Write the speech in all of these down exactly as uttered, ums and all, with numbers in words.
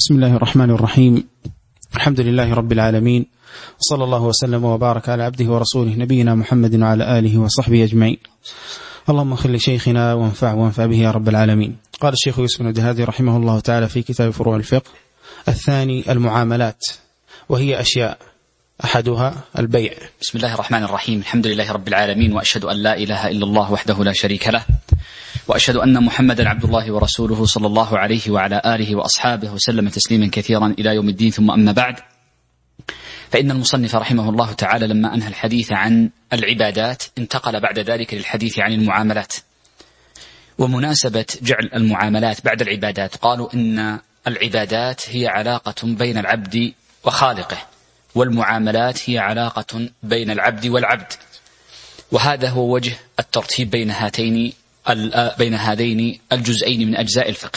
بسم الله الرحمن الرحيم. الحمد لله رب العالمين، صلى الله وسلم وبارك على عبده ورسوله نبينا محمد وعلى آله وصحبه أجمعين. اللهم خل شيخنا وانفع وانفع به يا رب العالمين. قال الشيخ يوسف النبهاني رحمه الله تعالى في كتاب فروع الفقه: الثاني المعاملات، وهي أشياء أحدها البيع. بسم الله الرحمن الرحيم. الحمد لله رب العالمين، وأشهد أن لا إله إلا الله وحده لا شريك له، وأشهد أن محمدا عبد الله ورسوله صلى الله عليه وعلى آله وأصحابه وسلم تسليما كثيرا إلى يوم الدين. ثم أما بعد، فإن المصنف رحمه الله تعالى لما أنهى الحديث عن العبادات انتقل بعد ذلك للحديث عن المعاملات. ومناسبة جعل المعاملات بعد العبادات، قالوا إن العبادات هي علاقة بين العبد وخالقه، والمعاملات هي علاقة بين العبد والعبد، وهذا هو وجه الترتيب بين هاتين بين هذين الجزئين من أجزاء الفقه.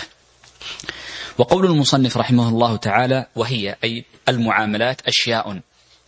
وقول المصنف رحمه الله تعالى: وهي أي المعاملات أشياء،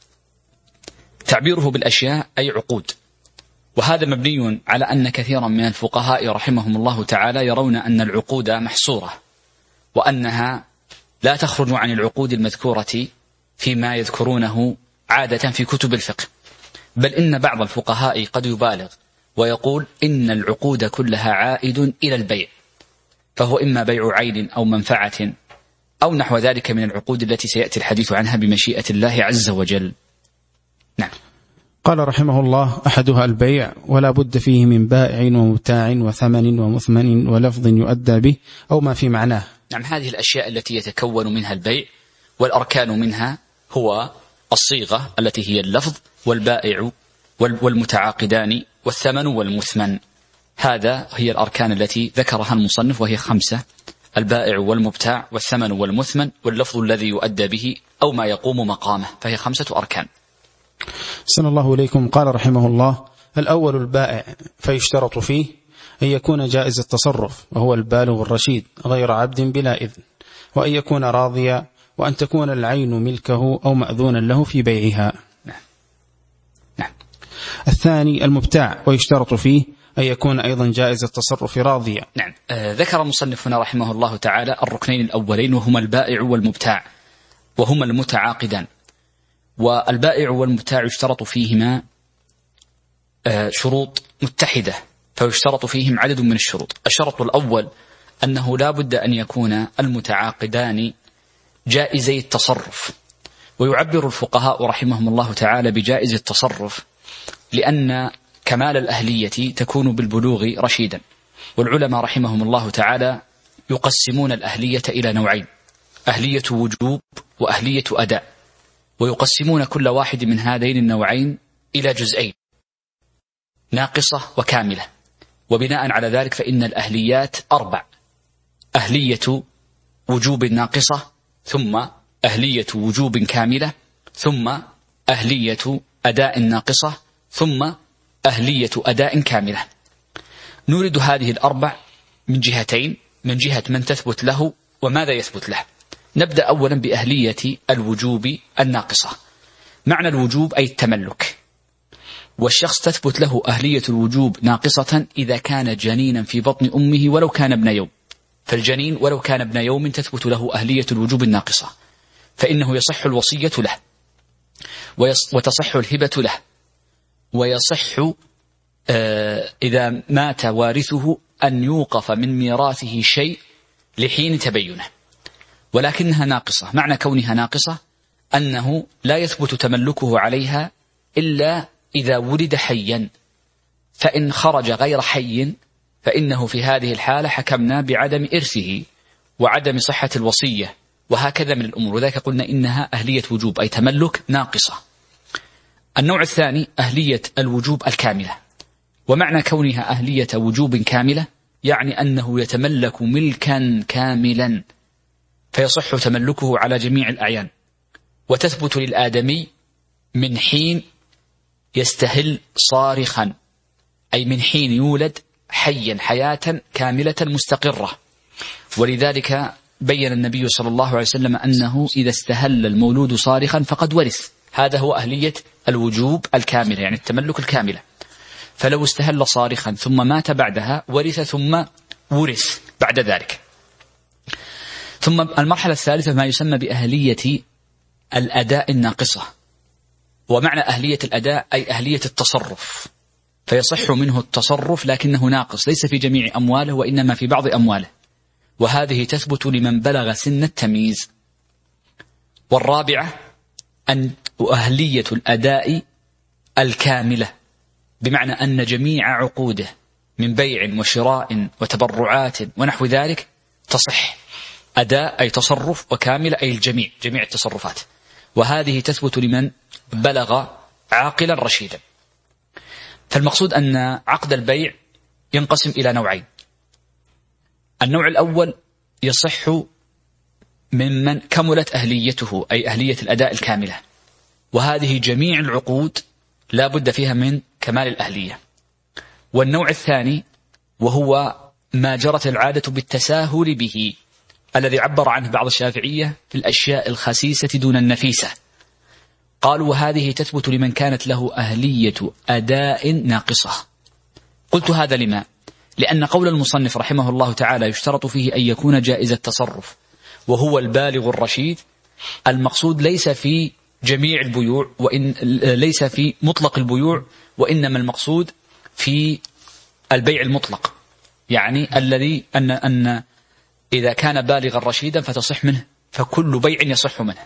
تعبيره بالأشياء أي عقود، وهذا مبني على أن كثيرا من الفقهاء رحمهم الله تعالى يرون أن العقود محصورة، وأنها لا تخرج عن العقود المذكورة فيما يذكرونه عادة في كتب الفقه، بل إن بعض الفقهاء قد يبالغ ويقول إن العقود كلها عائد إلى البيع، فهو إما بيع عين أو منفعة أو نحو ذلك من العقود التي سيأتي الحديث عنها بمشيئة الله عز وجل. نعم. قال رحمه الله: أحدها البيع، ولا بد فيه من بائع ومبتاع وثمن ومثمن ولفظ يؤدى به أو ما في معناه. نعم، هذه الأشياء التي يتكون منها البيع، والأركان منها هو الصيغة التي هي اللفظ، والبائع والمتعاقدان والثمن والمثمن. هذا هي الأركان التي ذكرها المصنف، وهي خمسة: البائع والمبتاع والثمن والمثمن واللفظ الذي يؤدى به أو ما يقوم مقامه، فهي خمسة أركان. أحسن الله إليكم. قال رحمه الله: الأول البائع، فيشترط فيه أن يكون جائز التصرف، وهو البالغ الرشيد غير عبد بلا إذن، وأن يكون راضيا، وأن تكون العين ملكه أو مأذونا له في بيعها. نعم. نعم. الثاني المبتاع، ويشترط فيه أن يكون أيضا جائز التصرف راضيا. نعم. آه ذكر مصنفنا رحمه الله تعالى الركنين الأولين، وهما البائع والمبتاع، وهما المتعاقدان. والبائع والمبتاع يشترط فيهما آه شروط متحدة، فيشترط فيهم عدد من الشروط. الشرط الأول أنه لا بد أن يكون المتعاقدان جائزي التصرف، ويعبر الفقهاء رحمهم الله تعالى بجائز التصرف لأن كمال الأهلية تكون بالبلوغ رشيدا. والعلماء رحمهم الله تعالى يقسمون الأهلية إلى نوعين: أهلية وجوب وأهلية أداء، ويقسمون كل واحد من هذين النوعين إلى جزئين: ناقصة وكاملة. وبناء على ذلك فإن الأهليات أربع: أهلية وجوب ناقصة، ثم أهلية وجوب كاملة، ثم أهلية أداء ناقصة، ثم أهلية أداء كاملة. نورد هذه الأربع من جهتين: من جهة من تثبت له وماذا يثبت له. نبدأ أولا بأهلية الوجوب الناقصة. معنى الوجوب أي التملك، والشخص تثبت له أهلية الوجوب ناقصة إذا كان جنينا في بطن أمه ولو كان ابن يوم. فالجنين ولو كان ابن يوم تثبت له أهلية الوجوب الناقصة، فإنه يصح الوصية له، وتصح الهبة له، ويصح آه إذا مات وارثه أن يوقف من ميراثه شيء لحين تبينه، ولكنها ناقصة. معنى كونها ناقصة أنه لا يثبت تملكه عليها إلا إذا ولد حيا، فإن خرج غير حي فإنه في هذه الحالة حكمنا بعدم إرثه وعدم صحة الوصية، وهكذا من الأمور. وذلك قلنا إنها أهلية وجوب أي تملك ناقصة. النوع الثاني أهلية الوجوب الكاملة، ومعنى كونها أهلية وجوب كاملة يعني أنه يتملك ملكا كاملا، فيصح تملكه على جميع الأعيان، وتثبت للآدمي من حين يستهل صارخا، أي من حين يولد حيا حياة كاملة مستقرة. ولذلك بين النبي صلى الله عليه وسلم أنه إذا استهل المولود صارخا فقد ورث. هذا هو أهلية الوجوب الكاملة، يعني التملك الكاملة. فلو استهل صارخا ثم مات بعدها ورث ثم ورث بعد ذلك. ثم المرحلة الثالثة ما يسمى بأهلية الأداء الناقصة. ومعنى أهلية الأداء أي أهلية التصرف، فيصح منه التصرف لكنه ناقص، ليس في جميع أمواله وإنما في بعض أمواله، وهذه تثبت لمن بلغ سن التمييز. والرابعة أن أهلية الأداء الكاملة، بمعنى أن جميع عقوده من بيع وشراء وتبرعات ونحو ذلك تصح أداء أي تصرف، وكاملة أي الجميع، جميع التصرفات، وهذه تثبت لمن بلغ عاقلا رشيدا. فالمقصود أن عقد البيع ينقسم إلى نوعين. النوع الأول يصح ممن كملت أهليته أي أهلية الأداء الكاملة، وهذه جميع العقود لا بد فيها من كمال الأهلية. والنوع الثاني وهو ما جرت العادة بالتساهل به، الذي عبر عنه بعض الشافعية في الأشياء الخسيسة دون النفيسة، قالوا وهذه تثبت لمن كانت له أهلية أداء ناقصة. قلت هذا لما؟ لأن قول المصنف رحمه الله تعالى يشترط فيه أن يكون جائز التصرف وهو البالغ الرشيد، المقصود ليس في جميع البيوع، وإن ليس في مطلق البيوع، وإنما المقصود في البيع المطلق، يعني الذي أن أن إذا كان بالغا رشيدا فتصح منه، فكل بيع يصح منه.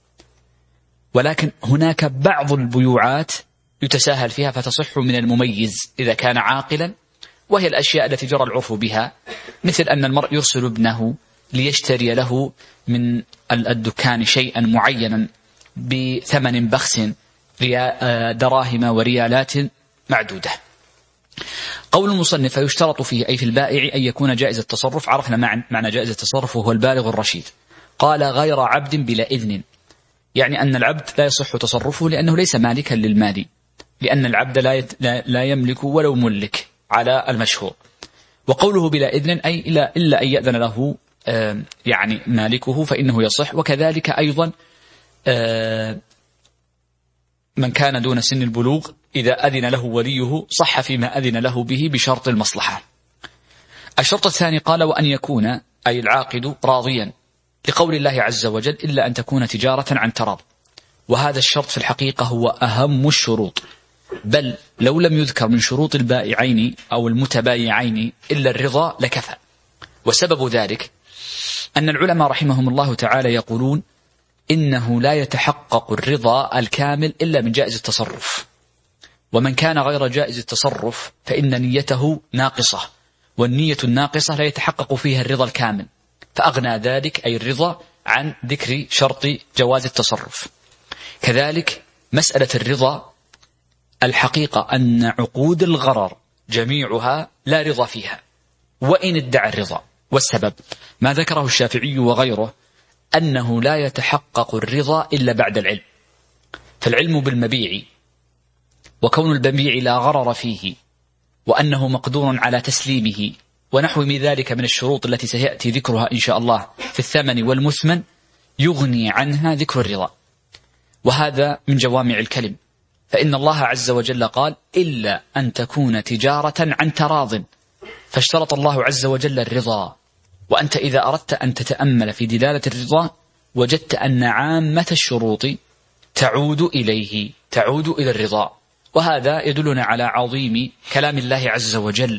ولكن هناك بعض البيوعات يتساهل فيها فتصح من المميز إذا كان عاقلا، وهي الأشياء التي جرى العرف بها، مثل أن المرء يرسل ابنه ليشتري له من الدكان شيئا معينا بثمن بخس دراهم وريالات معدودة. قول المصنف يشترط فيه أي في البائع أن يكون جائز التصرف. عرفنا معنى جائز التصرف وهو البالغ الرشيد. قال غير عبد بلا إذن، يعني أن العبد لا يصح تصرفه لأنه ليس مالكا للمال، لأن العبد لا لا يملك ولو ملك على المشهور. وقوله بلا إذن أي إلا إلا أن يأذن له يعني مالكه فإنه يصح. وكذلك أيضا من كان دون سن البلوغ إذا أذن له وليه صح فيما أذن له به بشرط المصلحة. الشرط الثاني قال وأن يكون أي العاقد راضيا، لقول الله عز وجل إلا أن تكون تجارة عن تراض، وهذا الشرط في الحقيقة هو أهم الشروط، بل لو لم يذكر من شروط البائعين أو المتبايعين إلا الرضا لكفى. وسبب ذلك أن العلماء رحمهم الله تعالى يقولون إنه لا يتحقق الرضا الكامل إلا من جائز التصرف، ومن كان غير جائز التصرف فإن نيته ناقصة، والنية الناقصة لا يتحقق فيها الرضا الكامل، فأغنى ذلك أي الرضا عن ذكر شرط جواز التصرف. كذلك مسألة الرضا الحقيقة أن عقود الغرر جميعها لا رضا فيها وإن ادعى الرضا، والسبب ما ذكره الشافعي وغيره أنه لا يتحقق الرضا إلا بعد العلم، فالعلم بالمبيع وكون المبيع لا غرر فيه وأنه مقدور على تسليمه ونحو من ذلك من الشروط التي سيأتي ذكرها إن شاء الله في الثمن والمثمن يغني عنها ذكر الرضا. وهذا من جوامع الكلم، فإن الله عز وجل قال إلا أن تكون تجارة عن تراض، فاشترط الله عز وجل الرضا. وأنت إذا أردت أن تتأمل في دلالة الرضا وجدت أن عامة الشروط تعود إليه، تعود إلى الرضا، وهذا يدلنا على عظيم كلام الله عز وجل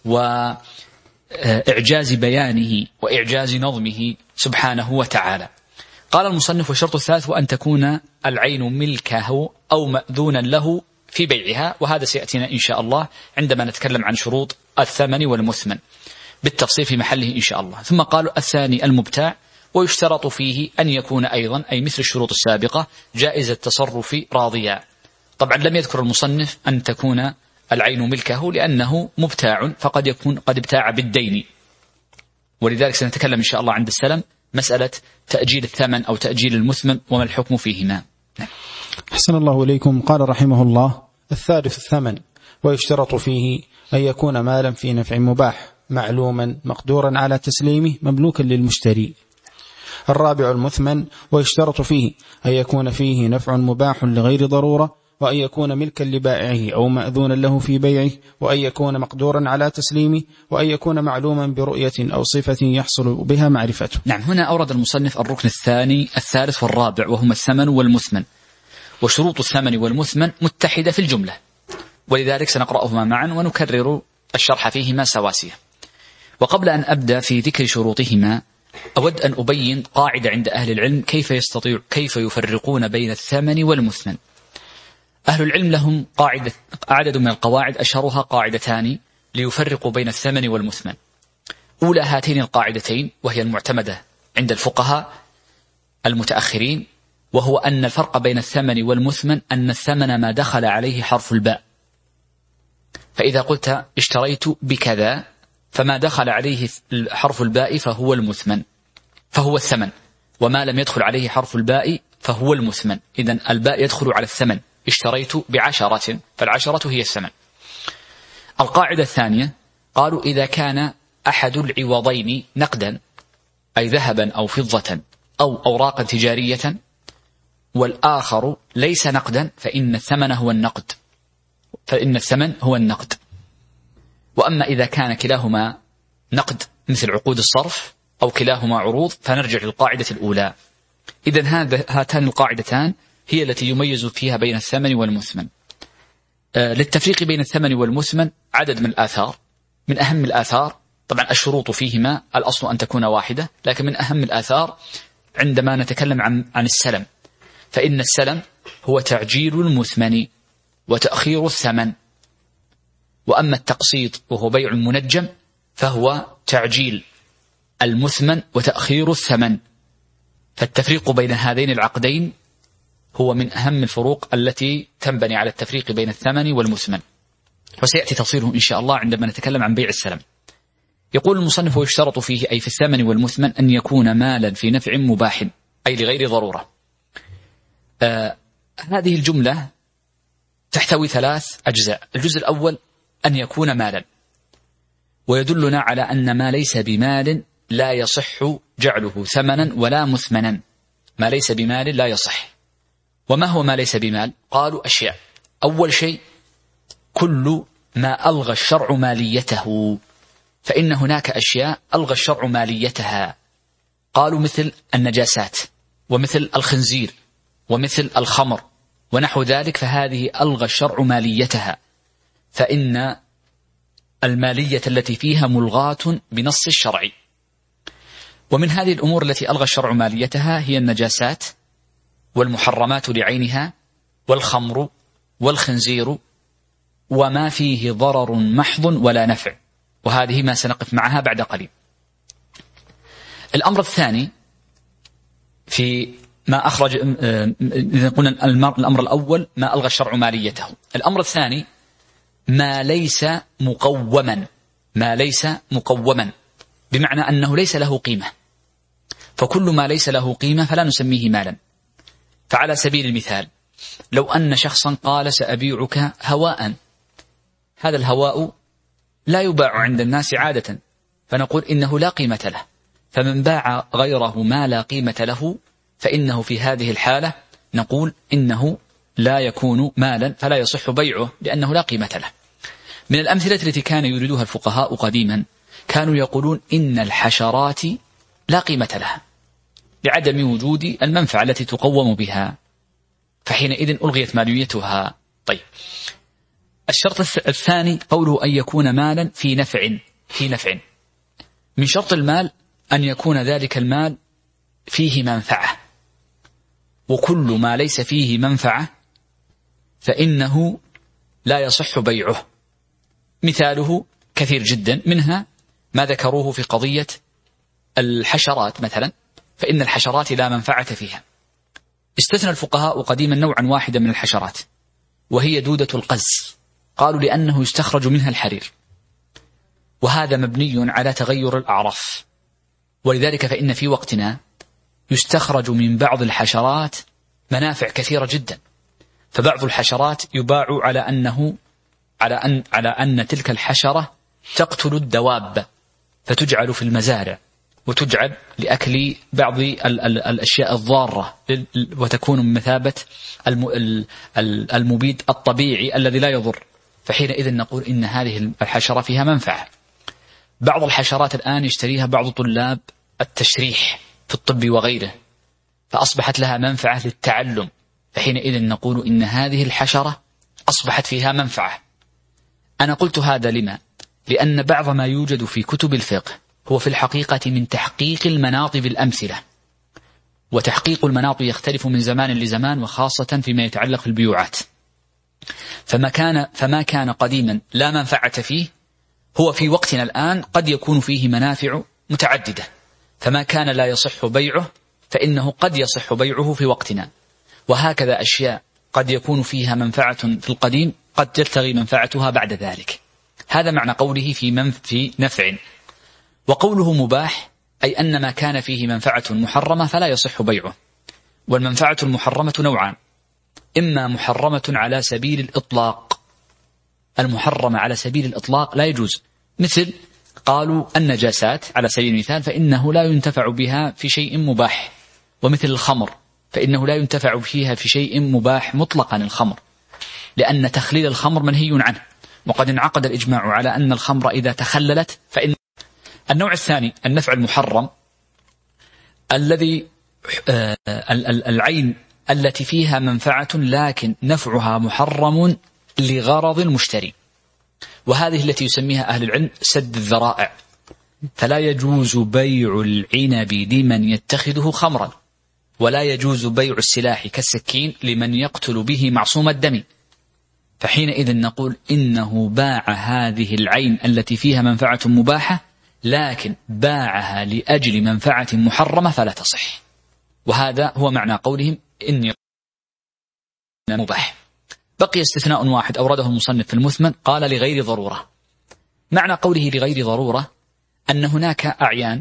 وإعجاز بيانه وإعجاز نظمه سبحانه وتعالى. قال المصنف والشرط الثالث وأن تكون العين ملكه أو مأذونا له في بيعها، وهذا سيأتينا إن شاء الله عندما نتكلم عن شروط الثمن والمثمن بالتفصيل في محله إن شاء الله. ثم قالوا الثاني المبتاع، ويشترط فيه أن يكون أيضا أي مثل الشروط السابقة جائز التصرف راضيا. طبعا لم يذكر المصنف أن تكون العين ملكه لأنه مبتاع، فقد يكون قد ابتاع بالدين، ولذلك سنتكلم إن شاء الله عند السلم مسألة تأجيل الثمن أو تأجيل المثمن وما الحكم فيهما. أحسن الله إليكم. قال رحمه الله الثالث الثمن، ويشترط فيه أن يكون مالا في نفع مباح معلوما مقدورا على تسليمه مملوكا للمشتري. الرابع المثمن، ويشترط فيه أن يكون فيه نفع مباح لغير ضرورة وأن يكون ملكا لبائعه أو مأذونا له في بيعه، وأن يكون مقدورا على تسليمه، وأن يكون معلوما برؤية أو صفة يحصل بها معرفته. نعم، هنا أورد المصنف الركن الثاني الثالث والرابع، وهما الثمن والمثمن. وشروط الثمن والمثمن متحدة في الجملة، ولذلك سنقرأهما معا ونكرر الشرح فيهما سواسية. وقبل أن أبدأ في ذكر شروطهما أود أن أبين قاعدة عند أهل العلم كيف يستطيع كيف يفرقون بين الثمن والمثمن. أهل العلم لهم قاعدة عدد من القواعد، أشهرها قاعدتان ليفرقوا بين الثمن والمثمن. أولى هاتين القاعدتين وهي المعتمدة عند الفقهاء المتأخرين، وهو أن الفرق بين الثمن والمثمن أن الثمن ما دخل عليه حرف الباء. فإذا قلت اشتريت بكذا فما دخل عليه حرف الباء فهو المثمن فهو الثمن، وما لم يدخل عليه حرف الباء فهو المثمن. إذن الباء يدخل على الثمن، اشتريت بعشرة فالعشرة هي الثمن. القاعدة الثانية قالوا إذا كان أحد العوضين نقدا أي ذهبا أو فضة أو أوراقا تجارية والآخر ليس نقدا فإن الثمن هو النقد فإن الثمن هو النقد. وأما إذا كان كلاهما نقد مثل عقود الصرف أو كلاهما عروض فنرجع للقاعدة الأولى. إذن هاتان القاعدتان هي التي يميز فيها بين الثمن والمثمن. آه للتفريق بين الثمن والمثمن عدد من الآثار. من أهم الآثار طبعا الشروط فيهما الأصل أن تكون واحدة، لكن من أهم الآثار عندما نتكلم عن عن السلم، فإن السلم هو تعجيل المثمن وتأخير الثمن، وأما التقسيط وهو بيع المنجم فهو تعجيل المثمن وتأخير الثمن. فالتفريق بين هذين العقدين هو من أهم الفروق التي تنبني على التفريق بين الثمن والمثمن، وسيأتي تفصيله إن شاء الله عندما نتكلم عن بيع السلم. يقول المصنف ويشترط فيه أي في الثمن والمثمن أن يكون مالا في نفع مباح أي لغير ضرورة. آه هذه الجملة تحتوي ثلاث أجزاء. الجزء الأول أن يكون مالا، ويدلنا على أن ما ليس بمال لا يصح جعله ثمنا ولا مثمنا. ما ليس بمال لا يصح. وما هو ما ليس بمال؟ قالوا أشياء. أول شيء كل ما ألغى الشرع ماليته، فإن هناك أشياء ألغى الشرع ماليتها. قالوا مثل النجاسات ومثل الخنزير ومثل الخمر ونحو ذلك، فهذه ألغى الشرع ماليتها، فإن المالية التي فيها ملغاة بنص الشرع. ومن هذه الأمور التي ألغى الشرع ماليتها هي النجاسات والمحرمات لعينها والخمر والخنزير وما فيه ضرر محض ولا نفع، وهذه ما سنقف معها بعد قليل. الأمر الثاني في ما أخرج إذا قلنا الأمر الأول ما ألغى الشرع ماليته. الأمر الثاني ما ليس مقوما ما ليس مقوما بمعنى أنه ليس له قيمة، فكل ما ليس له قيمة فلا نسميه مالا. فعلى سبيل المثال لو أن شخصا قال سأبيعك هواء، هذا الهواء لا يباع عند الناس عادة، فنقول إنه لا قيمة له. فمن باع غيره ما لا قيمة له فإنه في هذه الحالة نقول إنه لا يكون مالا فلا يصح بيعه لأنه لا قيمة له. من الأمثلة التي كان يريدها الفقهاء قديما كانوا يقولون إن الحشرات لا قيمة لها لعدم وجود المنفعة التي تقوم بها، فحينئذ ألغيت ماليتها. طيب، الشرط الثاني قوله أن يكون مالا في نفع في نفع من شرط المال أن يكون ذلك المال فيه منفعة، وكل ما ليس فيه منفعة فإنه لا يصح بيعه. مثاله كثير جدا، منها ما ذكروه في قضية الحشرات مثلا، فإن الحشرات لا منفعة فيها. استثنى الفقهاء قديما نوعا واحدا من الحشرات وهي دودة القز، قالوا لأنه يستخرج منها الحرير، وهذا مبني على تغير الأعراف، ولذلك فإن في وقتنا يستخرج من بعض الحشرات منافع كثيرة جدا. فبعض الحشرات يباع على أنه على أن على أن تلك الحشرة تقتل الدواب فتجعل في المزارع، وتجعل لأكل بعض ال ال الأشياء الضارة وتكون بمثابة المبيد الطبيعي الذي لا يضر، فحينئذ نقول إن هذه الحشرة فيها منفعة. بعض الحشرات الآن يشتريها بعض طلاب التشريح في الطب وغيره، فأصبحت لها منفعة للتعلم، فحينئذ نقول إن هذه الحشرة أصبحت فيها منفعة. أنا قلت هذا لما؟ لأن بعض ما يوجد في كتب الفقه هو في الحقيقة من تحقيق المناط بالأمثلة، وتحقيق المناط يختلف من زمان لزمان، وخاصة فيما يتعلق في البيوعات. فما كان, فما كان قديما لا منفعة فيه هو في وقتنا الآن قد يكون فيه منافع متعددة، فما كان لا يصح بيعه فإنه قد يصح بيعه في وقتنا، وهكذا أشياء قد يكون فيها منفعة في القديم قد تلتغي منفعتها بعد ذلك. هذا معنى قوله في, منف في نفع. وقوله مباح أي أن ما كان فيه منفعة محرمة فلا يصح بيعه. والمنفعة المحرمة نوعان: إما محرمة على سبيل الإطلاق، المحرمة على سبيل الإطلاق لا يجوز، مثل قالوا النجاسات على سبيل المثال فإنه لا ينتفع بها في شيء مباح، ومثل الخمر فإنه لا ينتفع فيها في شيء مباح مطلقا الخمر، لأن تخليل الخمر منهي عنه، وقد انعقد الإجماع على أن الخمر إذا تخللت فإن. النوع الثاني النفع المحرم الذي العين التي فيها منفعة لكن نفعها محرم لغرض المشتري، وهذه التي يسميها أهل العلم سد الذرائع، فلا يجوز بيع العنب لمن يتخذه خمرا، ولا يجوز بيع السلاح كالسكين لمن يقتل به معصوم الدم، فحينئذ نقول إنه باع هذه العين التي فيها منفعة مباحة لكن باعها لأجل منفعة محرمة فلا تصح. وهذا هو معنى قولهم إني مباح. بقي استثناء واحد أورده المصنف في المثمن، قال لغير ضرورة. معنى قوله لغير ضرورة أن هناك أعيان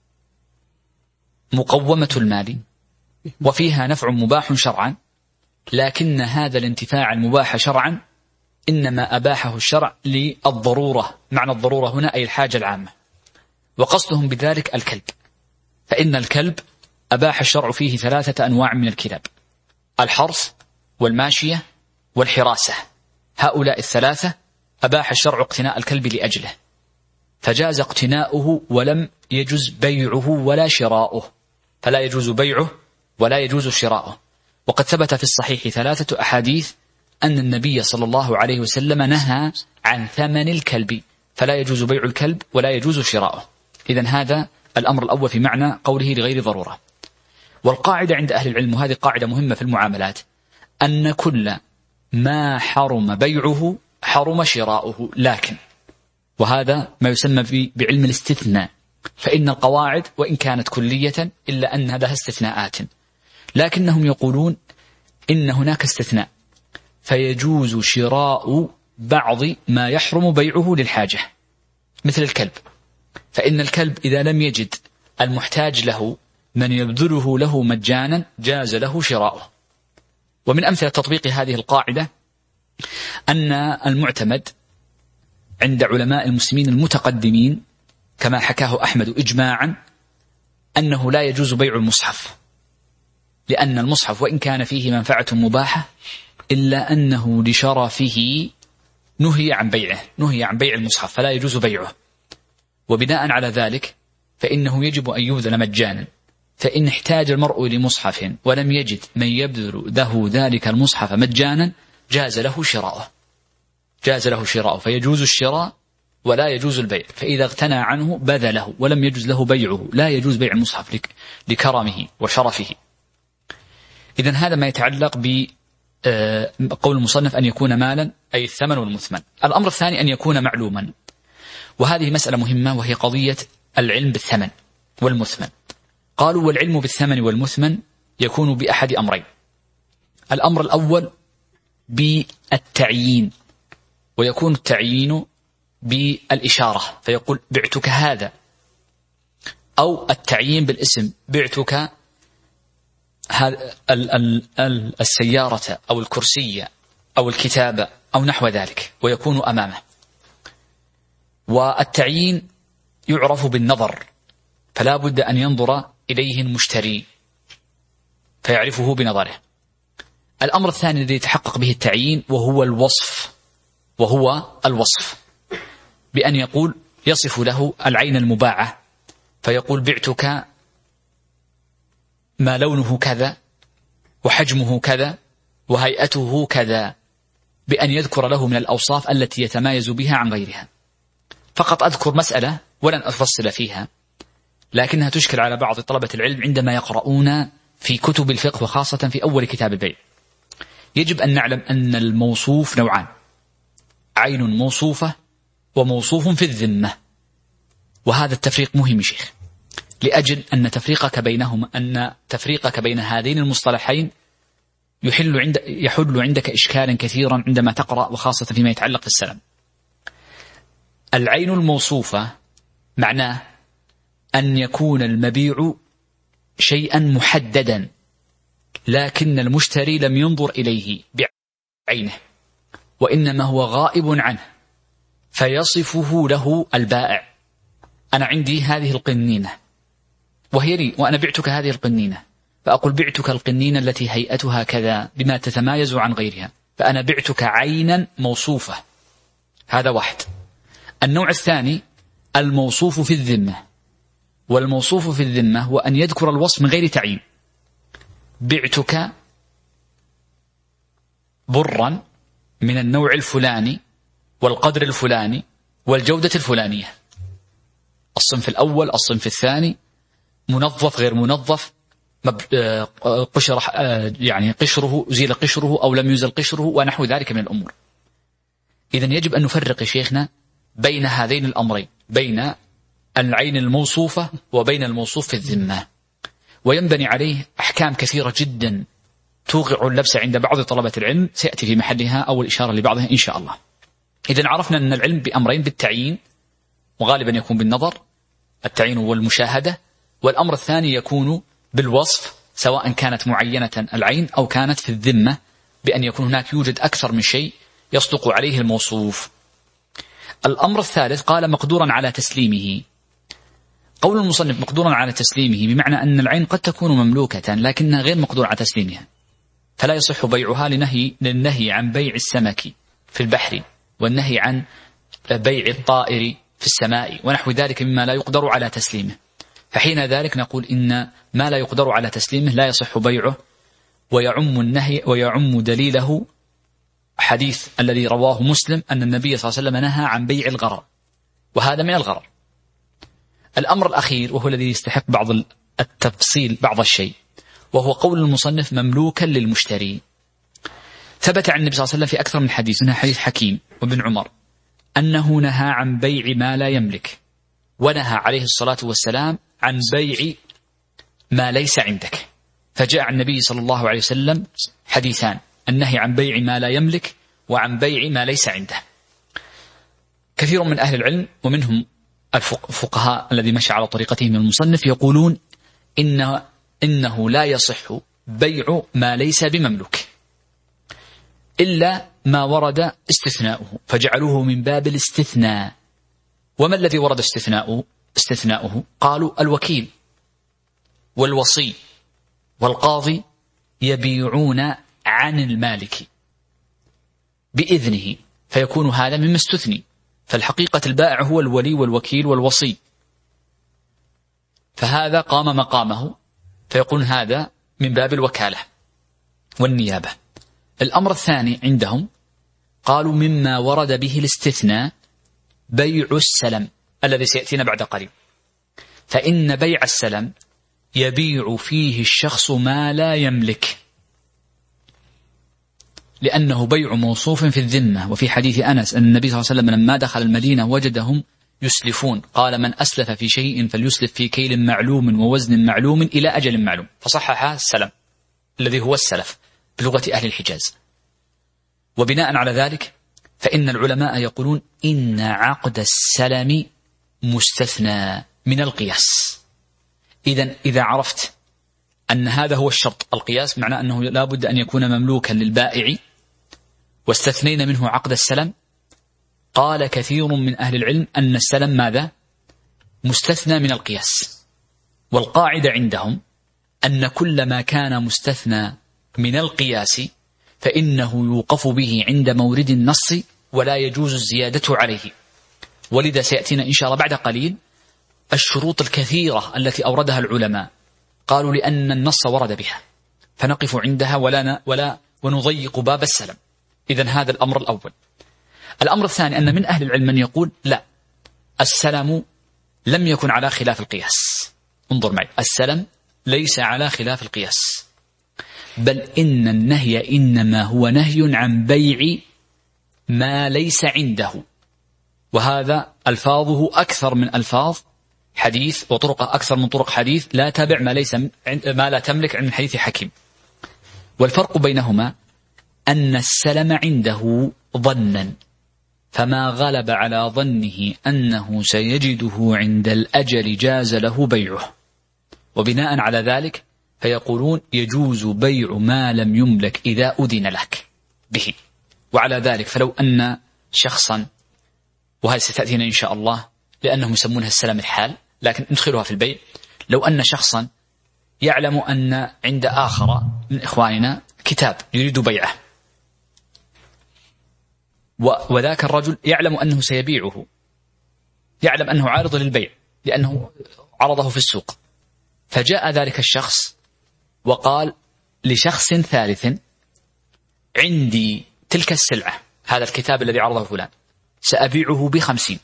مقومة المال وفيها نفع مباح شرعا، لكن هذا الانتفاع المباح شرعا إنما أباحه الشرع للضرورة. معنى الضرورة هنا أي الحاجة العامة، وقصدهم بذلك الكلب، فإن الكلب أباح الشرع فيه ثلاثة أنواع من الكلاب: الحرث والماشية والحراسة. هؤلاء الثلاثة أباح الشرع اقتناء الكلب لأجله، فجاز اقتناؤه ولم يجوز بيعه ولا شراؤه، فلا يجوز بيعه ولا يجوز شراؤه. وقد ثبت في الصحيح ثلاثة أحاديث أن النبي صلى الله عليه وسلم نهى عن ثمن الكلب، فلا يجوز بيع الكلب ولا يجوز شراؤه. إذن هذا الأمر الأول في معنى قوله لغير ضرورة. والقاعدة عند أهل العلم، وهذه قاعدة مهمة في المعاملات، أن كل ما حرم بيعه حرم شراؤه، لكن وهذا ما يسمى بعلم الاستثناء، فإن القواعد وإن كانت كلية إلا أن لها استثناءات، لكنهم يقولون إن هناك استثناء، فيجوز شراء بعض ما يحرم بيعه للحاجة، مثل الكلب، فإن الكلب إذا لم يجد المحتاج له من يبذله له مجانا جاز له شراؤه. ومن أمثلة تطبيق هذه القاعدة أن المعتمد عند علماء المسلمين المتقدمين كما حكاه أحمد إجماعا أنه لا يجوز بيع المصحف، لأن المصحف وإن كان فيه منفعة مباحة إلا أنه لشرفه نهي عن بيعه، نهي عن بيع المصحف فلا يجوز بيعه. وبناء على ذلك فإنه يجب أن يبذل مجانا، فإن احتاج المرء لمصحف ولم يجد من يبذل له ذلك المصحف مجانا جاز له شراؤه، جاز له شراؤه، فيجوز الشراء ولا يجوز البيع. فإذا اغتنى عنه بذله ولم يجوز له بيعه لا يجوز بيع المصحف لكرمه وشرفه. إذن هذا ما يتعلق بقول المصنف أن يكون مالا أي الثمن والمثمن. الأمر الثاني أن يكون معلوما، وهذه مسألة مهمة وهي قضية العلم بالثمن والمثمن. قالوا والعلم بالثمن والمثمن يكون بأحد أمرين: الأمر الأول بالتعيين، ويكون التعيين بالإشارة فيقول بعتك هذا، أو التعيين بالاسم بعتك السيارة أو الكرسية أو الكتابة أو نحو ذلك ويكون أمامه. والتعيين يعرف بالنظر، فلا بد أن ينظر إليه المشتري فيعرفه بنظره. الأمر الثاني الذي يتحقق به التعيين وهو الوصف وهو الوصف بأن يقول يصف له العين المباعة فيقول بعتك ما لونه كذا وحجمه كذا وهيئته كذا، بأن يذكر له من الأوصاف التي يتمايز بها عن غيرها. فقط أذكر مسألة ولن أفصل فيها، لكنها تشكل على بعض طلبة العلم عندما يقرؤون في كتب الفقه وخاصة في أول كتاب البيع. يجب أن نعلم أن الموصوف نوعان: عين موصوفة وموصوف في الذمة. وهذا التفريق مهم شيخ، لأجل أن تفريقك بينهما أن تفريقك بين هذين المصطلحين يحل عند يحل عندك إشكالا كثيرا عندما تقرأ، وخاصة فيما يتعلق بالسلم. العين الموصوفة معناه أن يكون المبيع شيئا محددا، لكن المشتري لم ينظر إليه بعينه وإنما هو غائب عنه، فيصفه له البائع: أنا عندي هذه القنينة وهي لي وأنا بعتك هذه القنينة، فأقول بعتك القنينة التي هيئتها كذا بما تتمايز عن غيرها، فأنا بعتك عينا موصوفة. هذا واحد. النوع الثاني الموصوف في الذمة، والموصوف في الذمة هو أن يذكر الوصف من غير تعيين: بعتك برا من النوع الفلاني والقدر الفلاني والجودة الفلانية، الصنف الأول الصنف الثاني، منظف غير منظف، قشر يعني قشره زيل قشره أو لم يزل قشره ونحو ذلك من الأمور. إذن يجب أن نفرق يا شيخنا بين هذين الأمرين، بين العين الموصوفة وبين الموصوف في الذمة، وينبني عليه أحكام كثيرة جدا توقع اللبس عند بعض طلبة العلم سيأتي في محلها أو الإشارة لبعضها إن شاء الله. إذن عرفنا أن العلم بأمرين: بالتعيين وغالبا يكون بالنظر، التعيين والمشاهدة، والأمر الثاني يكون بالوصف، سواء كانت معينة العين أو كانت في الذمة، بأن يكون هناك يوجد أكثر من شيء يصدق عليه الموصوف. الأمر الثالث قال مقدورا على تسليمه. قول المصنف مقدورا على تسليمه بمعنى أن العين قد تكون مملوكة لكنها غير مقدور على تسليمها، فلا يصح بيعها لنهي للنهي عن بيع السمك في البحر والنهي عن بيع الطائر في السماء ونحو ذلك مما لا يقدر على تسليمه. فحين ذلك نقول إن ما لا يقدر على تسليمه لا يصح بيعه، ويعم النهي ويعم دليله حديث الذي رواه مسلم أن النبي صلى الله عليه وسلم نهى عن بيع الغرر، وهذا من الغرر. الأمر الأخير وهو الذي يستحق بعض التفصيل بعض الشيء، وهو قول المصنف مملوكا للمشتري. ثبت عن النبي صلى الله عليه وسلم في أكثر من حديث، منها حديث حكيم وابن عمر، أنه نهى عن بيع ما لا يملك، ونهى عليه الصلاة والسلام عن بيع ما ليس عندك. فجاء عن النبي صلى الله عليه وسلم حديثان: النهي عن بيع ما لا يملك وعن بيع ما ليس عنده. كثير من أهل العلم ومنهم الفقهاء الذي مشى على طريقتهم المصنف يقولون إن إنه لا يصح بيع ما ليس بمملوك إلا ما ورد استثناؤه، فجعلوه من باب الاستثناء. وما الذي ورد استثناؤه؟ استثناؤه قالوا الوكيل والوصي والقاضي يبيعون عن المالك بإذنه، فيكون هذا مما استثني. فالحقيقة البائع هو الولي والوكيل والوصي، فهذا قام مقامه، فيكون هذا من باب الوكالة والنيابة. الأمر الثاني عندهم قالوا مما ورد به الاستثناء بيع السلم الذي سيأتينا بعد قليل، فإن بيع السلم يبيع فيه الشخص ما لا يملك، لأنه بيع موصوف في الذمة. وفي حديث أنس أن النبي صلى الله عليه وسلم لما دخل المدينة وجدهم يسلفون، قال من أسلف في شيء فليسلف في كيل معلوم ووزن معلوم إلى أجل معلوم، فصحح السلم الذي هو السلف بلغة أهل الحجاز. وبناء على ذلك فإن العلماء يقولون إن عقد السلم مستثنى من القياس. إذن إذا عرفت أن هذا هو الشرط، القياس معنى أنه لا بد أن يكون مملوكا للبائع، واستثنينا منه عقد السلم، قال كثير من أهل العلم أن السلم ماذا؟ مستثنى من القياس. والقاعدة عندهم أن كل ما كان مستثنى من القياس فإنه يوقف به عند مورد النص ولا يجوز الزيادة عليه. ولذا سيأتينا إن شاء الله بعد قليل الشروط الكثيرة التي أوردها العلماء، قالوا لأن النص ورد بها فنقف عندها ولا ولا ونضيق باب السلم. إذن هذا الأمر الأول. الأمر الثاني أن من أهل العلم من يقول لا، السلم لم يكن على خلاف القياس. انظر معي، السلم ليس على خلاف القياس، بل إن النهي إنما هو نهي عن بيع ما ليس عنده، وهذا ألفاظه أكثر من ألفاظ حديث وطرقه أكثر من طرق حديث لا تبع ما ليس ما لا تملك من حديث حكيم. والفرق بينهما أن السلم عنده ظنا، فما غلب على ظنه أنه سيجده عند الأجل جاز له بيعه، وبناء على ذلك فيقولون يجوز بيع ما لم يملك إذا أذن لك به. وعلى ذلك فلو أن شخصا، وهذا ستأتينا إن شاء الله لأنهم يسمونها السلم الحال لكن ندخلها في البيع، لو أن شخصا يعلم أن عند آخر من إخواننا كتاب يريد بيعه، وذاك الرجل يعلم أنه سيبيعه، يعلم أنه عارض للبيع لأنه عرضه في السوق، فجاء ذلك الشخص وقال لشخص ثالث عندي تلك السلعة، هذا الكتاب الذي عرضه فلان سأبيعه بخمسين،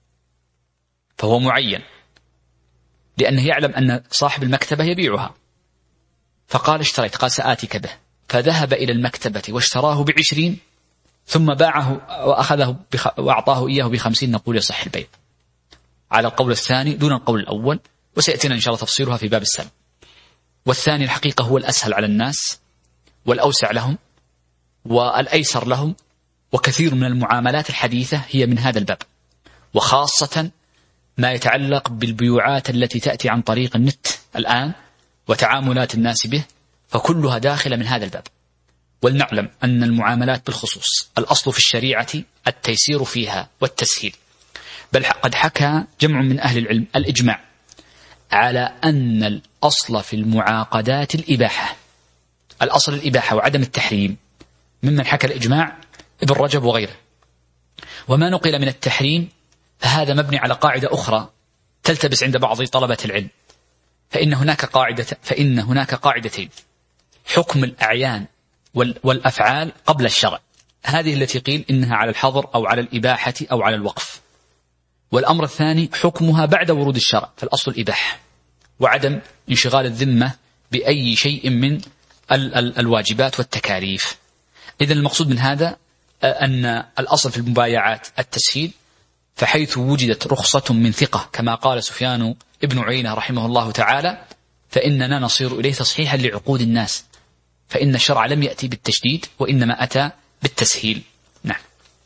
فهو معين لأنه يعلم أن صاحب المكتبة يبيعها، فقال اشتريت، قال سآتيك به، فذهب إلى المكتبة واشتراه بعشرين ثم باعه وأخذه بخ... وأعطاه إياه بخمسين، نقول يصح البيع على القول الثاني دون القول الأول، وسيأتينا إن شاء الله تفصيلها في باب السلم. والثاني الحقيقة هو الأسهل على الناس والأوسع لهم والأيسر لهم، وكثير من المعاملات الحديثة هي من هذا الباب، وخاصة ما يتعلق بالبيوعات التي تأتي عن طريق النت الآن وتعاملات الناس به، فكلها داخلة من هذا الباب. ولنعلم أن المعاملات بالخصوص الأصل في الشريعة التيسير فيها والتسهيل، بل قد حكى جمع من أهل العلم الإجماع على أن الأصل في المعاقدات الإباحة، الأصل الإباحة وعدم التحريم، ممن حكى الإجماع ابن رجب وغيره. وما نقل من التحريم فهذا مبني على قاعدة أخرى تلتبس عند بعض طلبة العلم، فإن هناك قاعدة فإن هناك قاعدتين: حكم الأعيان والأفعال قبل الشرع، هذه التي قيل إنها على الحظر أو على الإباحة أو على الوقف. والأمر الثاني حكمها بعد ورود الشرع، فالأصل الإباحة وعدم انشغال الذمة بأي شيء من ال ال الواجبات والتكاليف. إذن المقصود من هذا أن الأصل في المبايعات التسهيل، فحيث وجدت رخصة من ثقة كما قال سفيان ابن عيينة رحمه الله تعالى فإننا نصير إليه تصحيحا لعقود الناس، فإن الشرع لم يأتي بالتشديد وإنما أتى بالتسهيل. نعم.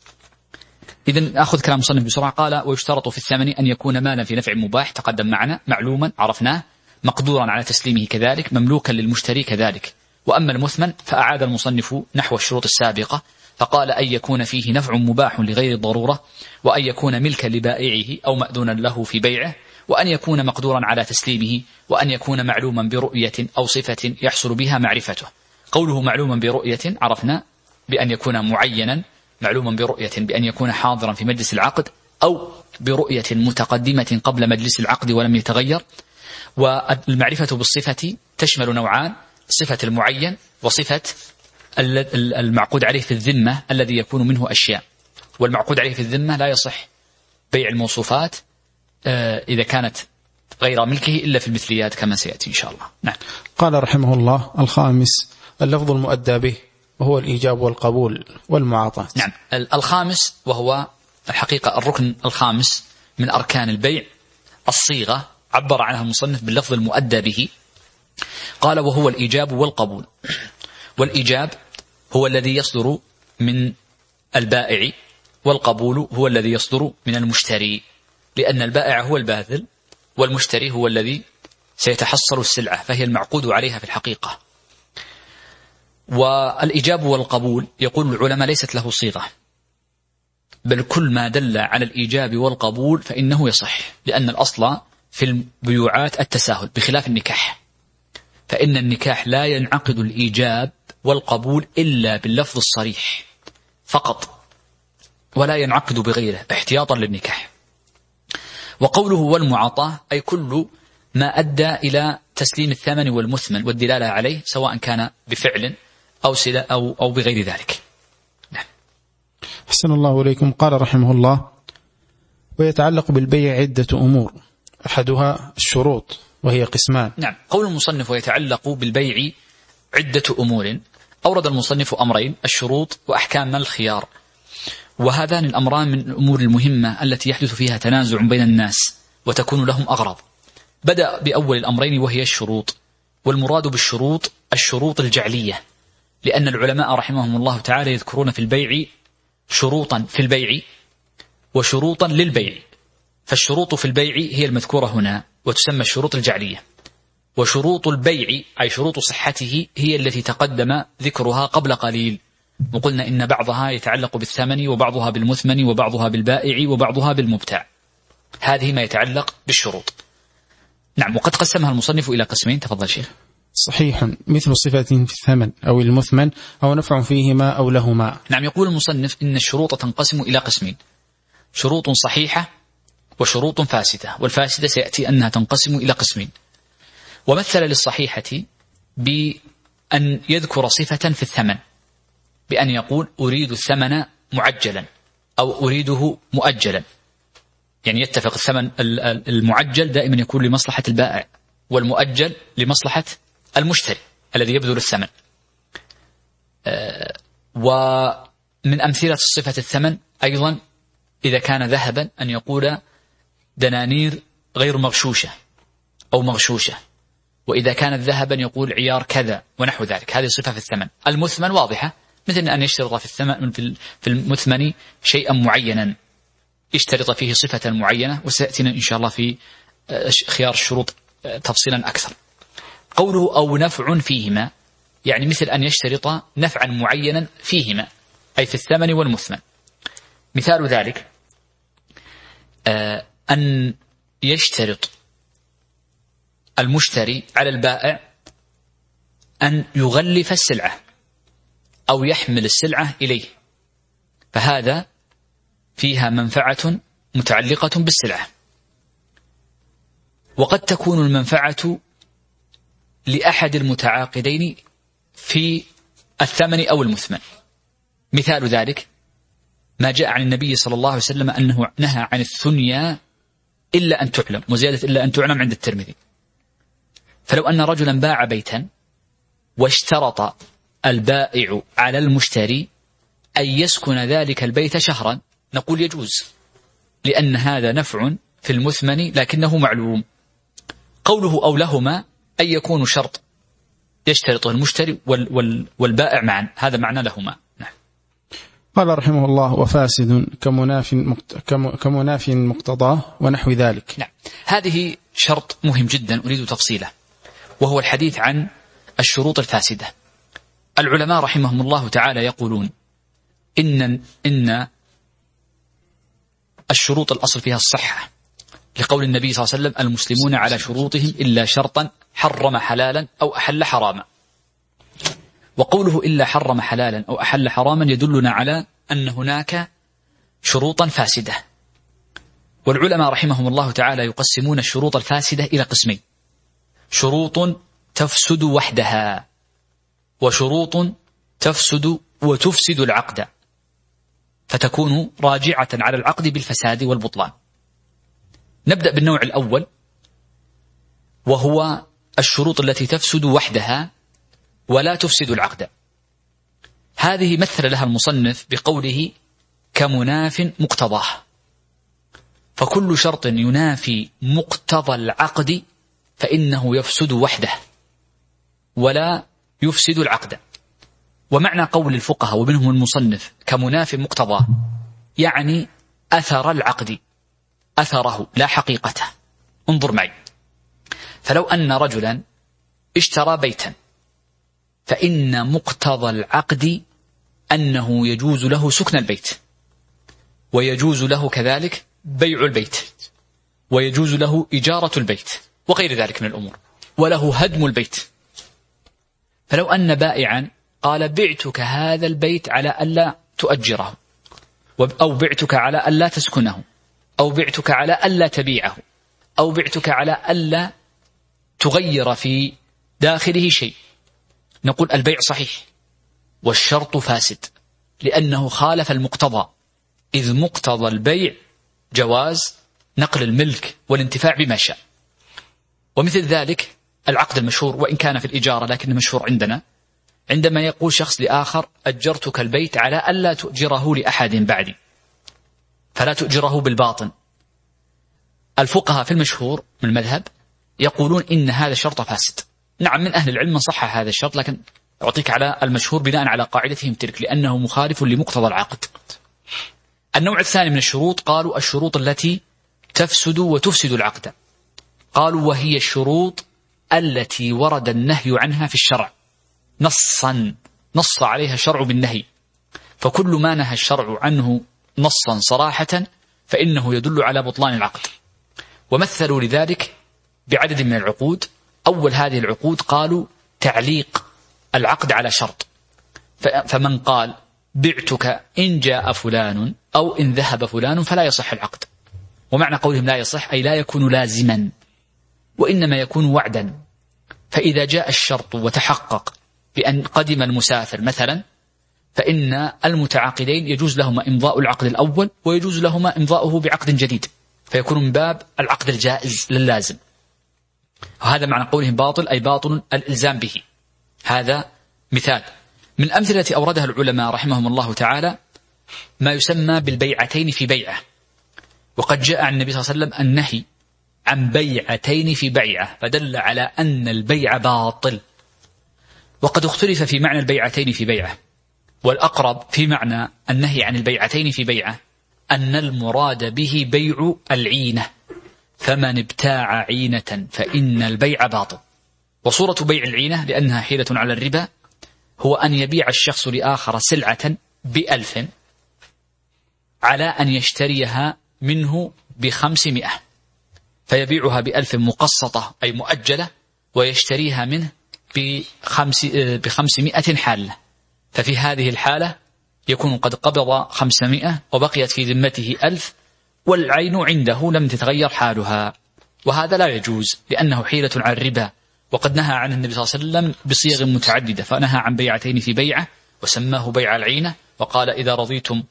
إذن أخذ كلام مصنف بسرعة. قال: ويشترط في الثمن أن يكون مالا في نفع مباح تقدم معنا، معلوما عرفناه، مقدورا على تسليمه كذلك، مملوكا للمشتري كذلك. وأما المثمن فأعاد المصنف نحو الشروط السابقة، فقال: أن يكون فيه نفع مباح لغير الضرورة، وأن يكون ملكا لبائعه أو مأذونا له في بيعه، وأن يكون مقدورا على تسليمه، وأن يكون معلوما برؤية أو صفة يحصل بها معرفته. قوله معلوما برؤية عرفنا بأن يكون معينا، معلوما برؤية بأن يكون حاضرا في مجلس العقد، أو برؤية متقدمة قبل مجلس العقد ولم يتغير. والمعرفة بالصفة تشمل نوعان: صفة المعين وصفة المعقود عليه في الذمة الذي يكون منه أشياء. والمعقود عليه في الذمة لا يصح بيع الموصوفات إذا كانت غير ملكه إلا في المثليات كما سيأتي إن شاء الله. نعم. قال رحمه الله: الخامس اللفظ المؤدى به، وهو الإيجاب والقبول والمعاطاة. نعم. الخامس وهو الحقيقة الركن الخامس من أركان البيع، الصيغة عبر عنها المصنف باللفظ المؤدى به. قال: وهو الإيجاب والقبول. والإيجاب هو الذي يصدر من البائع، والقبول هو الذي يصدر من المشتري، لأن البائع هو الباذل والمشتري هو الذي سيتحصل السلعة، فهي المعقود عليها في الحقيقة. والإيجاب والقبول يقول العلماء ليست له صيغة، بل كل ما دل على الإيجاب والقبول فإنه يصح، لأن الأصل في البيوعات التساهل بخلاف النكاح، فإن النكاح لا ينعقد الإيجاب والقبول إلا باللفظ الصريح فقط، ولا ينعقد بغيره احتياطا للنكاح. وقوله والمعاطاة أي كل ما أدى إلى تسليم الثمن والمثمن والدلالة عليه، سواء كان بفعل أو سلة أو أو بغير ذلك. نعم. أحسن الله إليكم. قال رحمه الله: ويتعلق بالبيع عدة أمور، أحدها الشروط وهي قسمان. نعم. قول المصنف ويتعلق بالبيع عدة أمور، أورد المصنف أمرين: الشروط وأحكام الخيار، وهذان الأمران من الأمور المهمة التي يحدث فيها تنازع بين الناس وتكون لهم أغراض. بدأ بأول الأمرين وهي الشروط، والمراد بالشروط الشروط الجعلية، لأن العلماء رحمهم الله تعالى يذكرون في البيع شروطا في البيع وشروطا للبيع، فالشروط في البيع هي المذكورة هنا وتسمى الشروط الجعلية، وشروط البيع أي شروط صحته هي التي تقدم ذكرها قبل قليل، وقلنا إن بعضها يتعلق بالثمن وبعضها بالمثمن وبعضها بالبائع وبعضها بالمبتاع. هذه ما يتعلق بالشروط. نعم. وقد قسمها المصنف إلى قسمين. تفضل شيخ. صحيح، مثل صفة في الثمن أو المثمن أو نفع فيهما أو لهما. نعم. يقول المصنف إن الشروط تنقسم إلى قسمين: شروط صحيحة وشروط فاسدة، والفاسدة سيأتي أنها تنقسم إلى قسمين. ومثل للصحيحة بأن يذكر صفة في الثمن بأن يقول أريد الثمن معجلا أو أريده مؤجلا، يعني يتفق الثمن المعجل دائما يكون لمصلحة البائع، والمؤجل لمصلحة المشتري الذي يبذل الثمن. ومن أمثلة صفة الثمن أيضا إذا كان ذهبا أن يقول دنانير غير مغشوشة أو مغشوشة، وإذا كانت ذهبا يقول عيار كذا ونحو ذلك. هذه صفة في الثمن. المثمن واضحة، مثل أن يشترط في الثمن في المثمن شيئا معينا، يشترط فيه صفة معينة، وسيأتينا إن شاء الله في خيار الشروط تفصيلا أكثر. قوله أو نفع فيهما، يعني مثل أن يشترط نفعا معينا فيهما أي في الثمن والمثمن. مثال ذلك أن يشترط المشتري على البائع أن يغلف السلعة أو يحمل السلعة إليه، فهذا فيها منفعة متعلقة بالسلعة. وقد تكون المنفعة لأحد المتعاقدين في الثمن أو المثمن. مثال ذلك ما جاء عن النبي صلى الله عليه وسلم أنه نهى عن الثنيا إلا أن تعلم، وزيادة إلا أن تعلم عند الترمذي. فلو أن رجلا باع بيتا واشترط البائع على المشتري أن يسكن ذلك البيت شهرا، نقول يجوز، لأن هذا نفع في المثمن لكنه معلوم. قوله أو لهما أن يكون شرط يشترطه المشتري والبائع معا، هذا معنى لهما. نعم. قال رحمه الله: وفاسد كمناف كمناف مقتضاه ونحو ذلك. نعم. هذه شرط مهم جدا أريد تفصيله، وهو الحديث عن الشروط الفاسدة. العلماء رحمهم الله تعالى يقولون إن إن الشروط الأصل فيها الصحة، لقول النبي صلى الله عليه وسلم: المسلمون على شروطهم إلا شرطا حرم حلالا أو أحل حراما. وقوله إلا حرم حلالا أو أحل حراما يدلنا على أن هناك شروطا فاسدة. والعلماء رحمهم الله تعالى يقسمون الشروط الفاسدة إلى قسمين: شروط تفسد وحدها، وشروط تفسد وتفسد العقد، فتكون راجعة على العقد بالفساد والبطلان. نبدأ بالنوع الأول، وهو الشروط التي تفسد وحدها ولا تفسد العقد. هذه مثل لها المصنف بقوله كمناف مقتضاه، فكل شرط ينافي مقتضى العقد فإنه يفسد وحده ولا يفسد العقد. ومعنى قول الفقهاء ومنهم المصنف كمناف مقتضاه يعني أثر العقد، أثره لا حقيقته. انظر معي، فلو أن رجلا اشترى بيتا فإن مقتضى العقد أنه يجوز له سكن البيت، ويجوز له كذلك بيع البيت، ويجوز له إجارة البيت وغير ذلك من الأمور، وله هدم البيت. فلو أن بائعا قال بعتك هذا البيت على ألا تؤجره، أو بعتك على ألا تسكنه، أو بعتك على ألا تبيعه، أو بعتك على ألا تغير في داخله شيء، نقول البيع صحيح والشرط فاسد، لأنه خالف المقتضى، إذ مقتضى البيع جواز نقل الملك والانتفاع بما شاء. ومثل ذلك العقد المشهور وإن كان في الإجارة لكنه مشهور عندنا، عندما يقول شخص لآخر أجرتك البيت على ألا تؤجره لأحد بعدي، فلا تؤجره بالباطن. الفقهاء في المشهور من المذهب يقولون إن هذا الشرط فاسد. نعم من أهل العلم من صحح هذا الشرط، لكن أعطيك على المشهور بناء على قاعدتهم تلك، لأنه مخالف لمقتضى العقد. النوع الثاني من الشروط قالوا الشروط التي تفسد وتفسد العقد، قالوا وهي الشروط التي ورد النهي عنها في الشرع نصا، نص عليها الشرع بالنهي، فكل ما نهى الشرع عنه نصا صراحة فإنه يدل على بطلان العقد. ومثلوا لذلك بعدد من العقود. أول هذه العقود قالوا تعليق العقد على شرط، فمن قال بعتك إن جاء فلان أو إن ذهب فلان فلا يصح العقد. ومعنى قولهم لا يصح أي لا يكون لازما، وإنما يكون وعدا. فإذا جاء الشرط وتحقق بأن قدم المسافر مثلا، فإن المتعاقدين يجوز لهما إمضاء العقد الأول ويجوز لهما إمضاؤه بعقد جديد، فيكون من باب العقد الجائز للازم. وهذا معنى قولهم باطل أي باطل الإلزام به. هذا مثال من أمثلة أوردها العلماء رحمهم الله تعالى ما يسمى بالبيعتين في بيعة. وقد جاء عن النبي صلى الله عليه وسلم النهي عن بيعتين في بيعة، فدل على أن البيع باطل. وقد اختلف في معنى البيعتين في بيعة، والأقرب في معنى النهي عن البيعتين في بيعة أن المراد به بيع العينة، فمن ابتاع عينة فإن البيع باطل. وصورة بيع العينة لأنها حيلة على الربا هو أن يبيع الشخص لآخر سلعة بألف على أن يشتريها منه بخمسمائة، فيبيعها بألف مقسطة أي مؤجلة ويشتريها منه بخمس بخمسمائة حالة. ففي هذه الحالة يكون قد قبض خمسمائة وبقيت في ذمته ألف، والعين عنده لم تتغير حالها. وهذا لا يجوز لأنه حيلة على الربا، وقد نهى عنه النبي صلى الله عليه وسلم بصيغ متعددة، فنهى عن بيعتين في بيعة وسماه بيع العينة، وقال إذا رضيتم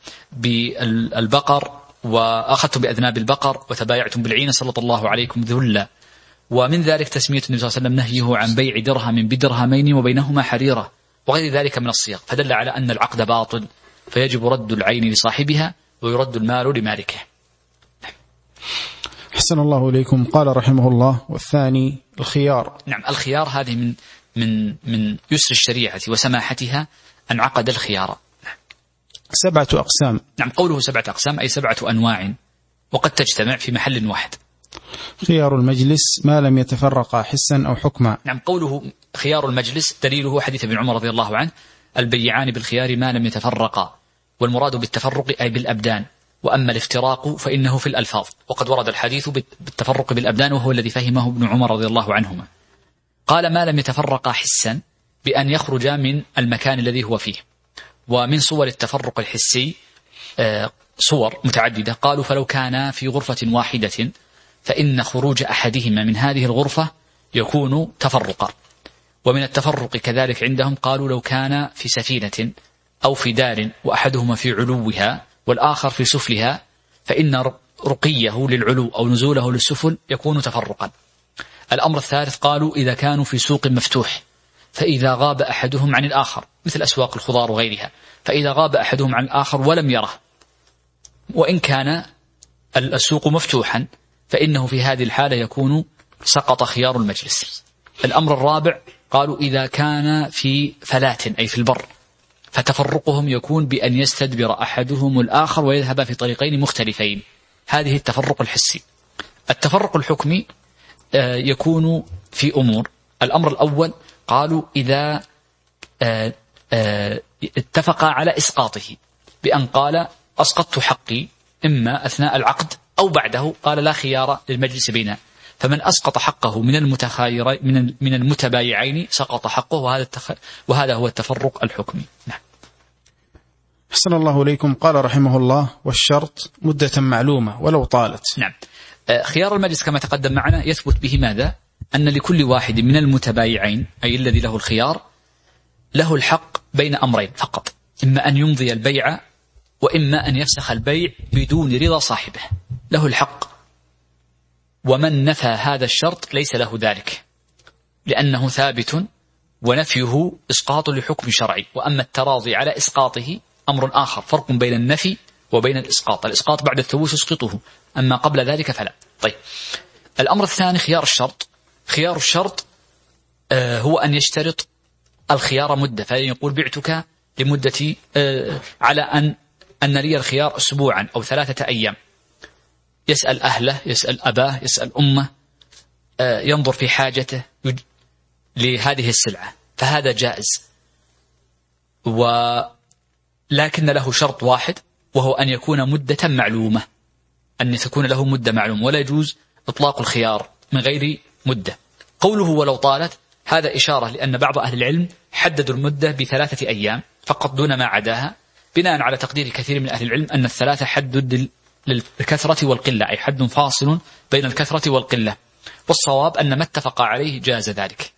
بالبقر وأخذتم بأذناب البقر وتبايعتم بالعينة سلط الله عليكم ذلا. ومن ذلك تسمية النبي صلى الله عليه وسلم نهيه عن بيع درهم بدرهمين وبينهما حريرة وغير ذلك من الصيغ، فدل على أن العقد باطل، فيجب رد العين لصاحبها ويرد المال لمالكه. أحسن الله إليكم. قال رحمه الله والثاني الخيار. نعم الخيار هذه من من من يسر الشريعة وسماحتها أن عقد الخيار. سبعة أقسام. نعم قوله سبعة أقسام أي سبعة أنواع وقد تجتمع في محل واحد. خيار المجلس ما لم يتفرق حسا أو حكما. نعم قوله خيار المجلس دليله حديث ابن عمر رضي الله عنه البيعان بالخيار ما لم يتفرقا، والمراد بالتفرق أي بالأبدان، وأما الافتراق فإنه في الألفاظ. وقد ورد الحديث بالتفرق بالأبدان وهو الذي فهمه ابن عمر رضي الله عنهما. قال ما لم يتفرقا حسا بأن يخرج من المكان الذي هو فيه. ومن صور التفرق الحسي صور متعددة. قالوا فلو كان في غرفة واحدة فإن خروج أحدهما من هذه الغرفة يكون تفرقا. ومن التفرق كذلك عندهم قالوا لو كان في سفينة أو في دار وأحدهما في علوها والآخر في سفلها فإن رقيه للعلو أو نزوله للسفل يكون تفرقا. الأمر الثالث قالوا إذا كانوا في سوق مفتوح فإذا غاب أحدهم عن الآخر مثل أسواق الخضار وغيرها، فإذا غاب أحدهم عن الآخر ولم يره وإن كان السوق مفتوحا فإنه في هذه الحالة يكون سقط خيار المجلس. الأمر الرابع قالوا إذا كان في فلاة أي في البر فتفرقهم يكون بأن يستدبر أحدهم الآخر ويذهب في طريقين مختلفين. هذه التفرق الحسي. التفرق الحكمي يكون في أمور. الأمر الأول قالوا إذا اتفق على إسقاطه بأن قال أسقطت حقي إما أثناء العقد أو بعده قال لا خيار للمجلس بيننا، فمن أسقط حقه من المتخايرين من من المتبايعين سقط حقه، وهذا التخ... وهذا هو التفرق الحكمي. نعم. أحسن الله إليكم. قال رحمه الله: والشرط مدة معلومة ولو طالت. نعم. خيار المجلس كما تقدم معنا يثبت به ماذا؟ أن لكل واحد من المتبايعين، أي الذي له الخيار، له الحق بين أمرين فقط: إما أن يمضي البيع، وإما أن يفسخ البيع بدون رضا صاحبه. له الحق، ومن نفى هذا الشرط ليس له ذلك، لأنه ثابت، ونفيه إسقاط لحكم شرعي. وأما التراضي على إسقاطه أمر آخر، فرق بين النفي وبين الإسقاط. الإسقاط بعد الثبوت يسقطه، أما قبل ذلك فلا. طيب، الأمر الثاني خيار الشرط. خيار الشرط آه هو أن يشترط الخيار مدة، فيقول بعتك لمدة آه على أن أن لي الخيار أسبوعا أو ثلاثة أيام. يسأل أهله، يسأل أباه، يسأل أمه، آه ينظر في حاجته لهذه السلعة، فهذا جائز. ولكن له شرط واحد، وهو أن يكون مدة معلومة، أن تكون له مدة معلومة، ولا يجوز إطلاق الخيار من غير مدة. قوله ولو طالت هذا إشارة لأن بعض أهل العلم حددوا المدة بثلاثة أيام فقط دون ما عداها، بناء على تقدير كثير من أهل العلم أن الثلاثة حد للكثرة والقلة، أي حد فاصل بين الكثرة والقلة، والصواب أن ما اتفق عليه جاز ذلك.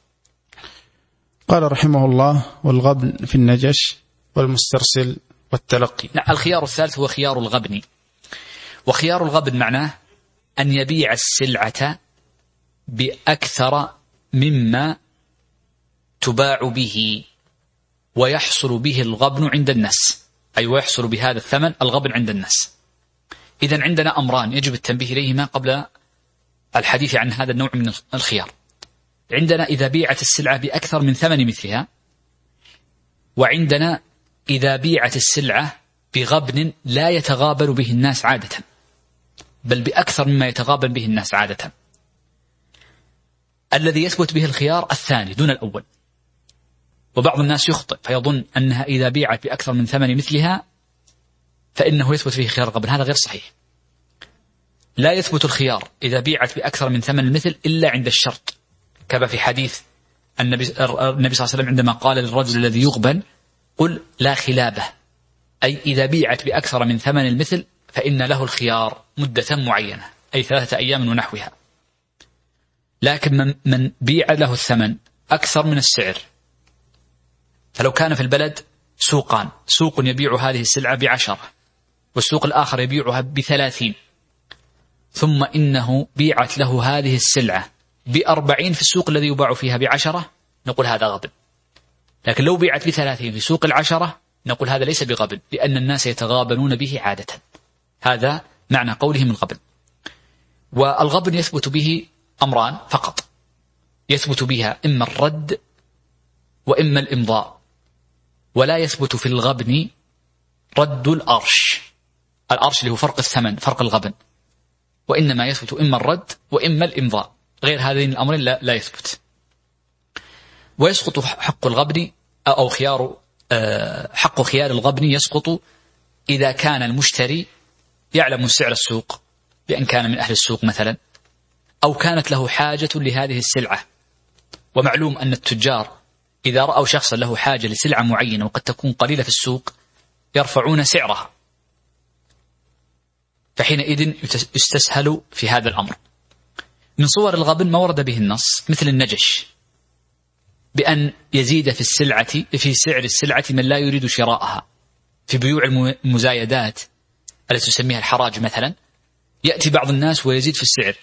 قال رحمه الله: والغبن في النجش والمسترسل والتلقي. نعم. الخيار الثالث هو خيار الغبن. وخيار الغبن معناه أن يبيع السلعة بأكثر مما تباع به، ويحصل به الغبن عند الناس، أي ويحصل بهذا الثمن الغبن عند الناس. إذن عندنا أمران يجب التنبيه إليهما قبل الحديث عن هذا النوع من الخيار. عندنا إذا بيعت السلعة بأكثر من ثمن مثلها، وعندنا إذا بيعت السلعة بغبن لا يتغابن به الناس عادة، بل بأكثر مما يتغابن به الناس عادة. الذي يثبت به الخيار الثاني دون الأول. وبعض الناس يخطئ فيظن أنها إذا بيعت بأكثر من ثمن مثلها فإنه يثبت فيه خيار الغبن، هذا غير صحيح. لا يثبت الخيار إذا بيعت بأكثر من ثمن المثل إلا عند الشرط، كما في حديث النبي صلى الله عليه وسلم عندما قال للرجل الذي يغبن: قل لا خلابه، أي إذا بيعت بأكثر من ثمن المثل فإن له الخيار مدة معينة، أي ثلاثة أيام ونحوها. لكن من, من بيع له الثمن أكثر من السعر، فلو كان في البلد سوقان، سوق يبيع هذه السلعة بعشرة والسوق الآخر يبيعها بثلاثين، ثم إنه بيعت له هذه السلعة بأربعين في السوق الذي يباع فيها بعشرة، نقول هذا غبن. لكن لو بيعت بثلاثين في سوق العشرة نقول هذا ليس بغبن، لأن الناس يتغابنون به عادة. هذا معنى قولهم الغبن. والغبن يثبت به أمران فقط، يثبت بها إما الرد وإما الإمضاء، ولا يثبت في الغبن رد الأرش، الأرش اللي هو فرق الثمن، فرق الغبن، وإنما يثبت إما الرد وإما الإمضاء، غير هذين الأمرين لا, لا يثبت. ويسقط حق الغبن أو خيار حق خيار الغبن يسقط إذا كان المشتري يعلم سعر السوق بأن كان من أهل السوق مثلا، أو كانت له حاجة لهذه السلعة. ومعلوم أن التجار إذا رأوا شخصا له حاجة لسلعة معينة وقد تكون قليلة في السوق يرفعون سعرها، فحينئذ يستسهل في هذا الأمر. من صور الغبن ما ورد به النص مثل النجش، بأن يزيد في السلعة في سعر السلعة من لا يريد شراءها. في بيوع المزايدات التي تسميها الحراج مثلا، يأتي بعض الناس ويزيد في السعر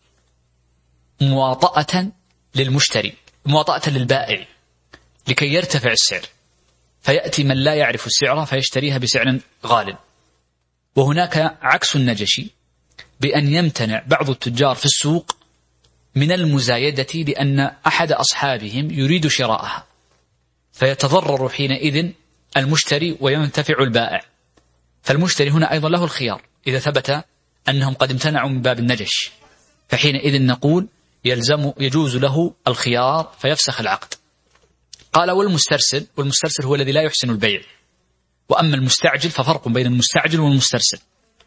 مواطأة للمشتري، مواطأة للبائع لكي يرتفع السعر، فيأتي من لا يعرف السعر فيشتريها بسعر غال. وهناك عكس النجشي، بأن يمتنع بعض التجار في السوق من المزايدة لأن أحد أصحابهم يريد شراءها، فيتضرر حينئذ المشتري وينتفع البائع. فالمشتري هنا أيضا له الخيار إذا ثبت أنهم قد امتنعوا من باب النجش، فحينئذ نقول يلزم يجوز له الخيار فيفسخ العقد. قال والمسترسل، والمسترسل هو الذي لا يحسن البيع. وأما المستعجل ففرق بين المستعجل والمسترسل.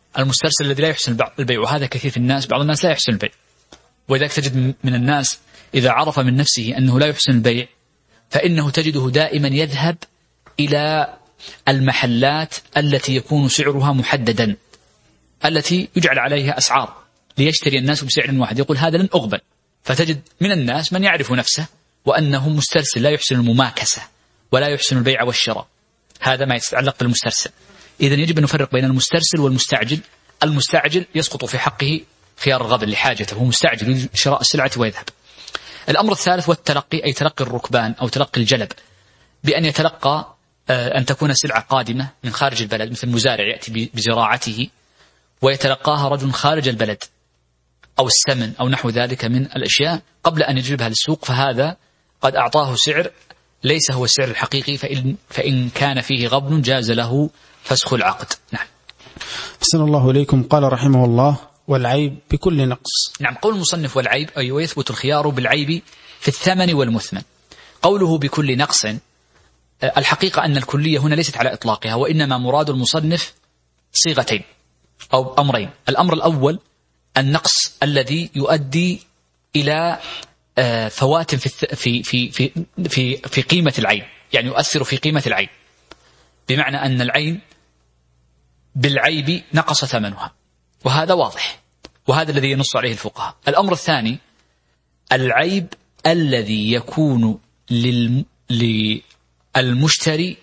المسترسل الذي لا يحسن البيع، وهذا كثير في الناس، بعض الناس لا يحسن البيع، ولذلك تجد من الناس إذا عرف من نفسه أنه لا يحسن البيع فإنه تجده دائما يذهب إلى المحلات التي يكون سعرها محددا، التي يجعل عليها أسعار ليشتري الناس بسعر واحد، يقول هذا لن أقبل. فتجد من الناس من يعرف نفسه وأنه مسترسل لا يحسن المماكسة ولا يحسن البيع والشراء، هذا ما يتعلق بالمسترسل. إذن يجب أن نفرق بين المسترسل والمستعجل. المستعجل يسقط في حقه خيار الغبن لحاجته، هو مستعجل يريد شراء السلعة ويذهب. الأمر الثالث والتلقي، أي تلقي الركبان أو تلقي الجلب، بأن يتلقى أن تكون سلعة قادمة من خارج البلد، مثل مزارع يأتي بزراعته ويتلقاها رجل خارج البلد، أو السمن أو نحو ذلك من الأشياء قبل أن يجلبها للسوق، فهذا قد أعطاه سعر ليس هو السعر الحقيقي، فإن, فإن كان فيه غبن جاز له فسخ العقد. نعم. أحسن الله إليكم. قال رحمه الله: والعيب بكل نقص. نعم، قول المصنف والعيب، أي ويثبت الخيار بالعيب في الثمن والمثمن. قوله بكل نقص، الحقيقة أن الكلية هنا ليست على إطلاقها، وإنما مراد المصنف صيغتين أو أمرين. الأمر الأول النقص الذي يؤدي إلى فوات في في في في في, في قيمة العين، يعني يؤثر في قيمة العين، بمعنى أن العين بالعيب نقص ثمنها، وهذا واضح، وهذا الذي ينص عليه الفقهاء. الأمر الثاني العيب الذي يكون للم للمشتري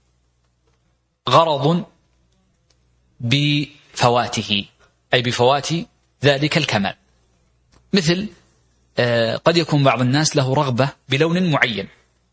غرض بفواته، أي بفوات ذلك الكمال، مثل قد يكون بعض الناس له رغبة بلون معين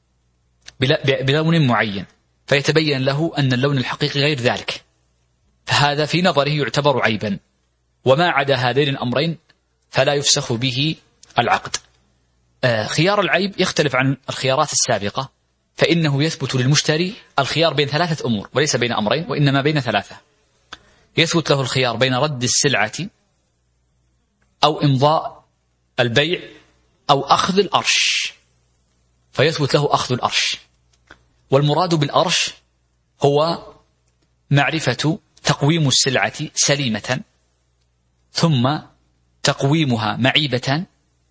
بلون معين فيتبين له أن اللون الحقيقي غير ذلك، فهذا في نظره يعتبر عيبا، وما عدا هذين الأمرين فلا يفسخ به العقد. خيار العيب يختلف عن الخيارات السابقة، فإنه يثبت للمشتري الخيار بين ثلاثة أمور، وليس بين أمرين وإنما بين ثلاثة. يثبت له الخيار بين رد السلعة أو إمضاء البيع أو أخذ الأرش، فيثبت له أخذ الأرش. والمراد بالأرش هو معرفة تقويم السلعة سليمة ثم تقويمها معيبة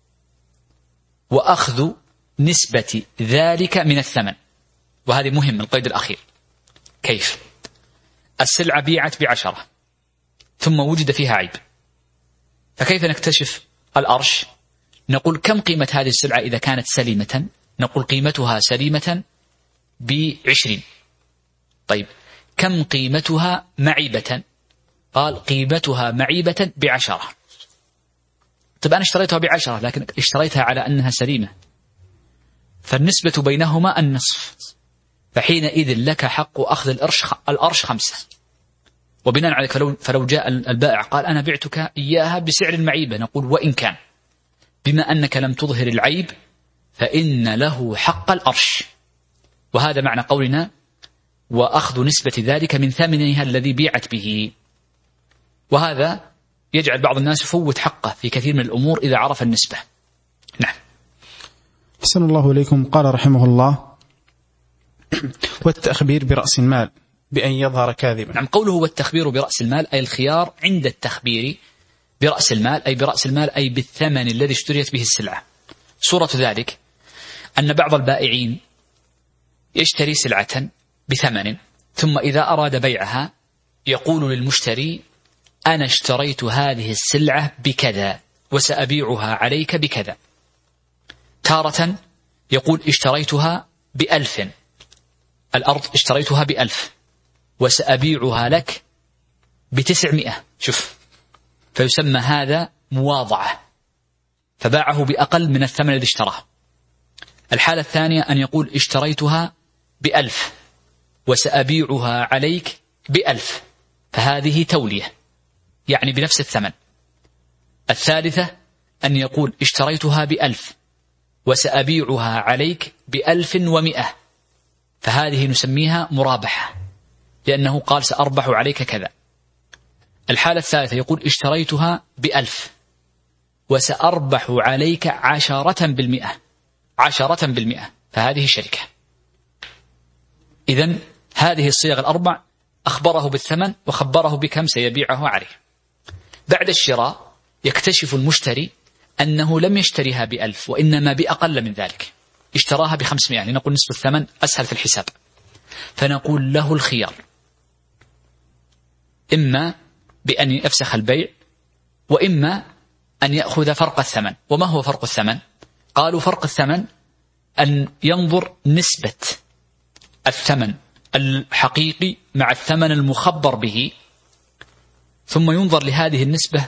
وأخذ نسبة ذلك من الثمن. وهذه مهم، القيد الأخير. كيف؟ السلعة بيعت بعشرة ثم وجد فيها عيب، فكيف نكتشف الأرش؟ نقول كم قيمة هذه السلعة إذا كانت سليمة؟ نقول قيمتها سليمة بعشرين. طيب كم قيمتها معيبة؟ قال قيمتها معيبة بعشرة. طيب أنا اشتريتها بعشرة لكن اشتريتها على أنها سليمة، فالنسبة بينهما النصف، فحينئذ لك حق أخذ الأرش الأرش خمسة. وبناء على فلو, فلو جاء البائع قال أنا بعتك إياها بسعر المعيبة، نقول وإن كان بما أنك لم تظهر العيب فإن له حق الأرش. وهذا معنى قولنا وأخذ نسبة ذلك من ثمنها الذي بيعت به. وهذا يجعل بعض الناس يفوت حقه في كثير من الأمور إذا عرف النسبة. نعم. أحسن الله إليكم. قال رحمه الله: والتخبير برأس المال بأن يظهر كاذبا. نعم، قوله والتخبير برأس المال أي الخيار عند التخبير برأس المال، أي برأس المال أي بالثمن الذي اشتريت به السلعة. صورة ذلك أن بعض البائعين يشتري سلعة بثمن ثم إذا أراد بيعها يقول للمشتري أنا اشتريت هذه السلعة بكذا وسأبيعها عليك بكذا. تارة يقول اشتريتها بألف، الأرض اشتريتها بألف وسأبيعها لك بتسعمائة. شوف، فيسمى هذا مواضعة، فباعه بأقل من الثمن الذي اشتراه. الحالة الثانية أن يقول اشتريتها بألف وسأبيعها عليك بألف، فهذه تولية يعني بنفس الثمن. الثالثة أن يقول اشتريتها بألف وسأبيعها عليك بألف ومئة، فهذه نسميها مرابحة لأنه قال سأربح عليك كذا. الحالة الثالثة يقول اشتريتها بألف وسأربح عليك عشرة بالمئة، عشرة بالمئة، فهذه شركة. إذن هذه الصيغ الأربع أخبره بالثمن وخبره بكم سيبيعه عليه. بعد الشراء يكتشف المشتري أنه لم يشتريها بألف وإنما بأقل من ذلك، اشتراها بخمسمائة، لنقول نصف الثمن أسهل في الحساب. فنقول له الخيار، إما بأن يفسخ البيع وإما أن يأخذ فرق الثمن. وما هو فرق الثمن؟ قالوا فرق الثمن أن ينظر نسبة الثمن الحقيقي مع الثمن المخبر به، ثم ينظر لهذه النسبة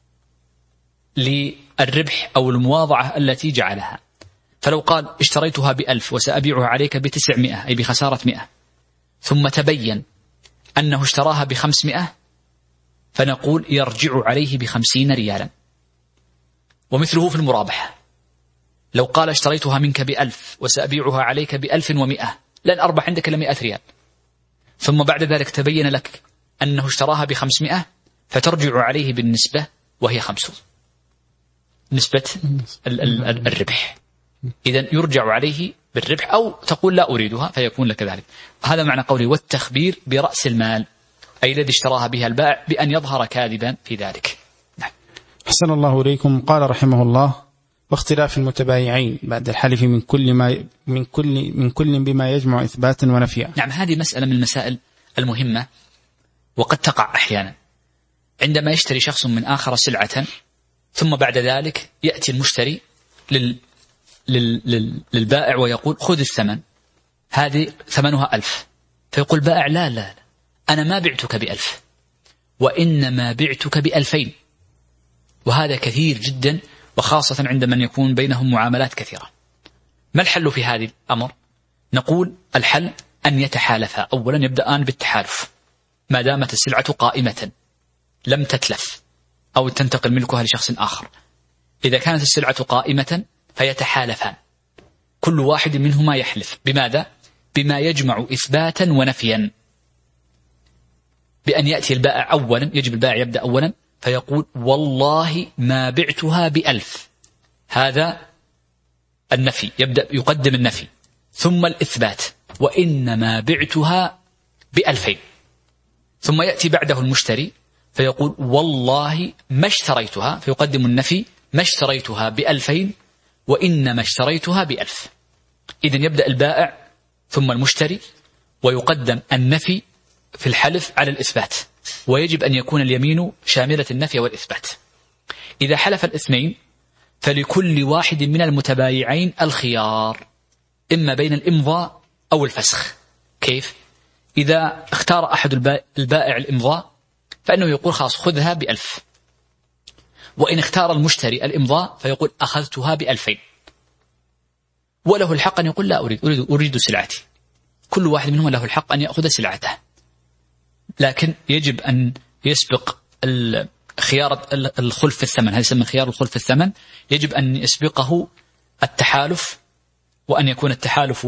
للربح أو المواضعة التي جعلها. فلو قال اشتريتها بألف وسأبيعها عليك بتسعمائة أي بخسارة مئة، ثم تبين أنه اشتراها بخمسمائة، فنقول يرجع عليه بخمسين ريالا. ومثله في المرابحة، لو قال اشتريتها منك بألف وسأبيعها عليك بألف ومئة، لن أربح عندك إلا مئة ريال، ثم بعد ذلك تبين لك أنه اشتراها بخمسمائة، فترجع عليه بالنسبة وهي خمسون، نسبة ال ال الربح. إذن يرجع عليه بالربح، أو تقول لا أريدها فيكون لك ذلك. هذا معنى قولي والتخبير برأس المال، أي الذي اشتراها بها البائع، بأن يظهر كاذبا في ذلك. نعم. أحسن الله إليكم. قال رحمه الله: واختلاف المتبايعين بعد الحلف من كل ما من كل من كل بما يجمع إثباتا ونفيا. نعم، هذه مسألة من المسائل المهمة، وقد تقع أحيانا عندما يشتري شخص من آخر سلعة، ثم بعد ذلك يأتي المشتري لل لل لل للبائع ويقول خذ الثمن، هذه ثمنها ألف. فيقول البائع لا لا لا، أنا ما بعتك بألف وإنما بعتك بألفين. وهذا كثير جدا، وخاصة عند من يكون بينهم معاملات كثيرة. ما الحل في هذه الأمر؟ نقول الحل أن يتحالفا. أولا يبدأان بالتحالف ما دامت السلعة قائمة لم تتلف أو تنتقل ملكها لشخص آخر. إذا كانت السلعة قائمة فيتحالفان، كل واحد منهما يحلف بماذا؟ بما يجمع إثباتا ونفيا. بأن يأتي البائع أولا، يجب البائع يبدأ أولا فيقول والله ما بعتها بألف، هذا النفي، يبدأ يقدم النفي، ثم الإثبات وإنما بعتها بألفين. ثم يأتي بعده المشتري فيقول والله ما اشتريتها، فيقدم النفي، ما اشتريتها بألفين وإنما اشتريتها بألف. إذن يبدأ البائع ثم المشتري، ويقدم النفي في الحلف على الإثبات، ويجب أن يكون اليمين شاملة النفي والإثبات. إذا حلف الاثنين فلكل واحد من المتبايعين الخيار، إما بين الإمضاء أو الفسخ. كيف؟ إذا اختار أحد البائع الإمضاء فإنه يقول خلاص خذها بألف، وإن اختار المشتري الإمضاء فيقول أخذتها بألفين، وله الحق أن يقول لا أريد أريد, أريد سلعتي. كل واحد منهم له الحق أن يأخذ سلعته، لكن يجب أن يسبق خيار الخلف في الثمن، هذا يسمى خيار الخلف في الثمن. يجب أن يسبقه التحالف، وأن يكون التحالف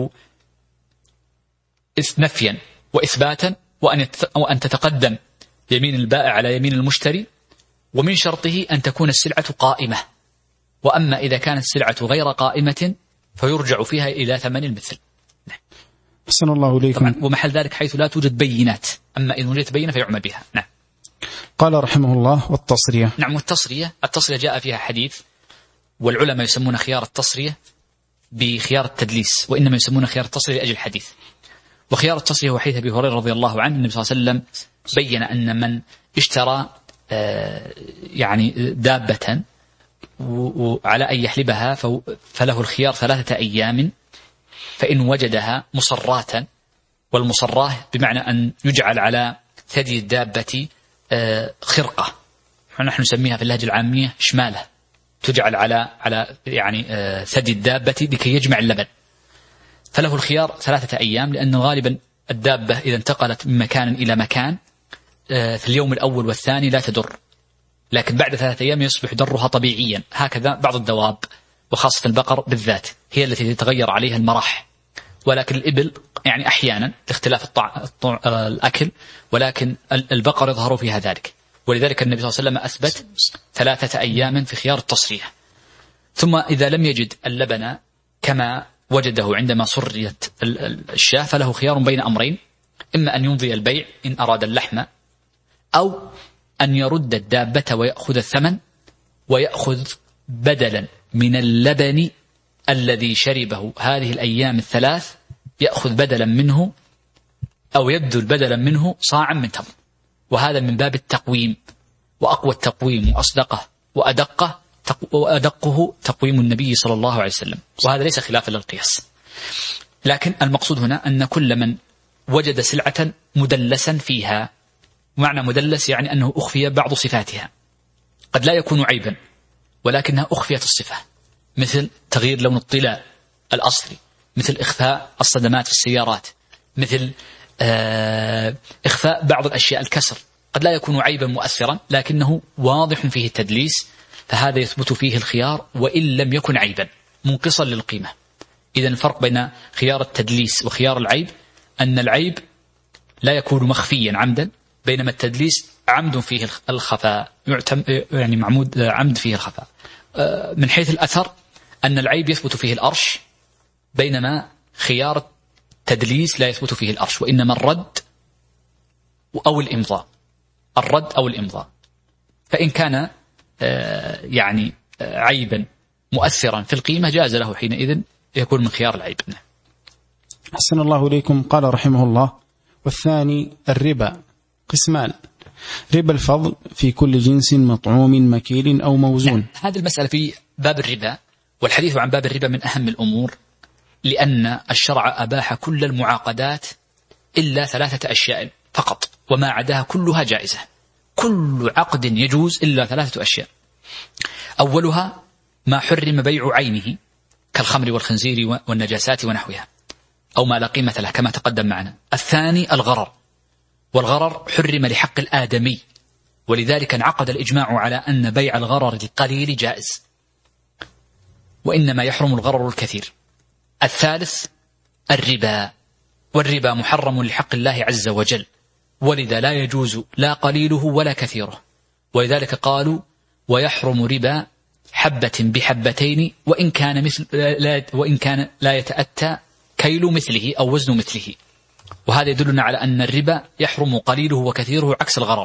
نفيا وإثباتا، وأن وأن تتقدم يمين البائع على يمين المشتري، ومن شرطه أن تكون السلعة قائمة. وأما إذا كانت السلعة غير قائمة فيرجع فيها إلى ثمن المثل. أحسن الله إليكم. ومحل ذلك حيث لا توجد بينات، أما إذا وجدت بينة فيعمل بها. نعم. قال رحمه الله: والتصرية. نعم، والتصرية، التصرية جاء فيها حديث، والعلماء يسمون خيار التصرية بخيار التدليس، وإنما يسمون خيار التصرية لأجل الحديث. وخيار التصرية هو حديث أبي هريرة رضي الله عنه، النبي صلى الله عليه وسلم بين أن من اشترى يعني دابة وعلى أن يحلبها فله الخيار ثلاثة أيام، فإن وجدها مصراتا، والمصراه بمعنى أن يجعل على ثدي الدابة خرقة، ونحن نسميها في اللهجة العامية شمالة، تجعل على على يعني ثدي الدابة لكي يجمع اللبن. فله الخيار ثلاثة أيام، لأن غالبا الدابة إذا انتقلت من مكان إلى مكان في اليوم الأول والثاني لا تدر، لكن بعد ثلاثة أيام يصبح درها طبيعيا. هكذا بعض الدواب وخاصة البقر بالذات هي التي تتغير عليها المراح، ولكن الإبل يعني أحيانا لاختلاف الطع... الطع... الأكل، ولكن البقر يظهر فيها ذلك. ولذلك النبي صلى الله عليه وسلم أثبت ثلاثة أيام في خيار التصريح. ثم إذا لم يجد اللبن كما وجده عندما صريت الشاة فله خيار بين أمرين، إما أن يمضي البيع إن أراد اللحم، أو أن يرد الدابة ويأخذ الثمن ويأخذ بدلا من اللبن الذي شربه هذه الأيام الثلاث، يأخذ بدلا منه أو يبذل بدلا منه صاعا من تمر. وهذا من باب التقويم، وأقوى التقويم وأصدقه وأدقه وأدقه تقويم النبي صلى الله عليه وسلم، وهذا ليس خلافا للقياس. لكن المقصود هنا أن كل من وجد سلعة مدلسا فيها، معنى مدلس يعني أنه أخفي بعض صفاتها، قد لا يكون عيبا ولكنها أخفيت الصفة، مثل تغيير لون الطلاء الأصلي، مثل إخفاء الصدمات في السيارات، مثل إخفاء بعض الأشياء، الكسر قد لا يكون عيبا مؤثرا لكنه واضح فيه التدليس، فهذا يثبت فيه الخيار وإن لم يكن عيبا منقصا للقيمة. إذن الفرق بين خيار التدليس وخيار العيب أن العيب لا يكون مخفيا عمدا، بينما التدليس عمد فيه الخفاء، يعني معمود عمد فيه الخفاء. من حيث الأثر أن العيب يثبت فيه الأرش، بينما خيار التدليس لا يثبت فيه الأرش، وإنما الرد أو الإمضاء، الرد أو الإمضاء. فإن كان يعني عيبا مؤثرا في القيمة جاز له حينئذ يكون من خيار العيب. أحسن الله إليكم. قال رحمه الله: والثاني الربا قسمان: ربا الفضل في كل جنس مطعوم مكيل أو موزون. هذه المسألة في باب الربا، والحديث عن باب الربا من أهم الأمور، لأن الشرع أباح كل المعاقدات إلا ثلاثة أشياء فقط، وما عداها كلها جائزة. كل عقد يجوز إلا ثلاثة أشياء: أولها ما حرم بيع عينه كالخمر والخنزير والنجاسات ونحوها، أو ما لا قيمة له كما تقدم معنا. الثاني الغرر، والغرر حرم لحق الآدمي، ولذلك انعقد الإجماع على أن بيع الغرر القليل جائز، وإنما يحرم الغرر الكثير. الثالث الربا، والربا محرم لحق الله عز وجل، ولذا لا يجوز لا قليله ولا كثيره، ولذلك قالوا: ويحرم ربا حبة بحبتين وإن كان مثل لا وإن كان لا يتأتى كيل مثله أو وزن مثله. وهذا يدلنا على أن الربا يحرم قليله وكثيره عكس الغرر،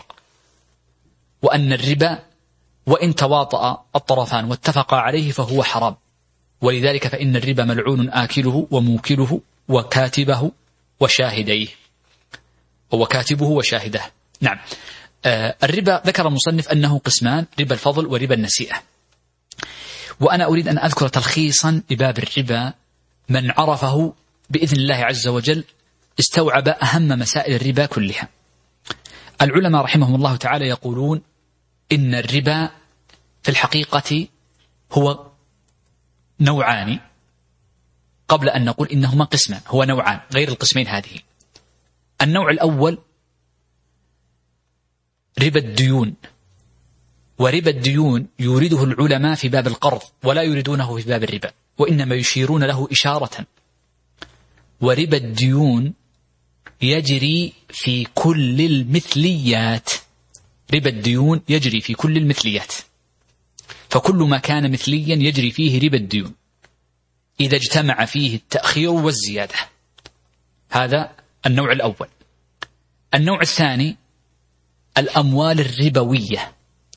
وأن الربا وإن تواطأ الطرفان واتفقا عليه فهو حرام، ولذلك فإن الربا ملعون آكله وموكله وكاتبه وشاهديه وكاتبه وشاهده. نعم. آه الربا ذكر المصنف أنه قسمان: ربا الفضل وربا النسيئة. وأنا أريد أن أذكر تلخيصا لباب الربا، من عرفه بإذن الله عز وجل استوعب أهم مسائل الربا كلها. العلماء رحمهم الله تعالى يقولون إن الربا في الحقيقة هو نوعان، قبل أن نقول إنهما قسمان، هو نوعان غير القسمين هذه. النوع الأول ربا الديون، وربا الديون يريده العلماء في باب القرض ولا يريدونه في باب الربا، وإنما يشيرون له إشارة. وربا الديون يجري في كل المثليات، ربا الديون يجري في كل المثليات، فكل ما كان مثليا يجري فيه ربا الديون إذا اجتمع فيه التأخير والزيادة. هذا النوع الأول. النوع الثاني الأموال الربوية،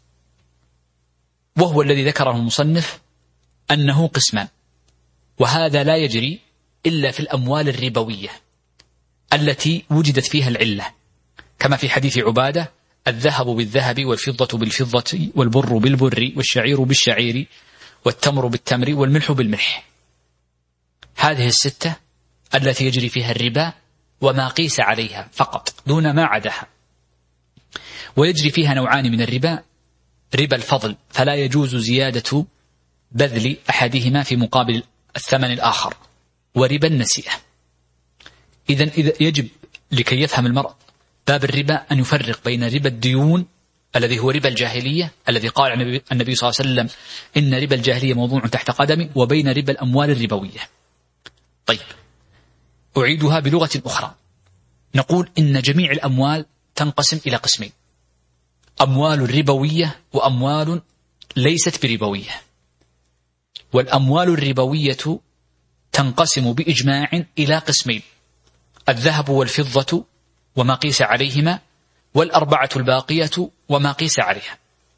وهو الذي ذكره المصنف أنه قسمان، وهذا لا يجري إلا في الأموال الربوية التي وجدت فيها العلة، كما في حديث عبادة: الذهب بالذهب والفضة بالفضة والبر بالبر والشعير بالشعير والتمر بالتمر والملح بالملح. هذه الستة التي يجري فيها الربا وما قيس عليها فقط دون ما عداها. ويجري فيها نوعان من الربا: ربا الفضل، فلا يجوز زيادة بذل أحدهما في مقابل الثمن الآخر، وربا النسيئة. إذن إذا يجب لكي يفهم المرء باب الربا أن يفرق بين ربا الديون الذي هو ربا الجاهلية الذي قال النبي صلى الله عليه وسلم: إن ربا الجاهلية موضوع تحت قدمي، وبين ربا الأموال الربوية. طيب، أعيدها بلغة أخرى، نقول إن جميع الأموال تنقسم إلى قسمين: أموال ربوية وأموال ليست بربوية. والأموال الربوية تنقسم بإجماع إلى قسمين: الذهب والفضة وما قيس عليهما، والأربعة الباقية وما قيس عليها.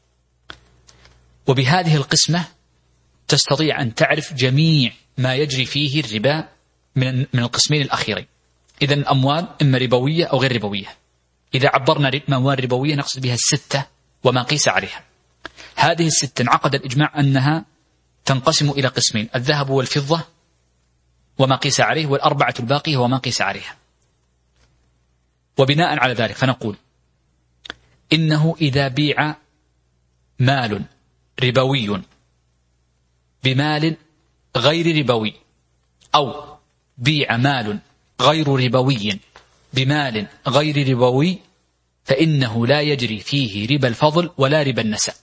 وبهذه القسمة تستطيع أن تعرف جميع ما يجري فيه الربا من من القسمين الأخيرين. إذن الأموال إما ربوية أو غير ربوية. إذا عبرنا أموال ربوية نقصد بها الستة وما قيس عليها. هذه الستة انعقد الإجماع أنها تنقسم إلى قسمين: الذهب والفضة وما قيس عليه، والأربعة الباقية وما قيس عليها. وبناء على ذلك فنقول إنه إذا بيع مال ربوي بمال غير ربوي، أو بيع مال غير ربوي بمال غير ربوي، فإنه لا يجري فيه ربا الفضل ولا ربا النسأ.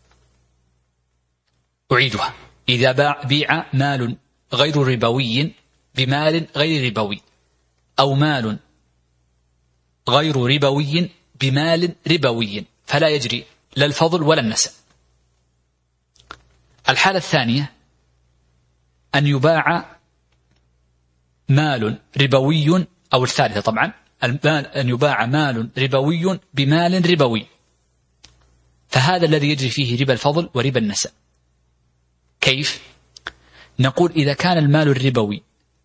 أعيدها: إذا بيع مال غير ربوي بمال غير ربوي، أو مال غير ربوي بمال ربوي، فلا يجري لا الفضل ولا النسأ. الحالة الثانية أن يباع مال ربوي، أو الثالثة طبعا أن يباع مال ربوي بمال ربوي، فهذا الذي يجري فيه ربا الفضل وربا النسأ. كيف؟ نقول إذا كان المال الربوي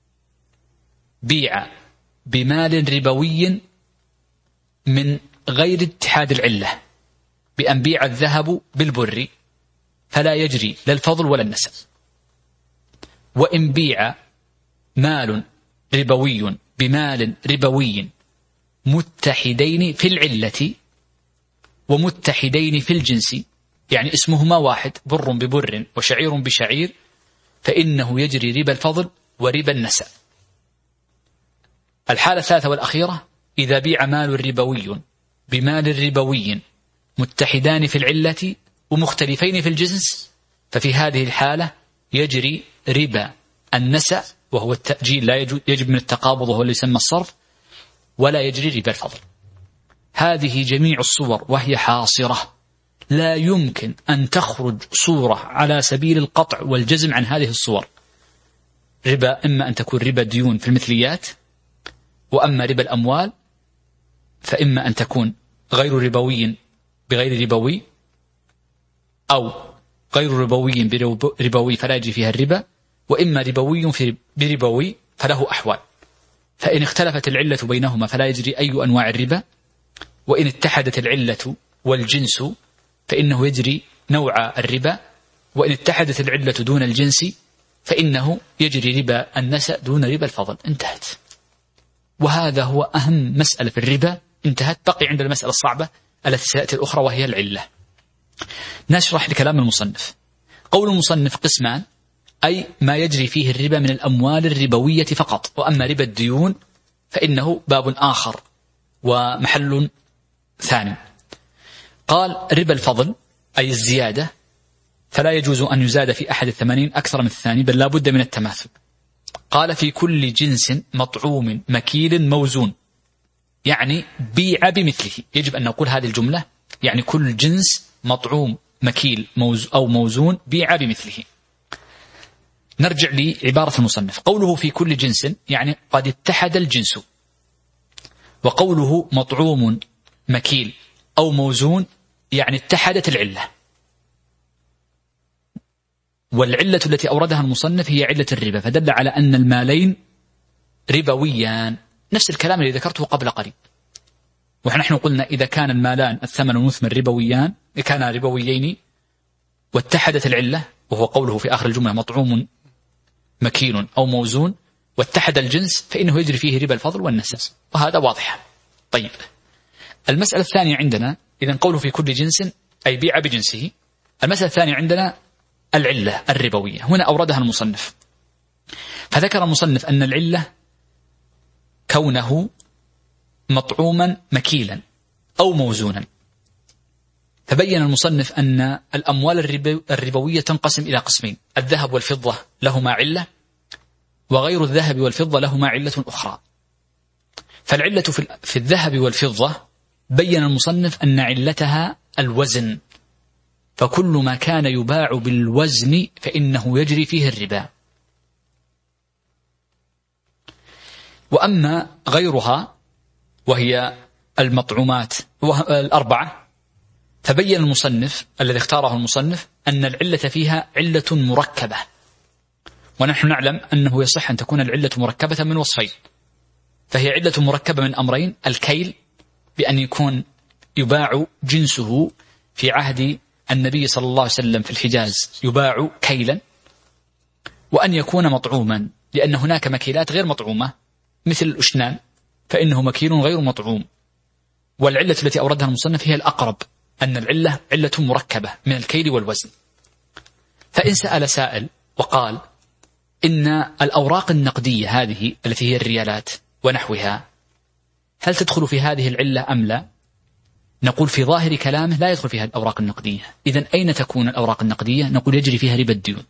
بيع بمال ربوي من غير اتحاد العلة، بأن بيع الذهب بالبر، فلا يجري لا الفضل ولا النسأ. وإن بيع مال ربوي بمال ربوي متحدين في العلة ومتحدين في الجنس، يعني اسمهما واحد، بر ببر وشعير بشعير، فإنه يجري ربا الفضل وربا النسأ. الحالة الثالثة والأخيرة: إذا بيع مال ربوي بمال ربوي متحدان في العلة ومختلفين في الجنس، ففي هذه الحالة يجري ربا النسأ، وهو التأجيل لا يجب من التقابض، وهو اللي يسمى الصرف، ولا يجري ربا الفضل. هذه جميع الصور وهي حاصرة، لا يمكن أن تخرج صورة على سبيل القطع والجزم عن هذه الصور. ربا إما أن تكون ربا ديون في المثليات، وأما ربا الأموال فإما أن تكون غير ربوي بغير ربوي، أو غير ربوي بربوي فلا يجري فيها الربا، وإما ربوي في بربوي فله أحوال. فإن اختلفت العلة بينهما فلا يجري أي أنواع الربا، وإن اتحدت العلة والجنس فإنه يجري نوع الربا، وإن اتحدت العلة دون الجنس فإنه يجري ربا النسأ دون ربا الفضل. انتهت. وهذا هو أهم مسألة في الربا، انتهت. بقي عند المسألة الصعبة التي سيأتي الأخرى وهي العلة. نشرح لكلام المصنف. قول المصنف قسمان، أي ما يجري فيه الربا من الأموال الربوية فقط، وأما ربا الديون فإنه باب آخر ومحل ثاني. قال: ربا الفضل أي الزيادة، فلا يجوز أن يزاد في أحد الثمانين أكثر من الثاني، بل لا بد من التماثل. قال: في كل جنس مطعوم مكيل موزون، يعني بيع بمثله. يجب أن نقول هذه الجملة، يعني كل جنس مطعوم مكيل موز أو موزون بيع بمثله. نرجع لعبارة المصنف. قوله في كل جنس يعني قد اتحد الجنس، وقوله مطعوم مكيل أو موزون يعني اتحدت العلة. والعلة التي أوردها المصنف هي علة الربا، فدل على أن المالين ربويان، نفس الكلام الذي ذكرته قبل قليل. ونحن قلنا إذا كان المالان الثمن والمثمن ربويان، كان ربويين واتحدت العلة، وهو قوله في آخر الجملة مطعوم مكيل أو موزون، واتحد الجنس، فإنه يجري فيه ربا الفضل والنسأ، وهذا واضح. طيب، المسألة الثانية عندنا، إذن قوله في كل جنس أي بيع بجنسه. المسألة الثانية عندنا العلة الربوية، هنا أوردها المصنف. فذكر المصنف أن العلة كونه مطعوما مكيلا أو موزونا. فبين المصنف أن الأموال الربوية تنقسم إلى قسمين: الذهب والفضة لهما علة، وغير الذهب والفضة لهما علة أخرى. فالعلة في الذهب والفضة بين المصنف أن علتها الوزن، فكل ما كان يباع بالوزن فإنه يجري فيه الربا. وأما غيرها وهي المطعومات الأربعة. فبين المصنف الذي اختاره المصنف أن العلة فيها علة مركبة، ونحن نعلم أنه يصح أن تكون العلة مركبة من وصفين. فهي علة مركبة من أمرين: الكيل، بأن يكون يباع جنسه في عهد النبي صلى الله عليه وسلم في الحجاز يباع كيلا، وأن يكون مطعوما، لأن هناك مكيلات غير مطعومة مثل الأشنان فإنه مكيل غير مطعوم. والعلة التي أوردها المصنف هي الأقرب، أن العلة علة مركبة من الكيل والوزن. فإن سأل سائل وقال إن الأوراق النقدية هذه التي هي الريالات ونحوها هل تدخل في هذه العلة أم لا؟ نقول في ظاهر كلامه لا يدخل فيها الأوراق النقدية. إذن أين تكون الأوراق النقدية؟ نقول يجري فيها ربا الديون.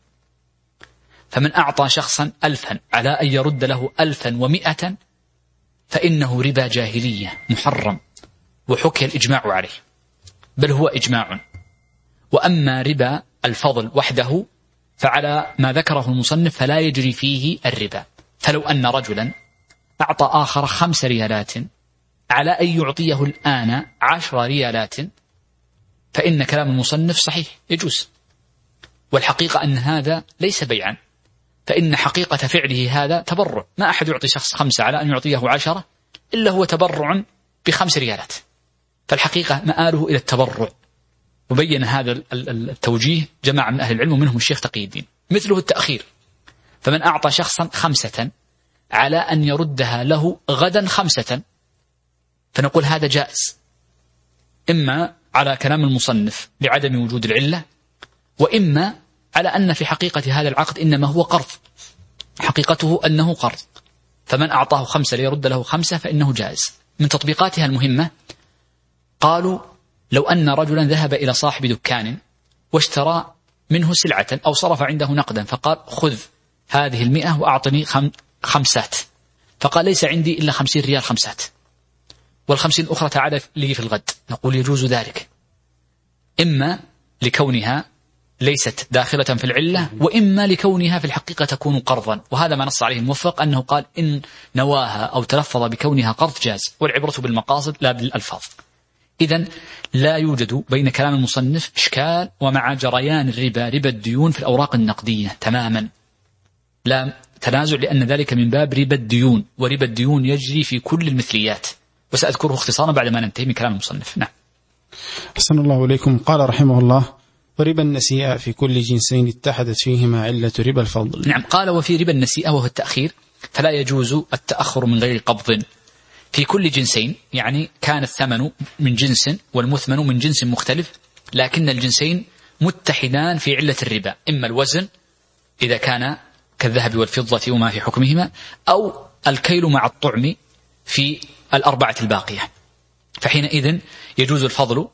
فمن أعطى شخصا ألفا على أن يرد له ألفا ومئة فإنه ربا جاهلية محرم، وحكي الإجماع عليه، بل هو إجماع. وأما ربا الفضل وحده فعلى ما ذكره المصنف فلا يجري فيه الربا. فلو أن رجلا أعطى آخر خمس ريالات على أن يعطيه الآن عشر ريالات فإن كلام المصنف صحيح يجوز. والحقيقة أن هذا ليس بيعا، فإن حقيقة فعله هذا تبرع. ما أحد يعطي شخص خمسة على أن يعطيه عشرة إلا هو تبرع بخمس ريالات، فالحقيقة مآله إلى التبرع. وبين هذا التوجيه جماعة من أهل العلم ومنهم الشيخ تقي الدين. مثله التأخير، فمن أعطى شخصا خمسة على أن يردها له غدا خمسة فنقول هذا جائز، إما على كلام المصنف لعدم وجود العلة، وإما على أن في حقيقة هذا العقد إنما هو قرض، حقيقته أنه قرض، فمن أعطاه خمسة ليرد له خمسة فإنه جائز. من تطبيقاتها المهمة قالوا لو أن رجلا ذهب إلى صاحب دكان واشترى منه سلعة أو صرف عنده نقدا فقال خذ هذه المئة وأعطني خم خمسات، فقال ليس عندي إلا خمسين ريال خمسات والخمسين الأخرى تعالى لي في الغد، نقول يجوز ذلك، إما لكونها ليست داخلة في العلة، وإما لكونها في الحقيقة تكون قرضا. وهذا ما نص عليه الموفق، أنه قال إن نواها أو تلفظ بكونها قرض جاز، والعبرة بالمقاصد لا بالألفاظ. إذن لا يوجد بين كلام المصنف إشكال ومع جريان الربا ربا الديون في الأوراق النقدية تماما، لا تنازع، لأن ذلك من باب ربا الديون، وربا الديون يجري في كل المثليات، وسأذكره اختصارا بعد ما ننتهي من كلام المصنف. نعم. أحسن الله إليكم. قال رحمه الله: وربا النسيئة في كل جنسين اتحدت فيهما علة ربا الفضل. نعم. قال وفي ربا النسيئة وهو التأخير فلا يجوز التأخر من غير قبض في كل جنسين، يعني كان الثمن من جنس والمثمن من جنس مختلف، لكن الجنسين متحدان في علة الربا، إما الوزن إذا كان كالذهب والفضة وما في حكمهما، أو الكيل مع الطعم في الأربعة الباقية، فحينئذ يجوز الفضل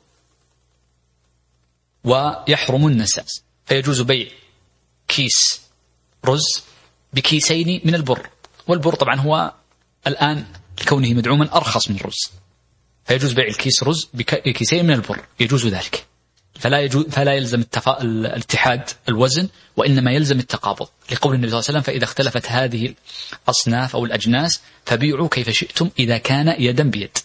ويحرم النساس. فيجوز بيع كيس رز بكيسين من البر، والبر طبعا هو الآن لكونه مدعوما أرخص من الرز، فيجوز بيع الكيس رز بكيسين من البر، يجوز ذلك. فلا يجوز فلا يلزم التفا... الاتحاد الوزن، وإنما يلزم التقابض، لقول النبي صلى الله عليه وسلم: فإذا اختلفت هذه الأصناف أو الأجناس فبيعوا كيف شئتم إذا كان يدا بيد.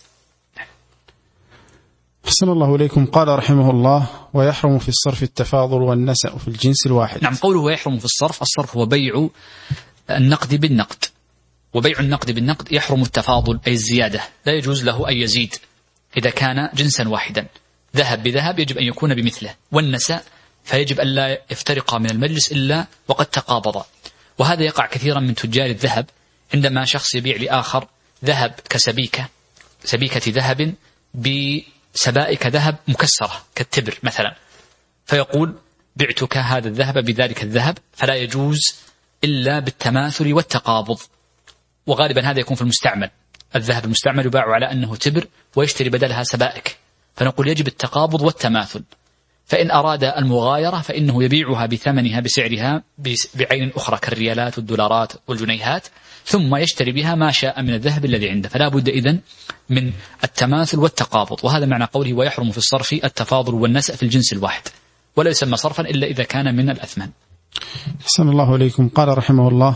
أحسن الله إليكم. قال رحمه الله: ويحرم في الصرف التفاضل والنسأ في الجنس الواحد. نعم. قوله ويحرم في الصرف، الصرف هو بيع النقد بالنقد، وبيع النقد بالنقد يحرم التفاضل أي الزيادة، لا يجوز له أن يزيد إذا كان جنسا واحدا. ذهب بذهب يجب أن يكون بمثله، والنساء فيجب أن لا يفترقا من المجلس إلا وقد تقابضا. وهذا يقع كثيرا من تجار الذهب، عندما شخص يبيع لآخر ذهب كسبيكة سبيكة ذهب بسبائك ذهب مكسرة كالتبر مثلا، فيقول بعتك هذا الذهب بذلك الذهب، فلا يجوز إلا بالتماثل والتقابض. وغالبا هذا يكون في المستعمل، الذهب المستعمل يباع على أنه تبر ويشتري بدلها سبائك، فنقول يجب التقابض والتماثل. فإن أراد المغايرة فإنه يبيعها بثمنها بسعرها بعين أخرى كالريالات والدولارات والجنيهات، ثم يشتري بها ما شاء من الذهب الذي عنده. فلا بد إذن من التماثل والتقابض، وهذا معنى قوله ويحرم في الصرف التفاضل والنسأ في الجنس الواحد، ولا يسمى صرفا إلا إذا كان من الأثمان. أحسن الله إليكم. قال رحمه الله: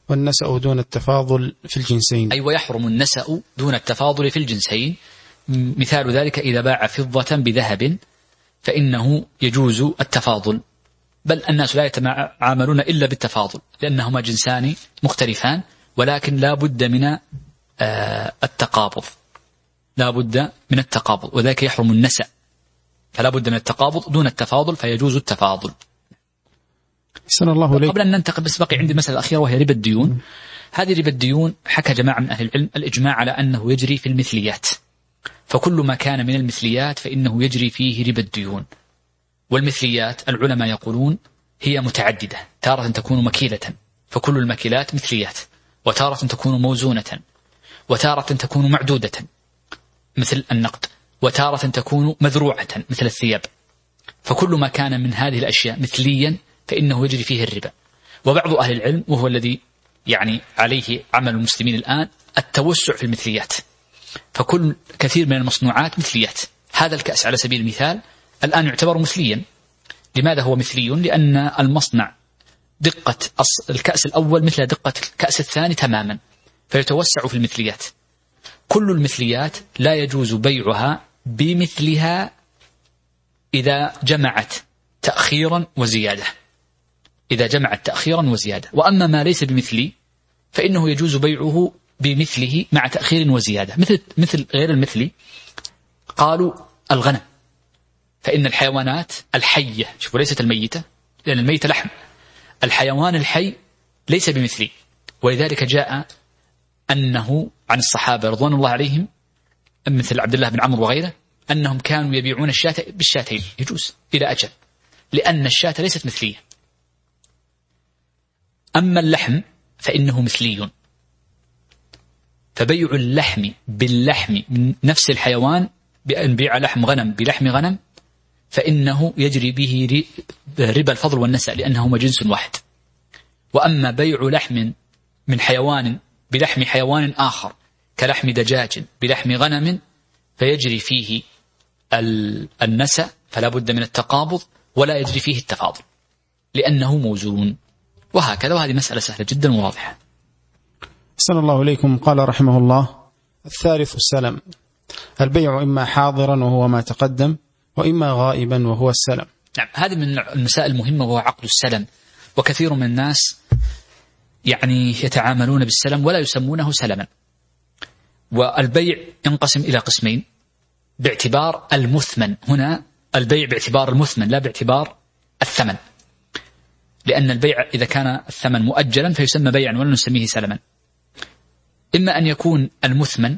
والنسأ دون التفاضل في الجنسين. أي ويحرم النسأ دون التفاضل في الجنسين. مثال ذلك إذا باع فضة بذهب فإنه يجوز التفاضل، بل الناس لا يتعاملون إلا بالتفاضل لأنهما جنسان مختلفان، ولكن لا بد من التقابض، لا بد من التقابض، وذلك يحرم النسأ، فلا بد من التقابض دون التفاضل فيجوز التفاضل. سن الله ليك. قبل أن ننتقل بس بقي عندي المسألة الأخيرة وهي ربا الديون. هذه ربا الديون حكى جماعة من أهل العلم الإجماع على أنه يجري في المثليات، فكل ما كان من المثليات فإنه يجري فيه ربا الديون. والمثليات العلماء يقولون هي متعددة، تارة تكون مكيلة فكل المكيلات مثليات، وتارة تكون موزونة، وتارة تكون معدودة مثل النقد، وتارة تكون مذروعة مثل الثياب، فكل ما كان من هذه الأشياء مثليا فإنه يجري فيه الربا. وبعض أهل العلم وهو الذي يعني عليه عمل المسلمين الآن التوسع في المثليات، فكل كثير من المصنوعات مثليات. هذا الكأس على سبيل المثال الآن يعتبر مثليا. لماذا هو مثلي؟ لأن المصنع دقة الكأس الأول مثل دقة الكأس الثاني تماما، فيتوسع في المثليات. كل المثليات لا يجوز بيعها بمثلها إذا جمعت تأخيرا وزيادة، إذا جمعت تأخيرا وزيادة. وأما ما ليس بمثلي فإنه يجوز بيعه بمثله مع تأخير وزيادة. مثل مثل غير المثلي قالوا الغنم، فإن الحيوانات الحية، شوفوا ليست الميتة لأن الميتة لحم، الحيوان الحي ليس بمثلي. ولذلك جاء أنه عن الصحابة رضوان الله عليهم مثل عبد الله بن عمرو وغيره أنهم كانوا يبيعون الشاة بالشاتين، يجوز إلى أجل، لأن الشاة ليست مثلية. أما اللحم فإنه مثلي، فبيع اللحم باللحم من نفس الحيوان بأن بيع لحم غنم بلحم غنم فإنه يجري به ربا الفضل والنسأ لأنهما جنس واحد. وأما بيع لحم من حيوان بلحم حيوان آخر كلحم دجاج بلحم غنم فيجري فيه النسأ، فلا بد من التقابض، ولا يجري فيه التفاضل لأنه موزون. وهكذا، وهذه مسألة سهلة جدا وواضحة. أحسن الله إليكم. قال رحمه الله: الثالث السلم، البيع إما حاضرا وهو ما تقدم، وإما غائبا وهو السلم. نعم، هذه من المسائل المهمة وهو عقد السلم. وكثير من الناس يعني يتعاملون بالسلم ولا يسمونه سلما. والبيع ينقسم إلى قسمين باعتبار المثمن، هنا البيع باعتبار المثمن لا باعتبار الثمن، لأن البيع إذا كان الثمن مؤجلا فيسمى بيعا ولا نسميه سلما. إما أن يكون المثمن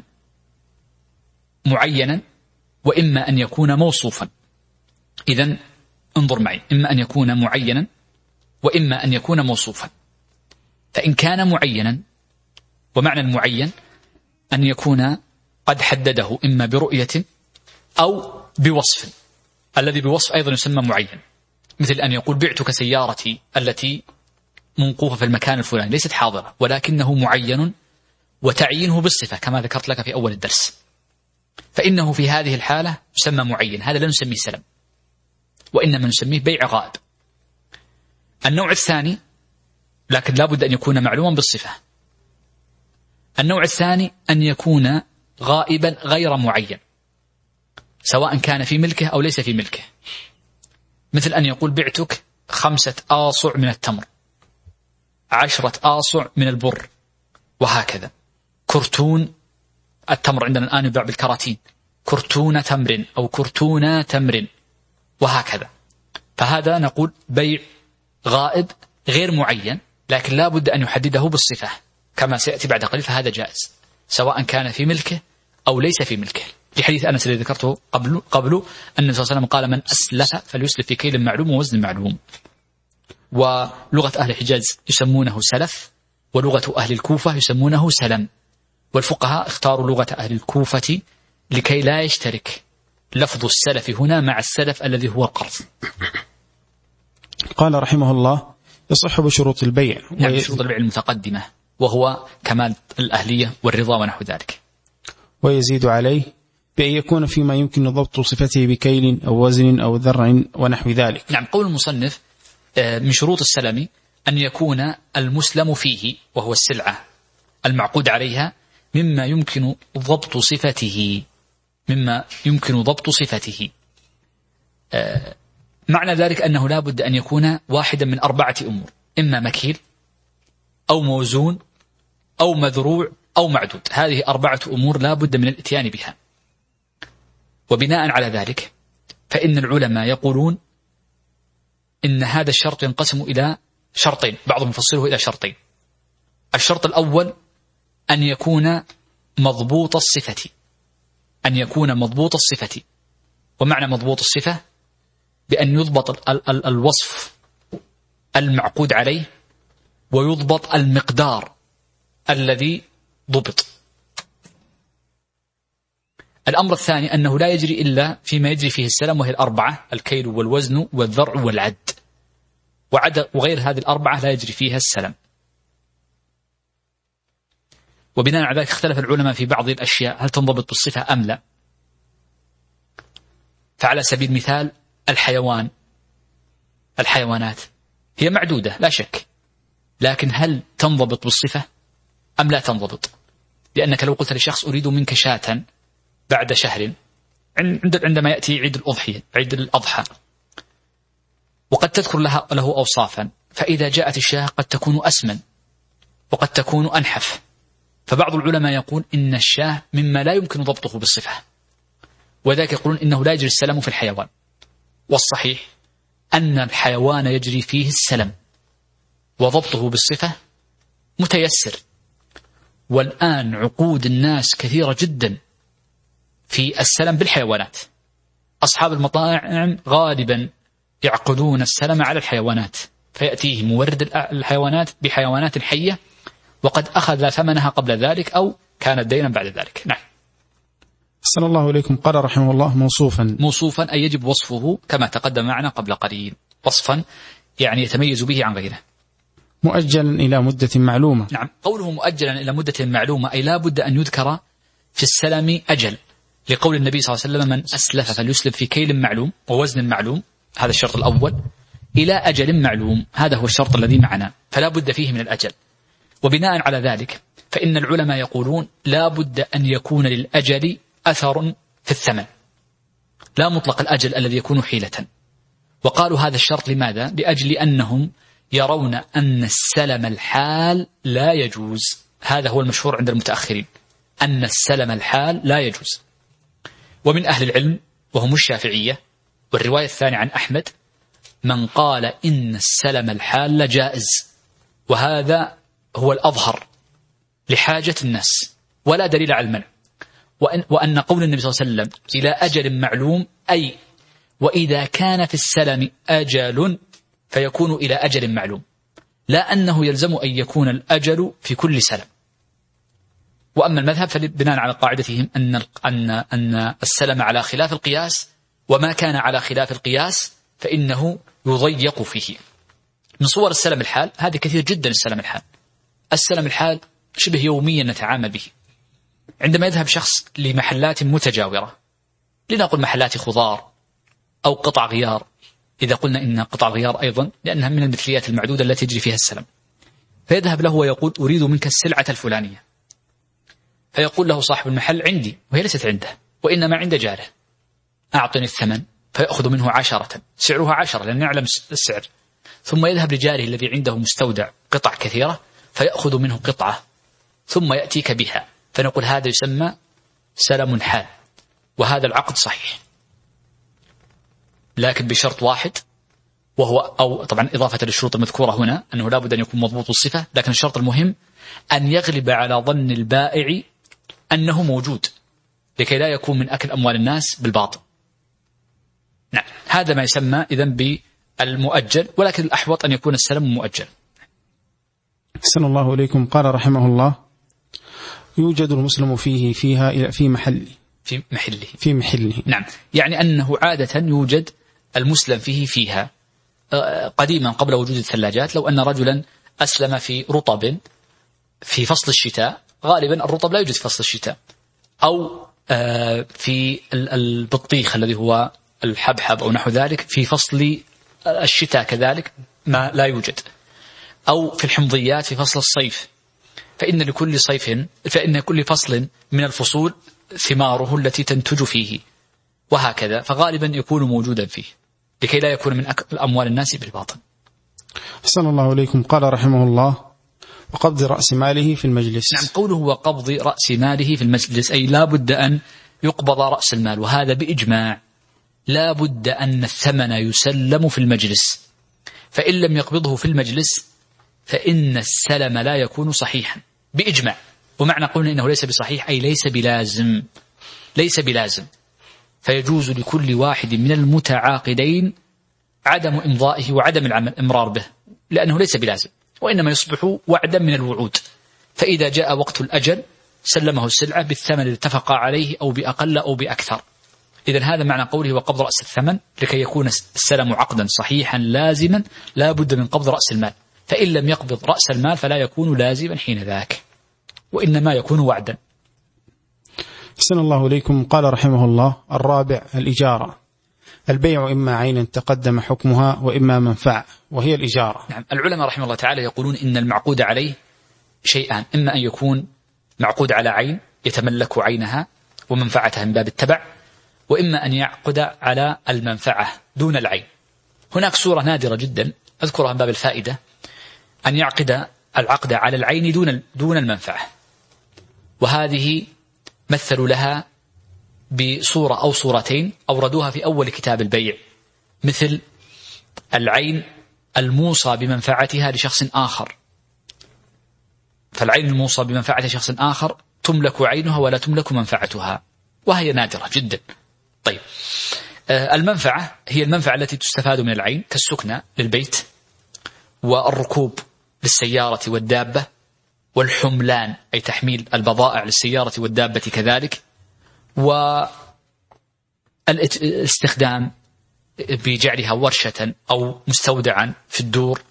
معينا، وإما أن يكون موصوفا. إذن انظر معي، إما أن يكون معينا وإما أن يكون موصوفا. فإن كان معينا، ومعنى المعين أن يكون قد حدده إما برؤية أو بوصف، الذي بوصف أيضا يسمى معين، مثل أن يقول بعتك سيارتي التي منقوفة في المكان الفلاني، ليست حاضرة ولكنه معين وتعيينه بالصفة كما ذكرت لك في أول الدرس، فإنه في هذه الحالة يسمى معين. هذا لا نسميه سلم، وإنما نسميه بيع غائب. النوع الثاني، لكن لا بد أن يكون معلوما بالصفة، النوع الثاني أن يكون غائبا غير معين، سواء كان في ملكه أو ليس في ملكه. مثل أن يقول بعتك خمسة آصع من التمر، عشرة آصع من البر، وهكذا. كرتون التمر عندنا الآن يباع بالكراتين، كرتون تمر أو كرتون تمر، وهكذا. فهذا نقول بيع غائب غير معين، لكن لا بد أن يحدده بالصفة كما سيأتي بعد قليل، فهذا جائز سواء كان في ملكه أو ليس في ملكه. لحديث أنس الذي ذكرته قبل قبل أن النبي صلى الله عليه وسلم قال: من أسلف فليسلف في كيل معلوم ووزن معلوم. ولغة أهل الحجاز يسمونه سلف، ولغة أهل الكوفة يسمونه سلم. والفقهاء اختاروا لغة أهل الكوفة لكي لا يشترك لفظ السلف هنا مع السلف الذي هو القرض. قال رحمه الله: يصح بشروط البيع، يعني بشروط البيع المتقدمة، وهو كمال الأهلية والرضا ونحو ذلك. ويزيد عليه بأن يكون فيما يمكن ضبط صفته بكيل أو وزن أو ذرع ونحو ذلك. نعم، قول المصنف من شروط السلم أن يكون المسلم فيه وهو السلعة المعقود عليها مما يمكن ضبط صفته مما يمكن ضبط صفته آه معنى ذلك أنه لا بد أن يكون واحدا من أربعة أمور: إما مكيل أو موزون أو مذروع أو معدود. هذه أربعة أمور لا بد من الاتيان بها. وبناء على ذلك فإن العلماء يقولون إن هذا الشرط ينقسم إلى شرطين، بعضهم يفصله إلى شرطين. الشرط الأول أن يكون مضبوط الصفة أن يكون مضبوط الصفة ومعنى مضبوط الصفة بأن يضبط ال ال الوصف المعقود عليه ويضبط المقدار الذي ضبط. الأمر الثاني أنه لا يجري إلا فيما يجري فيه السلم، وهي الأربعة: الكيل والوزن والذرع والعد، وعد وغير هذه الأربعة لا يجري فيها السلم. وبناء على ذلك اختلف العلماء في بعض الأشياء هل تنضبط بالصفة أم لا. فعلى سبيل المثال الحيوان الحيوانات هي معدودة لا شك، لكن هل تنضبط بالصفة أم لا تنضبط؟ لأنك لو قلت لشخص أريد منك شاة بعد شهر عندما يأتي عيد الأضحية عيد الأضحى، وقد تذكر لها له أوصافا، فإذا جاءت الشاة قد تكون أسمن وقد تكون أنحف، فبعض العلماء يقول إن الشاة مما لا يمكن ضبطه بالصفة، وذلك يقولون إنه لا يجري السلم في الحيوان. والصحيح أن الحيوان يجري فيه السلم وضبطه بالصفة متيسر. والآن عقود الناس كثيرة جدا في السلم بالحيوانات. أصحاب المطاعم غالبا يعقدون السلم على الحيوانات، فيأتيه مورد الحيوانات بحيوانات حية وقد أخذ ثمنها قبل ذلك أو كانت دينا بعد ذلك. نعم. صلى الله عليكم. قال رحمه الله: موصوفا. موصوفا أي يجب وصفه كما تقدم معنا قبل قليل، وصفا يعني يتميز به عن غيره. مؤجلا إلى مدة معلومة. نعم، قوله مؤجلا إلى مدة معلومة أي لا بد أن يذكر في السلم أجل، لقول النبي صلى الله عليه وسلم: من أسلف فليسلف في كيل معلوم ووزن معلوم. هذا الشرط الأول. إلى أجل معلوم هذا هو الشرط الذي معنا، فلا بد فيه من الأجل. وبناء على ذلك فإن العلماء يقولون لا بد أن يكون للأجل أثر في الثمن، لا مطلق الأجل الذي يكون حيلة. وقالوا هذا الشرط لماذا؟ لأجل أنهم يرون أن السلم الحال لا يجوز. هذا هو المشهور عند المتأخرين، أن السلم الحال لا يجوز. ومن أهل العلم وهم الشافعية والرواية الثانية عن أحمد من قال إن السلم الحال لجائز، وهذا هو الأظهر لحاجة الناس ولا دليل على المنع. وأن, وأن قول النبي صلى الله عليه وسلم إلى أجل معلوم أي وإذا كان في السلم أجل فيكون إلى أجل معلوم، لا أنه يلزم أن يكون الأجل في كل سلم. وأما المذهب فبناء على قاعدتهم أن أن أن السلم على خلاف القياس، وما كان على خلاف القياس فإنه يضيق فيه. من صور السلم الحال هذه كثير جدا. السلم الحال السلم الحال شبه يوميا نتعامل به. عندما يذهب شخص لمحلات متجاورة، لنقل محلات خضار أو قطع غيار، إذا قلنا إن قطع غيار أيضا لأنها من المثليات المعدودة التي يجري فيها السلم، فيذهب له ويقول أريد منك السلعة الفلانية، فيقول له صاحب المحل عندي، وهي ليست عنده وإنما عند جاره، أعطني الثمن، فيأخذ منه عشرة، سعرها عشرة لأن نعلم السعر، ثم يذهب لجاره الذي عنده مستودع قطع كثيرة فيأخذ منه قطعة ثم يأتيك بها، فنقول هذا يسمى سلم حال، وهذا العقد صحيح، لكن بشرط واحد، وهو أو طبعا إضافة للشروط المذكورة هنا أنه لا بد أن يكون مضبوط الصفة، لكن الشرط المهم أن يغلب على ظن البائع أنه موجود لكي لا يكون من أكل أموال الناس بالباطل. نعم، هذا ما يسمى إذن بالمؤجل، ولكن الأحوط أن يكون السلم مؤجل. أحسن الله إليكم. قال رحمه الله: يوجد المسلم فيه فيها في محله في محله في محله نعم، يعني أنه عادة يوجد المسلم فيه فيها. قديما قبل وجود الثلاجات لو أن رجلا أسلم في رطب في فصل الشتاء، غالبا الرطب لا يوجد في فصل الشتاء، أو في البطيخ الذي هو الحبحب أو نحو ذلك في فصل الشتاء كذلك ما لا يوجد. أو في الحمضيات في فصل الصيف، فإن لكل صيف فإن كل فصل من الفصول ثماره التي تنتج فيه، وهكذا، فغالبا يكون موجودا فيه لكي لا يكون من أموال الناس بالباطل. أحسن الله إليكم. قال رحمه الله: وقبض رأس ماله في المجلس. نعم، قوله وقبض رأس ماله في المجلس أي لا بد أن يقبض رأس المال، وهذا بإجماع، لا بد أن الثمن يسلم في المجلس، فإن لم يقبضه في المجلس فإن السلم لا يكون صحيحا بإجماع. ومعنى قولنا إنه ليس بصحيح أي ليس بلازم، ليس بلازم، فيجوز لكل واحد من المتعاقدين عدم إمضائه وعدم العمل إمرار به، لأنه ليس بلازم، وإنما يصبح وعدا من الوعود، فإذا جاء وقت الأجل سلمه السلعة بالثمن الذي اتفق عليه أو بأقل أو بأكثر. إذن هذا معنى قوله وقبض رأس الثمن، لكي يكون السلم عقدا صحيحا لازما لا بد من قبض رأس المال، فإن لم يقبض رأس المال فلا يكون لازما حين ذاك، وإنما يكون وعدا. أحسن الله إليكم. قال رحمه الله: الرابع الإجارة. البيع إما عينا تقدم حكمها وإما منفعة، وهي الإجارة. نعم، العلماء رحمه الله تعالى يقولون إن المعقود عليه شيئان: إما أن يكون معقود على عين يتملك عينها ومنفعتها من باب التبع، وإما أن يعقد على المنفعة دون العين. هناك صورة نادرة جدا أذكرها من باب الفائدة، أن يعقد العقد على العين دون دون المنفعة، وهذه مثلوا لها بصورة أو صورتين أوردوها في أول كتاب البيع، مثل العين الموصى بمنفعتها لشخص آخر، فالعين الموصى بمنفعة شخص آخر تملك عينها ولا تملك منفعتها، وهي نادرة جدا. طيب، المنفعة هي المنفعة التي تستفاد من العين كالسكنى للبيت، والركوب للسيارة والدابة، والحملان أي تحميل البضائع للسيارة والدابة كذلك، والاستخدام بجعلها ورشة أو مستودعا في الدور،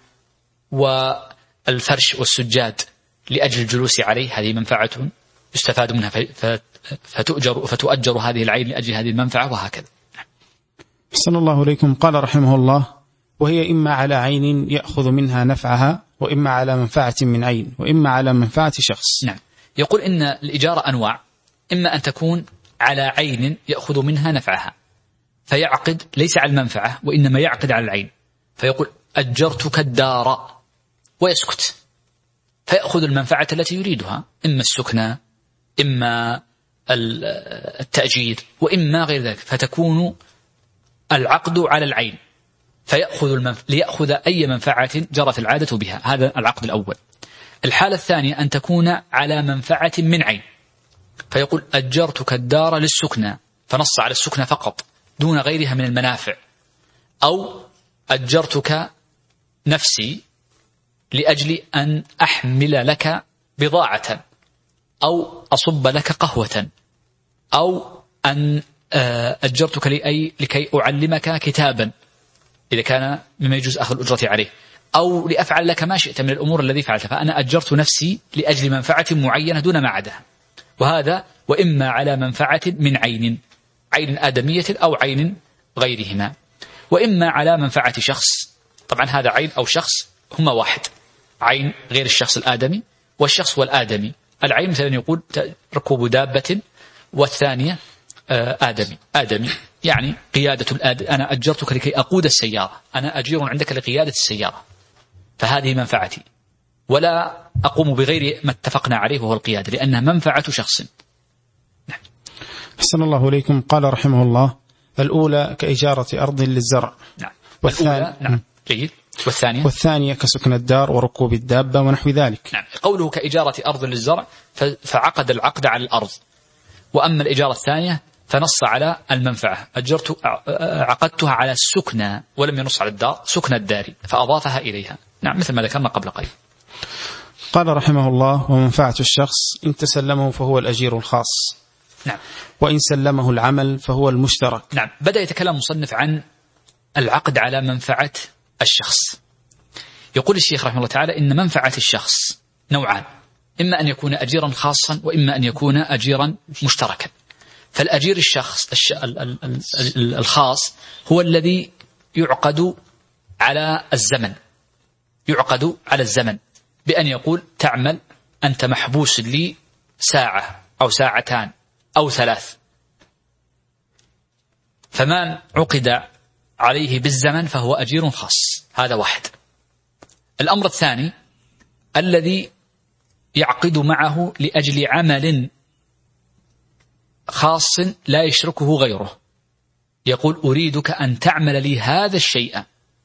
والفرش والسجاد لأجل الجلوس عليه، هذه منفعة يستفاد منها فتؤجر فتؤجر هذه العين لأجل هذه المنفعة، وهكذا. أحسن الله إليكم. قال رحمه الله: وهي إما على عين يأخذ منها نفعها، وإما على منفعة من عين، وإما على منفعة شخص. نعم، يقول إن الإجارة أنواع: إما أن تكون على عين يأخذ منها نفعها فيعقد ليس على المنفعة وإنما يعقد على العين، فيقول أجرتك الدار ويسكت، فيأخذ المنفعة التي يريدها، إما السكنى إما التأجير وإما غير ذلك، فتكون العقد على العين، فيأخذ المنف... ليأخذ أي منفعة جرت العادة بها. هذا العقد الأول. الحالة الثانية أن تكون على منفعة من عين، فيقول أجرتك الدار للسكنى، فنص على السكنى فقط دون غيرها من المنافع، أو أجرتك نفسي لأجل أن أحمل لك بضاعة، أو أصب لك قهوة، أو أن أجرتك لأي لكي أعلمك كتابا إذا كان مما يجوز أخذ الأجرة عليه، أو لأفعل لك ما شئت من الأمور الذي فعلتها، فأنا أجرت نفسي لأجل منفعة معينة دون ما عدها. وهذا وإما على منفعة من عين، عين آدمية أو عين غيرهما، وإما على منفعة شخص. طبعا هذا عين أو شخص هما واحد، عين غير الشخص الآدمي والشخص والآدمي. العين مثلا يقول ركوب دابة، والثانية آدمي آدمي يعني قيادة الآد... أنا أجرتك لكي أقود السيارة، أنا أجير عندك لقيادة السيارة، فهذه منفعتي، ولا أقوم بغير ما اتفقنا عليه وهو القيادة، لأنها منفعة شخص. نعم. أحسن الله إليكم. قال رحمه الله: الأولى كإجارة أرض للزرع. نعم. والثانية نعم. جيد. والثانية والثانية كسكن الدار وركوب الدابة ونحو ذلك. نعم. قوله كإجارة أرض للزرع فعقد العقد على الأرض، وأما الإجارة الثانية فنص على المنفعة، أجرت عقدتها على السكنى ولم ينص على الدار، سكن الدار فأضافها إليها. نعم، مثل ما ذكرنا قبل قليل. قال رحمه الله: ومنفعة الشخص إن تسلمه فهو الأجير الخاص. نعم. وإن سلمه العمل فهو المشترك. نعم. بدأ يتكلم مصنف عن العقد على منفعة الشخص. يقول الشيخ رحمه الله تعالى إن منفعة الشخص نوعان: إما أن يكون أجيرا خاصا، وإما أن يكون أجيرا مشتركا. فالأجير الشخص الخاص هو الذي يعقد على الزمن، يعقد على الزمن بأن يقول تعمل أنت محبوس لي ساعة أو ساعتان أو ثلاث، فمن عقد عليه بالزمن فهو أجير خاص. هذا واحد. الأمر الثاني الذي يعقد معه لأجل عمل خاص لا يشركه غيره، يقول أريدك أن تعمل لي هذا الشيء،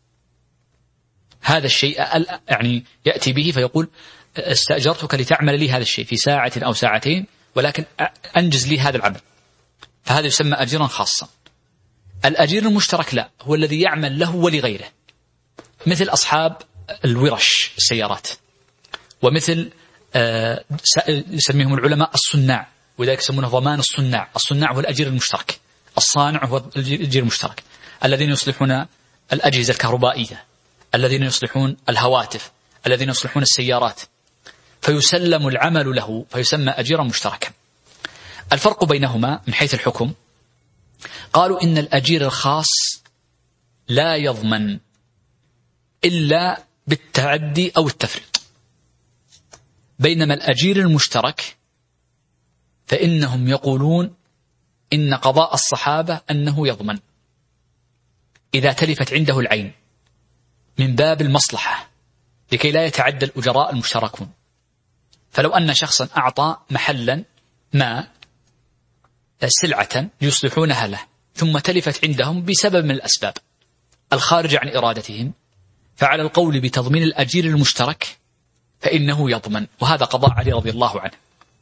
هذا الشيء يعني يأتي به فيقول استأجرتك لتعمل لي هذا الشيء في ساعة أو ساعتين، ولكن أنجز لي هذا العمل، فهذا يسمى أجيرا خاصا. الأجير المشترك لا، هو الذي يعمل له ولغيره، مثل أصحاب الورش السيارات، ومثل يسميهم العلماء الصناع، وذلك يسمونه ضمان الصناع. الصناع هو الأجير المشترك، الصانع هو الأجير المشترك، الذين يصلحون الأجهزة الكهربائية، الذين يصلحون الهواتف، الذين يصلحون السيارات، فيسلم العمل له فيسمى أجيرا مشتركا. الفرق بينهما من حيث الحكم، قالوا إن الأجير الخاص لا يضمن إلا بالتعدي أو التفريط، بينما الأجير المشترك فإنهم يقولون إن قضاء الصحابة أنه يضمن إذا تلفت عنده العين من باب المصلحة لكي لا يتعدى الأجراء المشتركون. فلو أن شخصا أعطى محلا ما سلعة ليصلحونها له ثم تلفت عندهم بسبب من الأسباب الخارجة عن إرادتهم، فعلى القول بتضمين الأجير المشترك فإنه يضمن، وهذا قضاء علي رضي الله عنه.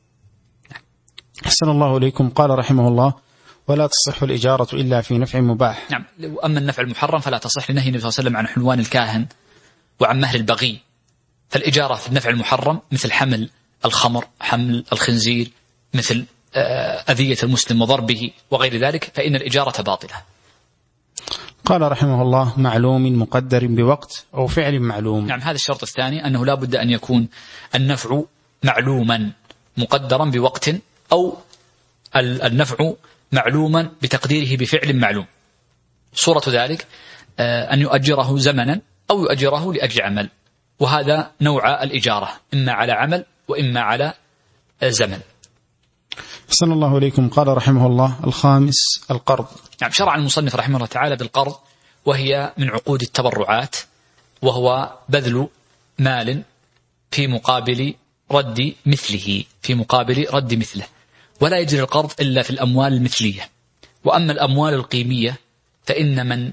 أحسن الله إليكم. قال رحمه الله: ولا تصح الإجارة إلا في نفع مباح. نعم. وأما النفع المحرم فلا تصح لنهي النبي صلى الله عليه وسلم عن حلوان الكاهن وعن مهر البغي. فالإجارة في النفع المحرم مثل حمل الخمر، حمل الخنزير، مثل أذية المسلم وضربه وغير ذلك، فإن الإجارة باطلة. قال رحمه الله: معلوم مقدر بوقت أو فعل معلوم. نعم. هذا الشرط الثاني، أنه لا بد أن يكون النفع معلوما مقدرا بوقت، أو النفع معلوما بتقديره بفعل معلوم. صورة ذلك أن يؤجره زمنا أو يؤجره لأجل عمل، وهذا نوع الإجارة، إما على عمل وإما على زمن. أحسن الله إليكم. قال رحمه الله: الخامس القرض. نعم. شرع المصنف رحمه الله تعالى بالقرض، وهي من عقود التبرعات، وهو بذل مال في مقابل رد مثله، في مقابل رد مثله. ولا يجري القرض إلا في الأموال المثلية. وأما الأموال القيمية فإن من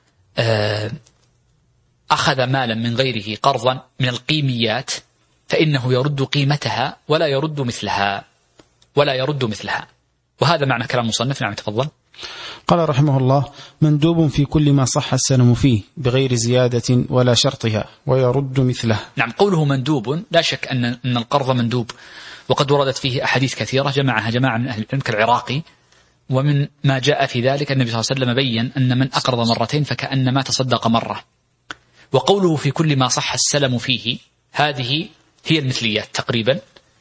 أخذ مالا من غيره قرضا من القيميات فإنه يرد قيمتها ولا يرد مثلها، ولا يرد مثلها. وهذا معنى كلام المصنف. نعم تفضل. قال رحمه الله: مندوب في كل ما صح السلم فيه بغير زيادة ولا شرطها ويرد مثله. نعم. قوله مندوب، لا شك أن أن القرض مندوب، وقد وردت فيه أحاديث كثيرة جمعها جماعة من أهل العلم كالعراقي. ومن ما جاء في ذلك النبي صلى الله عليه وسلم بين أن من أقرض مرتين فكأنما تصدق مرة. وقوله في كل ما صح السلم فيه، هذه هي المثليات تقريبا،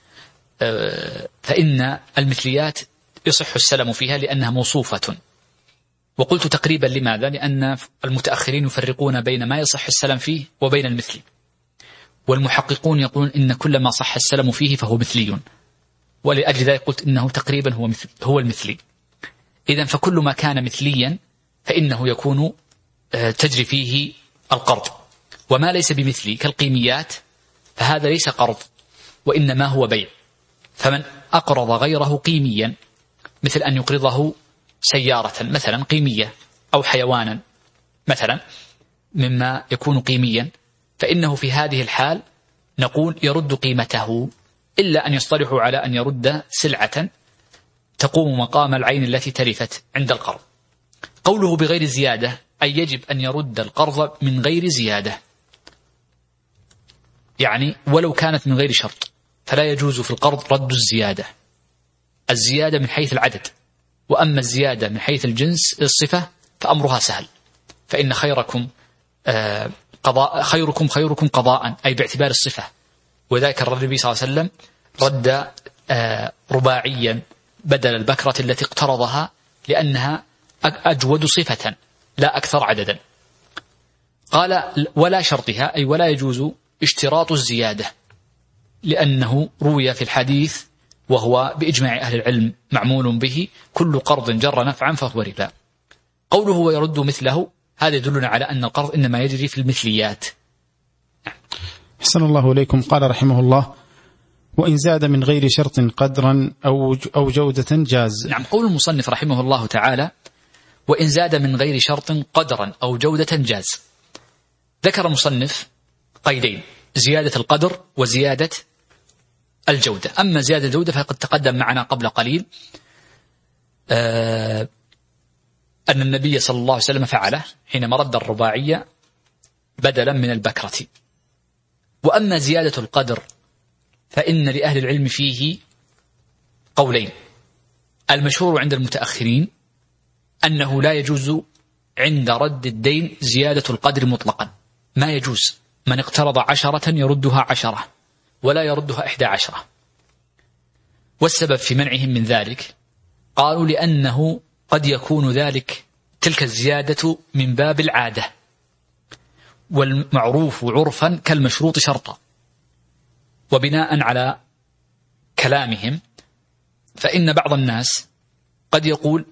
فإن المثليات يصح السلم فيها لأنها موصوفة. وقلت تقريبا لماذا؟ لأن المتأخرين يفرقون بين ما يصح السلم فيه وبين المثلي، والمحققون يقولون إن كل ما صح السلم فيه فهو مثلي، ولأجل ذلك قلت إنه تقريبا هو مثل هو المثلي. إذن فكل ما كان مثليا فإنه يكون تجري فيه القرض، وما ليس بمثلي كالقيميات فهذا ليس قرض وإنما هو بيع. فمن أقرض غيره قيميا، مثل أن يقرضه سيارة مثلا قيمية أو حيوانا مثلا مما يكون قيميا، فإنه في هذه الحال نقول يرد قيمته، إلا أن يصطلحوا على أن يرد سلعة تقوم مقام العين التي تلفت عند القرض. قوله بغير زيادة أي يجب أن يرد القرض من غير زيادة، يعني ولو كانت من غير شرط، فلا يجوز في القرض رد الزيادة. الزيادة من حيث العدد، وأما الزيادة من حيث الجنس الصفة فأمرها سهل، فإن خيركم آه قضاء خيركم خيركم قضاء، أي باعتبار الصفة. وذلك النبي صلى الله عليه وسلم رد آه رباعيا بدل البكرة التي اقترضها، لأنها أجود صفة لا أكثر عددا. قال ولا شرطها، أي ولا يجوز اشتراط الزيادة، لأنه روي في الحديث وهو بإجماع أهل العلم معمول به: كل قرض جر نفعا فهو ربا. قوله ويرد مثله، هذا يدلنا على أن القرض إنما يجري في المثليات. أحسن الله إليكم. قال رحمه الله: وإن زاد من غير شرط قدرا أو أو جودة جاز. نعم، قول المصنف رحمه الله تعالى: وإن زاد من غير شرط قدرا أو جودة جاز. ذكر المصنف قيدين: زيادة القدر وزيادة الجودة. أما زيادة الجودة فقد تقدم معنا قبل قليل آه أن النبي صلى الله عليه وسلم فعله حينما رد الرباعية بدلا من البكرة. وأما زيادة القدر فإن لأهل العلم فيه قولين: المشهور عند المتأخرين أنه لا يجوز عند رد الدين زيادة القدر مطلقا، ما يجوز، من اقترض عشرة يردها عشرة ولا يردها إحدى عشرة. والسبب في منعهم من ذلك قالوا لأنه قد يكون ذلك تلك الزيادة من باب العادة، والمعروف عرفا كالمشروط شرطا. وبناء على كلامهم فإن بعض الناس قد يقول: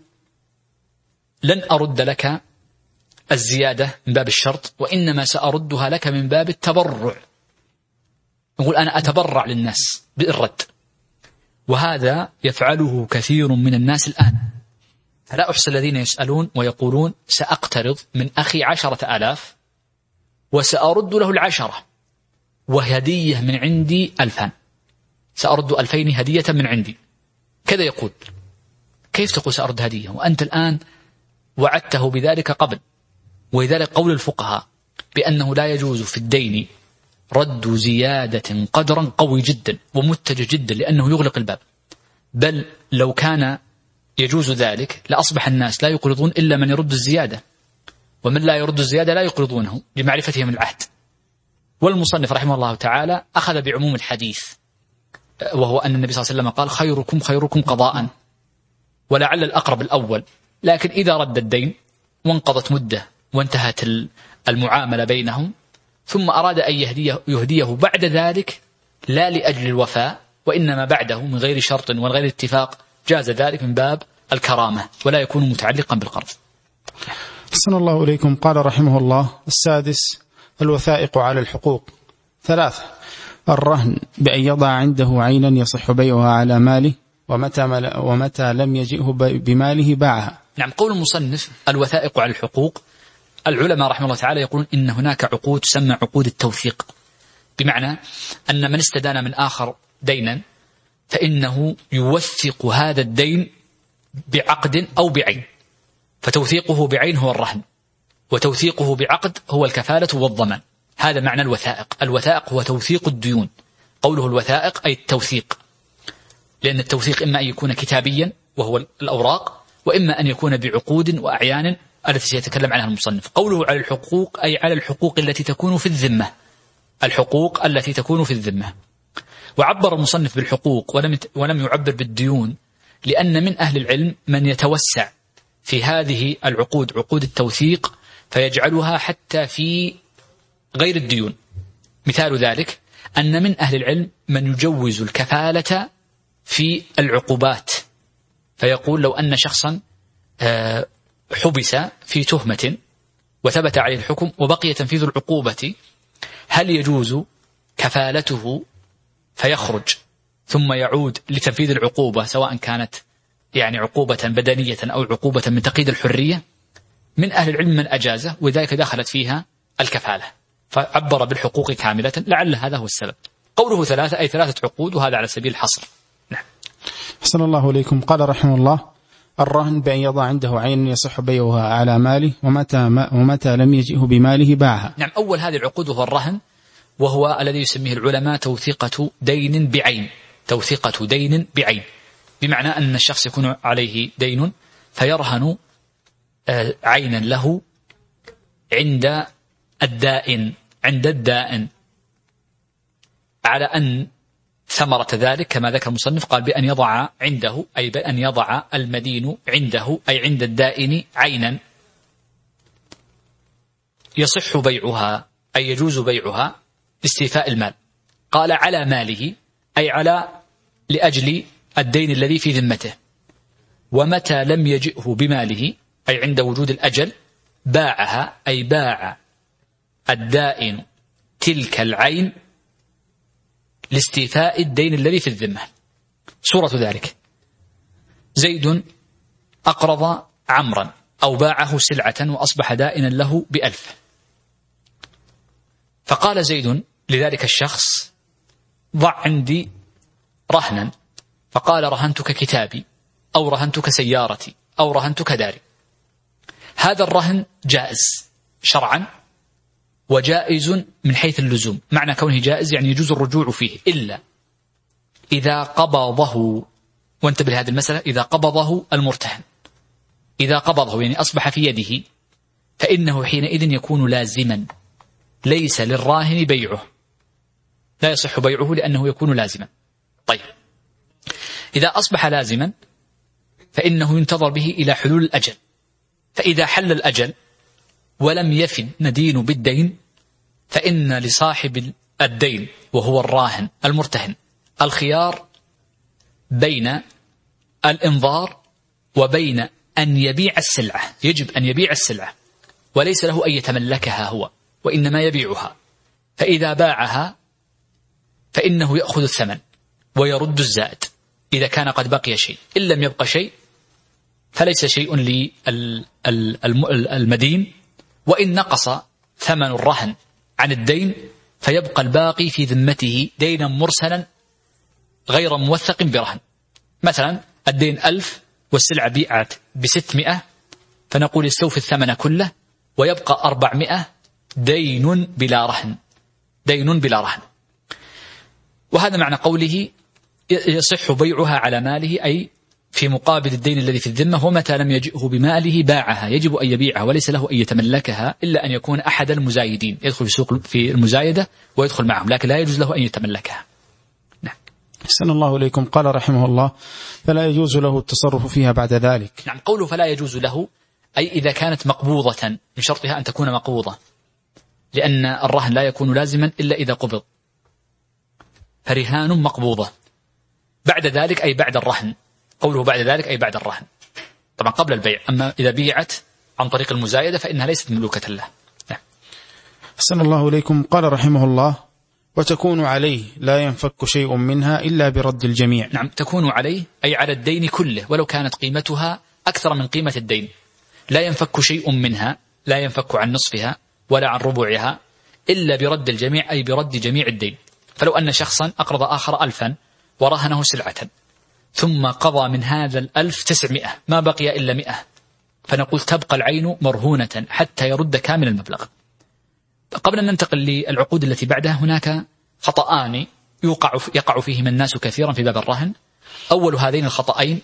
لن أرد لك الزيادة من باب الشرط، وإنما سأردها لك من باب التبرع. يقول: أنا أتبرع للناس بالرد. وهذا يفعله كثير من الناس الآن. فلا أحصى الذين يسألون ويقولون: سأقترض من أخي عشرة آلاف وسأرد له العشرة وهدية من عندي ألفان، سأرد ألفين هدية من عندي. كذا يقول. كيف تقول سأرد هدية وأنت الآن وعدته بذلك قبل؟ ولذلك قول الفقهاء بأنه لا يجوز في الدين رد زيادة قدرا قوي جدا ومتجه جدا، لأنه يغلق الباب. بل لو كان يجوز ذلك لأصبح الناس لا يقرضون إلا من يرد الزيادة، ومن لا يرد الزيادة لا يقرضونه لمعرفته من العهد. والمصنف رحمه الله تعالى أخذ بعموم الحديث، وهو أن النبي صلى الله عليه وسلم قال: خيركم خيركم قضاء، ولعل الأقرب الأول. لكن إذا رد الدين وانقضت مدة وانتهت المعاملة بينهم ثم أراد أن يهديه, يهديه بعد ذلك لا لأجل الوفاء وإنما بعده من غير شرط ومن غير اتفاق، جاز ذلك من باب الكرامة ولا يكون متعلقا بالقرض. أحسن الله إليكم. قال رحمه الله: السادس الوثائق على الحقوق ثلاثة: الرهن بأن يضع عنده عينا يصح بيعها على ماله، ومتى, ومتى لم يجئه بماله باعها. نعم، قول المصنف الوثائق على الحقوق، العلماء رحمه الله تعالى يقولون إن هناك عقود تسمى عقود التوثيق، بمعنى أن من استدان من آخر دينا فإنه يوثق هذا الدين بعقد أو بعين، فتوثيقه بعين هو الرهن، وتوثيقه بعقد هو الكفالة والضمان. هذا معنى الوثائق. الوثائق هو توثيق الديون. قوله الوثائق أي التوثيق، لأن التوثيق إما أن يكون كتابيا وهو الأوراق، وإما أن يكون بعقود وأعيان التي سيتكلم عنها المصنف. قوله على الحقوق أي على الحقوق التي تكون في الذمة، الحقوق التي تكون في الذمة. وعبر المصنف بالحقوق ولم ولم يعبر بالديون، لأن من أهل العلم من يتوسع في هذه العقود، عقود التوثيق، فيجعلها حتى في غير الديون. مثال ذلك أن من أهل العلم من يجوز الكفالة في العقوبات، فيقول لو أن شخصا حبس في تهمة وثبت عليه الحكم وبقي تنفيذ العقوبة، هل يجوز كفالته فيخرج ثم يعود لتنفيذ العقوبة، سواء كانت يعني عقوبة بدنية أو عقوبة من تقييد الحرية؟ من أهل العلم من أجازه، وذلك دخلت فيها الكفالة، فعبر بالحقوق كاملة، لعل هذا هو السبب. قوله ثلاثة أي ثلاثة عقود، وهذا على سبيل الحصر. نعم. أحسن الله إليكم. قال رحمه الله: الرهن بأن يضع عنده عين يصح بيعها على ماله، ومتى, ومتى لم يجئه بماله باعها. نعم، أول هذه العقود هو الرهن، وهو الذي يسميه العلماء توثيقة دين بعين. توثيقة دين بعين بمعنى أن الشخص يكون عليه دين فيرهن عينا له عند الدائن عند الدائن على أن ثمرة ذلك كما ذكر المصنف قال بأن يضع عنده، أي بأن يضع المدين عنده أي عند الدائن عينا يصح بيعها أي يجوز بيعها لاستيفاء المال. قال على ماله أي على لأجل الدين الذي في ذمته. ومتى لم يجئه بماله أي عند وجود الأجل باعها أي باع الدائن تلك العين لاستيفاء الدين الذي في الذمة. صورة ذلك: زيد أقرض عمرا أو باعه سلعة وأصبح دائنا له بألف، فقال زيد لذلك الشخص: ضع عندي رهنا، فقال: رهنتك كتابي أو رهنتك سيارتي أو رهنتك داري. هذا الرهن جائز شرعا وجائز من حيث اللزوم. معنى كونه جائز يعني يجوز الرجوع فيه إلا إذا قبضه، وانتبه لهذه المسألة، إذا قبضه المرتهن. إذا قبضه يعني أصبح في يده، فإنه حينئذ يكون لازما، ليس للراهن بيعه، لا يصح بيعه لأنه يكون لازما. طيب، إذا أصبح لازما فإنه ينتظر به إلى حلول الأجل، فإذا حل الأجل ولم يفد ندين بالدين فإن لصاحب الدين وهو الراهن المرتهن الخيار بين الإنظار وبين أن يبيع السلعة. يجب أن يبيع السلعة وليس له أن يتملكها هو، وإنما يبيعها. فإذا باعها فإنه يأخذ الثمن ويرد الزائد إذا كان قد بقي شيء. إن لم يبقى شيء فليس شيء للمدين، وإن نقص ثمن الرهن عن الدين فيبقى الباقي في ذمته دينا مرسلا غير موثق برهن. مثلا الدين ألف والسلعة بيعت بستمائة، فنقول يستوفي الثمن كله ويبقى أربعمائة دين بلا رهن، دين بلا رهن. وهذا معنى قوله يصح بيعها على ماله أي في مقابل الدين الذي في الذمة. ومتى لم يجئه بماله باعها، يجب أن يبيعها وليس له أن يتملكها إلا أن يكون أحد المزايدين، يدخل في سوق في المزايدة ويدخل معهم، لكن لا يجوز له أن يتملكها. نعم. أحسن الله إليكم. قال رحمه الله: فلا يجوز له التصرف فيها بعد ذلك. نعم، قوله فلا يجوز له أي إذا كانت مقبوضة، من شرطها أن تكون مقبوضة، لأن الرهن لا يكون لازما إلا إذا قبض، فرهان مقبوضة. بعد ذلك أي بعد الرهن، قوله بعد ذلك أي بعد الرهن، طبعا قبل البيع. أما إذا بيعت عن طريق المزايدة فإنها ليست مملوكة له. نعم. أحسن الله إليكم. قال رحمه الله: وتكون عليه لا ينفك شيء منها إلا برد الجميع. نعم، تكون عليه أي على الدين كله ولو كانت قيمتها أكثر من قيمة الدين. لا ينفك شيء منها، لا ينفك عن نصفها ولا عن ربعها إلا برد الجميع أي برد جميع الدين. فلو أن شخصا أقرض آخر ألفا ورهنه سلعة ثم قضى من هذا الألف تسعمائة، ما بقي إلا مئة، فنقول تبقى العين مرهونة حتى يرد كامل المبلغ. قبل أن ننتقل للعقود التي بعدها، هناك خطأان يقع يقع فيهما الناس كثيرا في باب الرهن. أول هذين الخطأين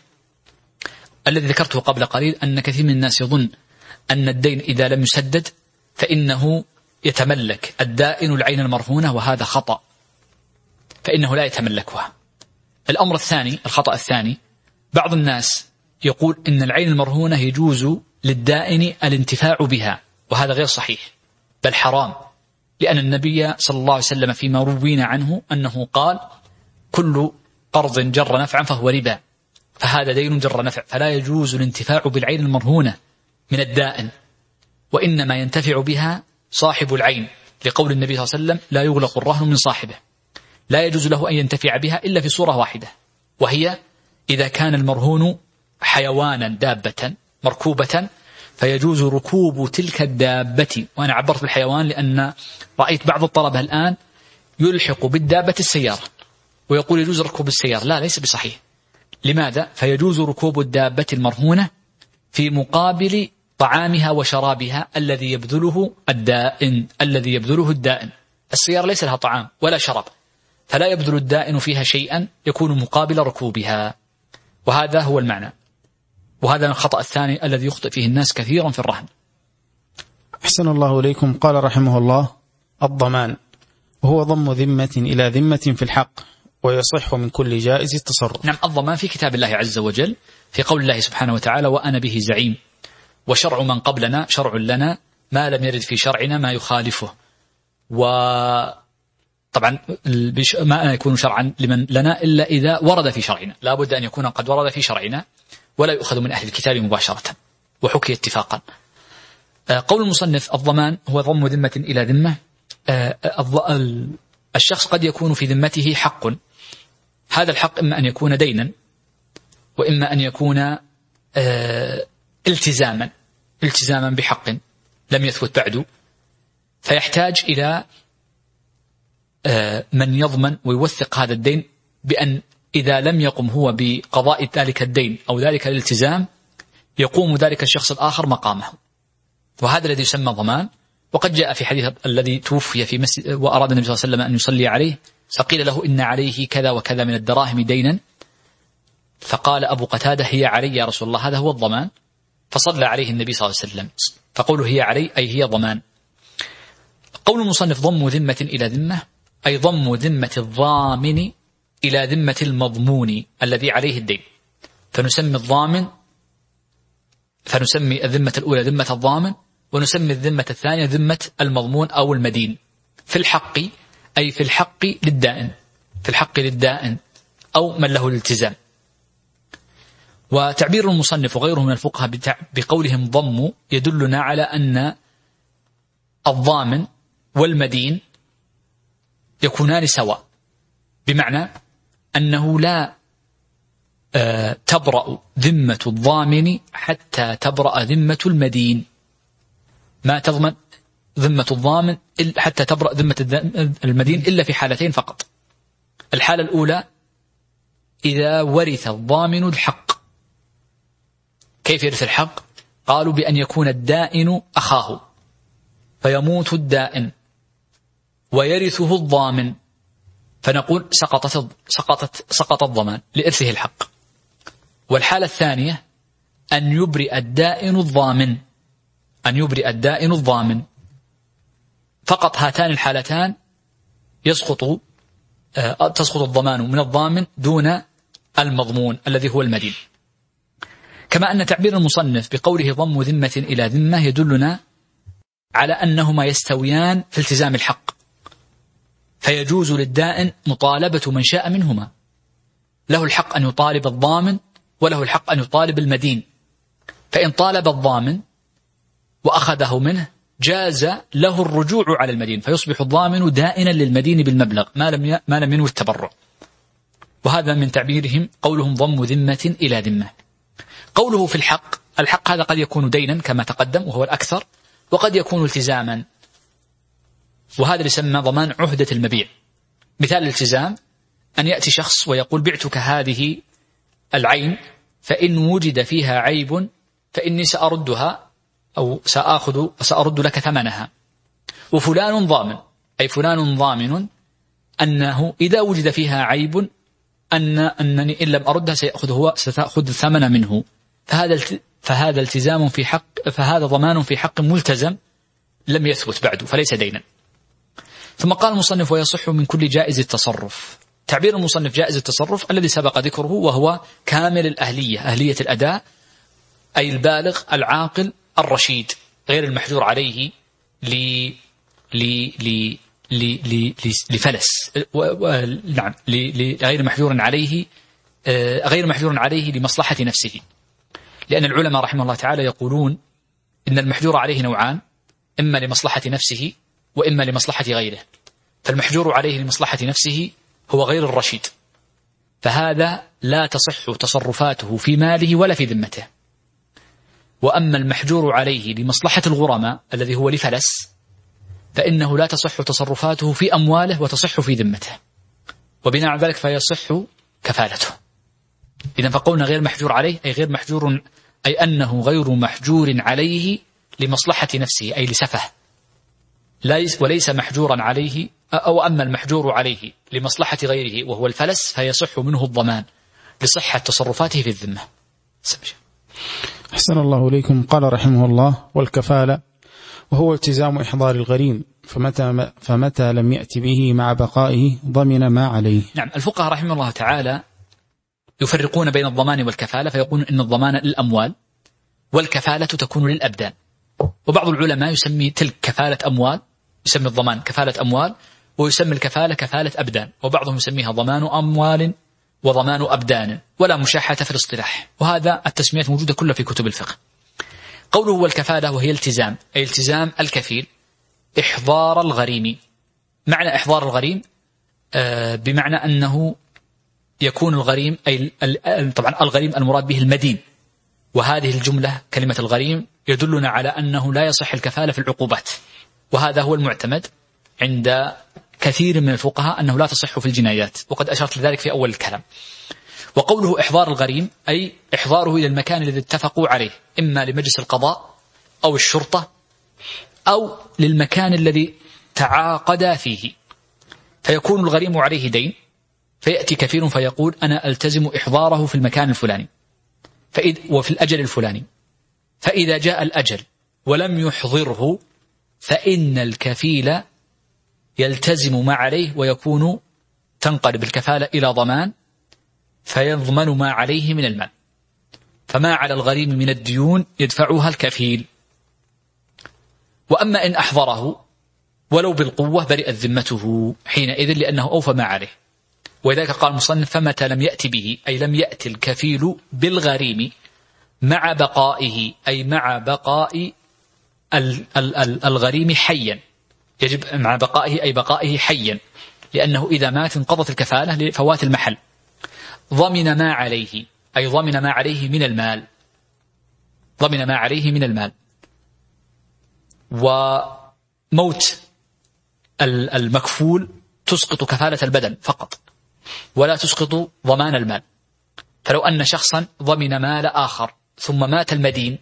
الذي ذكرته قبل قليل، أن كثير من الناس يظن أن الدين إذا لم يسدد فإنه يتملك الدائن العين المرهونة، وهذا خطأ، فإنه لا يتملكها. الأمر الثاني، الخطأ الثاني، بعض الناس يقول إن العين المرهونة يجوز للدائن الانتفاع بها، وهذا غير صحيح بل حرام، لأن النبي صلى الله عليه وسلم فيما روينا عنه أنه قال: كل قرض جر نفعا فهو ربا، فهذا دين جر نفع، فلا يجوز الانتفاع بالعين المرهونة من الدائن، وإنما ينتفع بها صاحب العين، لقول النبي صلى الله عليه وسلم: لا يغلق الرهن من صاحبه. لا يجوز له أن ينتفع بها إلا في صورة واحدة، وهي إذا كان المرهون حيوانا دابة مركوبة، فيجوز ركوب تلك الدابة. وأنا عبرت بالحيوان لأن رأيت بعض الطلبة الآن يلحق بالدابة السيارة ويقول يجوز ركوب السيارة. لا، ليس بصحيح. لماذا؟ فيجوز ركوب الدابة المرهونة في مقابل طعامها وشرابها الذي يبذله الدائن الذي يبذله الدائن. السيارة ليس لها طعام ولا شراب، فلا يبذل الدائن فيها شيئا يكون مقابل ركوبها، وهذا هو المعنى. وهذا الخطأ الثاني الذي يخطئ فيه الناس كثيرا في الرهن. أحسن الله إليكم. قال رحمه الله: الضمان وهو ضم ذمة إلى ذمة في الحق، ويصح من كل جائز التصرف. نعم، الضمان في كتاب الله عز وجل، في قول الله سبحانه وتعالى: وأنا به زعيم، وشرع من قبلنا شرع لنا ما لم يرد في شرعنا ما يخالفه. وطبعا ما يكون شرعا لمن لنا إلا إذا ورد في شرعنا، لا بد أن يكون قد ورد في شرعنا ولا يؤخذ من أهل الكتاب مباشرة وحكي اتفاقا. قول المصنف الضمان هو ضم ذمة إلى ذمة. الشخص قد يكون في ذمته حق، هذا الحق إما أن يكون دينا وإما أن يكون التزاما التزاما بحق لم يثبت بعد، فيحتاج إلى من يضمن ويوثق هذا الدين بأن إذا لم يقم هو بقضاء ذلك الدين أو ذلك الالتزام يقوم ذلك الشخص الآخر مقامه، وهذا الذي يسمى ضمان. وقد جاء في حديث الذي توفي في مسجد وأراد النبي صلى الله عليه وسلم أن يصلي عليه، فقيل له إن عليه كذا وكذا من الدراهم دينا، فقال أبو قتادة هي علي يا رسول الله، هذا هو الضمان. فصلى عليه النبي صلى الله عليه وسلم. فقوله هي علي أي هي ضمان. قول المصنف ضم ذمة إلى ذمة أي ضم ذمة الضامن إلى ذمة المضمون الذي عليه الدين، فنسمي الضامن فنسمي الذمة الأولى ذمة الضامن، ونسمي الذمة الثانية ذمة المضمون أو المدين في الحق، أي في الحق للدائن في الحق للدائن أو من له الالتزام. وتعبير المصنف وغيره من الفقهاء بقولهم ضم يدلنا على أن الضامن والمدين يكونان سواء، بمعنى أنه لا تبرأ ذمة الضامن حتى تبرأ ذمة المدين، ما تضمن ذمة الضامن حتى تبرأ ذمة المدين إلا في حالتين فقط. الحالة الأولى إذا ورث الضامن الحق. كيف يرث الحق؟ قالوا بأن يكون الدائن أخاه فيموت الدائن ويرثه الضامن، فنقول سقطت سقطت سقط الضمان لإرثه الحق. والحالة الثانية أن يبرئ الدائن الضامن أن يبرئ الدائن الضامن فقط. هاتان الحالتان يسقط تسقط الضمان من الضامن دون المضمون الذي هو المدين. كما أن تعبير المصنف بقوله ضم ذمة إلى ذمة يدلنا على أنهما يستويان في التزام الحق، فيجوز للدائن مطالبة من شاء منهما، له الحق أن يطالب الضامن وله الحق أن يطالب المدين. فإن طالب الضامن وأخذه منه جاز له الرجوع على المدين، فيصبح الضامن دائنا للمدين بالمبلغ ما لم ما لم ينوي التبرع. وهذا من تعبيرهم قولهم ضم ذمة إلى ذمة. قوله في الحق، الحق هذا قد يكون دينا كما تقدم وهو الأكثر، وقد يكون التزاما، وهذا اللي يسمى ضمان عهدة المبيع. مثال الالتزام أن يأتي شخص ويقول بعتك هذه العين فإن وجد فيها عيب فإني سأردها أو سأخذ سأرد لك ثمنها، وفلان ضامن أي فلان ضامن أنه إذا وجد فيها عيب أن أنني إن لم أردها سيأخذ هو ستأخذ الثمن منه. فهذا فهذا التزام في حق فهذا ضمان في حق ملتزم لم يثبت بعد فليس دينا. ثم قال المصنف ويصح من كل جائز التصرف. تعبير المصنف جائز التصرف الذي سبق ذكره وهو كامل الأهلية، أهلية الأداء، أي البالغ العاقل الرشيد غير المحجور عليه ل ل ل ل لفلس، نعم غير محجور عليه غير محجور عليه لمصلحة نفسه. لأن العلماء رحمه الله تعالى يقولون إن المحجور عليه نوعان، إما لمصلحة نفسه وإما لمصلحة غيره. فالمحجور عليه لمصلحة نفسه هو غير الرشيد، فهذا لا تصح تصرفاته في ماله ولا في ذمته. وأما المحجور عليه لمصلحة الغرماء الذي هو لفلس فإنه لا تصح تصرفاته في أمواله وتصح في ذمته، وبناء على ذلك فيصح كفالته. إذن فقولنا غير محجور عليه أي غير محجور أي أنه غير محجور عليه لمصلحة نفسه أي لسفه، وليس محجورا عليه. أو أما المحجور عليه لمصلحة غيره وهو الفلس فيصح منه الضمان لصحة تصرفاته في الذمة. أحسن الله إليكم. قال رحمه الله والكفالة وهو التزام إحضار الغريم فمتى, فمتى لم يأتي به مع بقائه ضمن ما عليه. نعم، الفقهاء رحمه الله تعالى يفرقون بين الضمان والكفالة، فيقولون إن الضمان للأموال والكفالة تكون للأبدان. وبعض العلماء يسمي تلك كفالة أموال، يسمي الضمان كفالة أموال، ويسمي الكفالة كفالة أبدان، وبعضهم يسميها ضمان أموال وضمان أبدان، ولا مشاحة في الاصطلاح، وهذا التسميات موجودة كلها في كتب الفقه. قوله والكفالة وهي التزام، أي التزام الكفيل إحضار الغريم. معنى إحضار الغريم آه بمعنى أنه يكون الغريم، أي طبعا الغريم المراد به المدين، وهذه الجملة كلمة الغريم يدلنا على أنه لا يصح الكفالة في العقوبات، وهذا هو المعتمد عند كثير من الفقهاء أنه لا تصح في الجنايات، وقد أشرت لذلك في أول الكلام. وقوله إحضار الغريم أي إحضاره إلى المكان الذي اتفقوا عليه، إما لمجلس القضاء أو الشرطة أو للمكان الذي تعاقدا فيه، فيكون الغريم عليه دين، فيأتي كفيل فيقول أنا ألتزم إحضاره في المكان الفلاني وفي الأجل الفلاني، فإذا جاء الأجل ولم يحضره فإن الكفيل يلتزم ما عليه، ويكون تنقلب الكفالة إلى ضمان، فيضمن ما عليه من المال، فما على الغريم من الديون يدفعها الكفيل. وأما إن أحضره ولو بالقوة برئت ذمته حينئذ لأنه أوفى ما عليه. ولذلك قال المصنف فمتى لم يأتي به، أي لم يأتي الكفيل بالغريم مع بقائه، أي مع بقاء الغريم حيا، يجب مع بقائه أي بقائه حيا، لأنه إذا مات انقضت الكفالة لفوات المحل. ضمن ما عليه، أي ضمن ما عليه من المال، ضمن ما عليه من المال. وموت المكفول تسقط كفالة البدن فقط، ولا تسقط ضمان المال. فلو أن شخصا ضمن مال آخر ثم مات المدين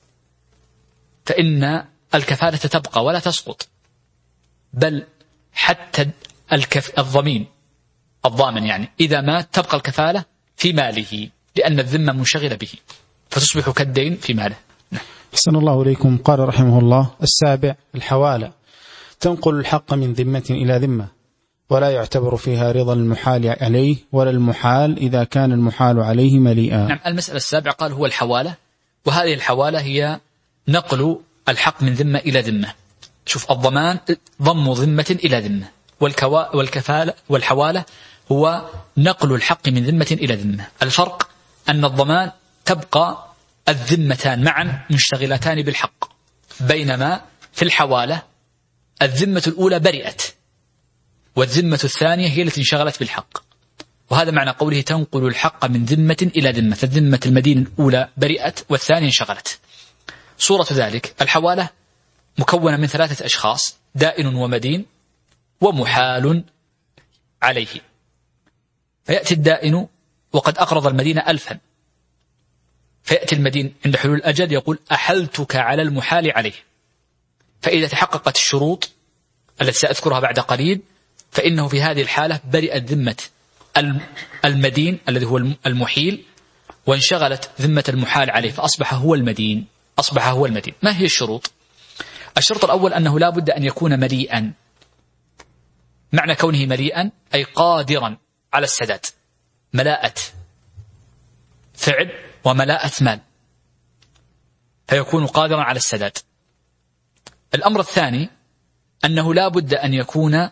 فإن الكفالة تبقى ولا تسقط، بل حتى الكف... الضمين الضامن يعني إذا مات تبقى الكفالة في ماله، لأن الذمة منشغلة به، فتصبح كالدين في ماله. أحسن الله إليكم. قال رحمه الله السابع الحوالة، تنقل الحق من ذمة إلى ذمة، ولا يعتبر فيها رضا المحال عليه ولا المحال إذا كان المحال عليه مليئا. نعم، المسألة السابعة قال هو الحوالة، وهذه الحوالة هي نقل الحق من ذمة إلى ذمة. شوف، الضمان ضم ذمة إلى ذمة، والكوا والكفالة والحوالة هو نقل الحق من ذمة إلى ذمة. الفرق أن الضمان تبقى الذمتان معا مشتغلتان بالحق، بينما في الحوالة الذمة الأولى برئت والذمة الثانية هي التي انشغلت بالحق. وهذا معنى قوله تنقل الحق من ذمة إلى ذمة، فالذمة المدين الأولى برئت والثانية انشغلت. صورة ذلك الحوالة مكونة من ثلاثة أشخاص، دائن ومدين ومحال عليه. فيأتي الدائن وقد أقرض المدين ألفا، فيأتي المدين عند حلول الأجل يقول أحلتك على المحال عليه، فإذا تحققت الشروط التي سأذكرها بعد قليل فإنه في هذه الحالة برئت ذمة المدين الذي هو المحيل، وانشغلت ذمة المحال عليه، فأصبح هو المدين، أصبح هو المدين. ما هي الشروط؟ الشرط الأول أنه لا بد أن يكون مليئا. معنى كونه مليئا أي قادرا على السداد، ملاءة فعل وملاءة مال، فيكون قادرا على السداد. الأمر الثاني أنه لا بد أن يكون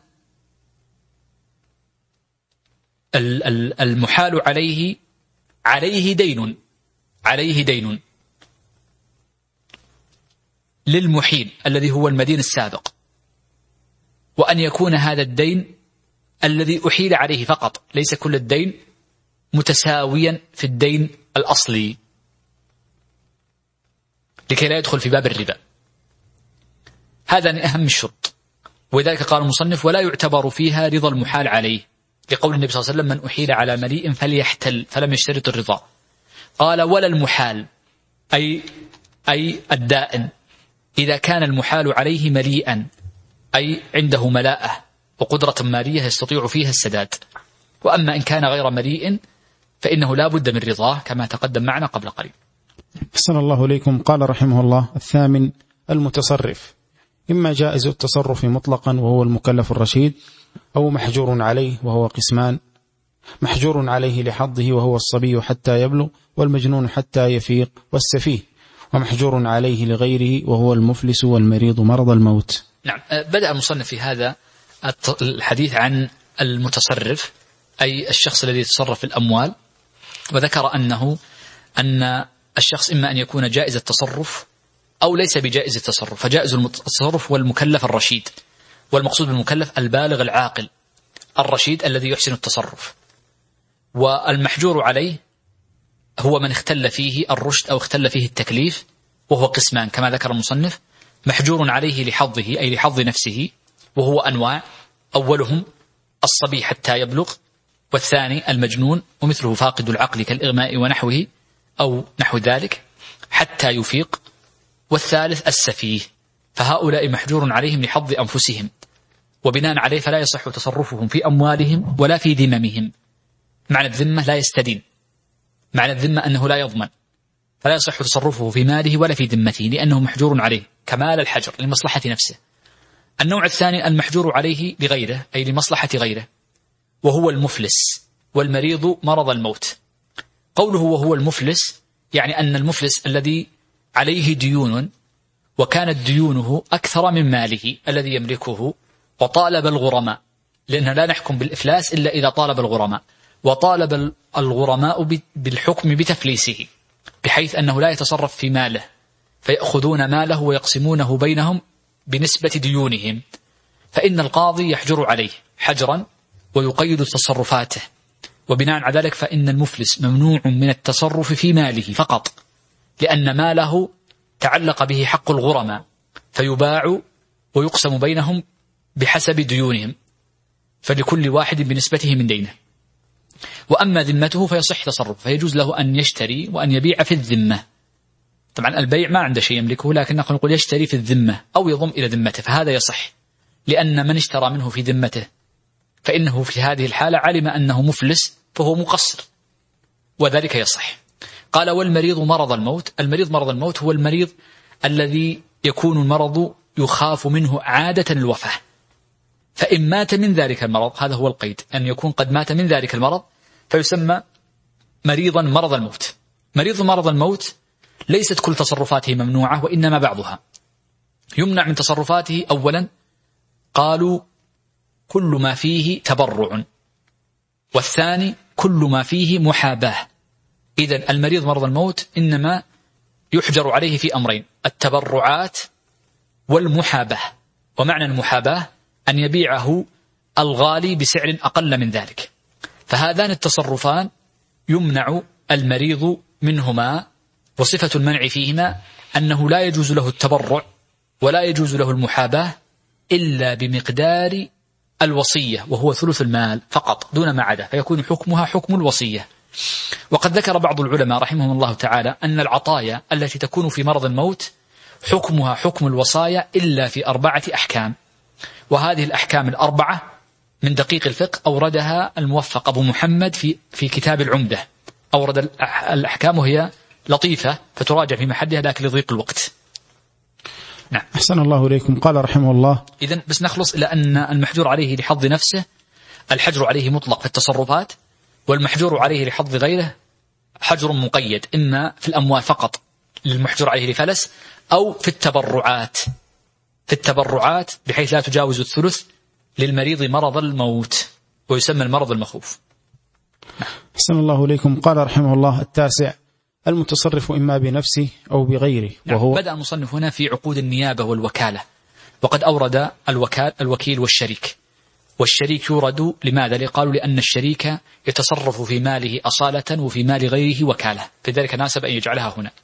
المحال عليه عليه دين، عليه دين للمحيل الذي هو المدين السابق، وأن يكون هذا الدين الذي أحيل عليه فقط، ليس كل الدين متساويا في الدين الأصلي لكي لا يدخل في باب الربا. هذا أهم الشرط. وذلك قال المصنف ولا يعتبر فيها رضا المحال عليه، لقول النبي صلى الله عليه وسلم من أحيل على مليء فليحتل، فلم يشترط الرضا. قال ولا المحال أي أي الدائن إذا كان المحال عليه مليئا، أي عنده ملاءة وقدرة مالية يستطيع فيها السداد. وأما إن كان غير مليء فإنه لا بد من رضاه كما تقدم معنا قبل قليل. أحسن الله إليكم. قال رحمه الله الثامن المتصرف، إما جائز التصرف مطلقا وهو المكلف الرشيد، أو محجور عليه وهو قسمان: محجور عليه لحظه وهو الصبي حتى يبلغ، والمجنون حتى يفيق، والسفيه. ومحجور عليه لغيره وهو المفلس والمريض مرض الموت. نعم. بدأ المصنف في هذا الحديث عن المتصرف، أي الشخص الذي يتصرف في الأموال، وذكر أنه أن الشخص إما أن يكون جائز التصرف أو ليس بجائز التصرف. فجائز التصرف هو المكلف الرشيد، والمقصود بالمكلف البالغ العاقل الرشيد الذي يحسن التصرف. والمحجور عليه هو من اختل فيه الرشد أو اختل فيه التكليف، وهو قسمان كما ذكر المصنف: محجور عليه لحظه أي لحظ نفسه، وهو أنواع: أولهم الصبي حتى يبلغ، والثاني المجنون ومثله فاقد العقل كالإغماء ونحوه أو نحو ذلك حتى يفيق، والثالث السفيه. فهؤلاء محجور عليهم لحظ أنفسهم، وبناء عليه فلا يصح تصرفهم في أموالهم ولا في ذممهم. معنى الذمة لا يستدين، معنى الذمة أنه لا يضمن، فلا يصح تصرفه في ماله ولا في ذمته لأنه محجور عليه كمال الحجر لمصلحة نفسه. النوع الثاني المحجور عليه لغيره أي لمصلحة غيره، وهو المفلس والمريض مرض الموت. قوله وهو المفلس يعني أن المفلس الذي عليه ديون وكانت ديونه أكثر من ماله الذي يملكه، وطالب الغرماء، لأنه لا نحكم بالإفلاس إلا إذا طالب الغرماء، وطالب الغرماء بالحكم بتفليسه بحيث أنه لا يتصرف في ماله، فيأخذون ماله ويقسمونه بينهم بنسبة ديونهم، فإن القاضي يحجر عليه حجرا ويقيد تصرفاته. وبناء على ذلك فإن المفلس ممنوع من التصرف في ماله فقط، لأن ماله تعلق به حق الغرماء، فيباع ويقسم بينهم بحسب ديونهم، فلكل واحد بنسبته من دينه. وأما ذمته فيصح تصرف، فيجوز له أن يشتري وأن يبيع في الذمة. طبعا البيع ما عنده شيء يملكه، لكن نقول يشتري في الذمة أو يضم إلى ذمته، فهذا يصح، لأن من اشترى منه في ذمته فإنه في هذه الحالة علم أنه مفلس فهو مقصر، وذلك يصح. قال والمريض مرض الموت. المريض مرض الموت هو المريض الذي يكون المرض يخاف منه عادة الوفاة، فإن مات من ذلك المرض، هذا هو القيد، أن يكون قد مات من ذلك المرض فيسمى مريضا مرض الموت. مريض مرض الموت ليست كل تصرفاته ممنوعة، وإنما بعضها. يمنع من تصرفاته أولا قالوا كل ما فيه تبرع، والثاني كل ما فيه محاباة. إذن المريض مرض الموت إنما يحجر عليه في أمرين: التبرعات والمحاباة. ومعنى المحاباة أن يبيعه الغالي بسعر أقل من ذلك، فهذان التصرفان يمنع المريض منهما. وصفة المنع فيهما أنه لا يجوز له التبرع ولا يجوز له المحاباة إلا بمقدار الوصية، وهو ثلث المال فقط دون ما عدا، فيكون حكمها حكم الوصية. وقد ذكر بعض العلماء رحمهم الله تعالى أن العطايا التي تكون في مرض الموت حكمها حكم الوصايا إلا في أربعة أحكام، وهذه الأحكام الأربعة من دقيق الفقه أوردها الموفق أبو محمد في في كتاب العمدة. أورد الأحكام وهي لطيفة فتراجع في محلها لكن لضيق الوقت. نعم. أحسن الله إليكم. قال رحمه الله: إذن بس نخلص إلى أن المحجور عليه لحظ نفسه الحجر عليه مطلق في التصرفات، والمحجور عليه لحظ غيره حجر مقيد، إما في الأموال فقط للمحجور عليه لفلس، أو في التبرعات في التبرعات بحيث لا تجاوز الثلث للمريض مرض الموت، ويسمى المرض المخوف. أحسن الله إليكم. قال رحمه الله: التاسع المتصرف إما بنفسه أو بغيره. وهو بدأ المصنف هنا في عقود النيابة والوكالة، وقد أورد الوكال الوكيل والشريك. والشريك يورد لماذا؟ لقالوا لأن الشريك يتصرف في ماله أصالة وفي مال غيره وكالة، فذلك ناسب أن يجعلها هنا.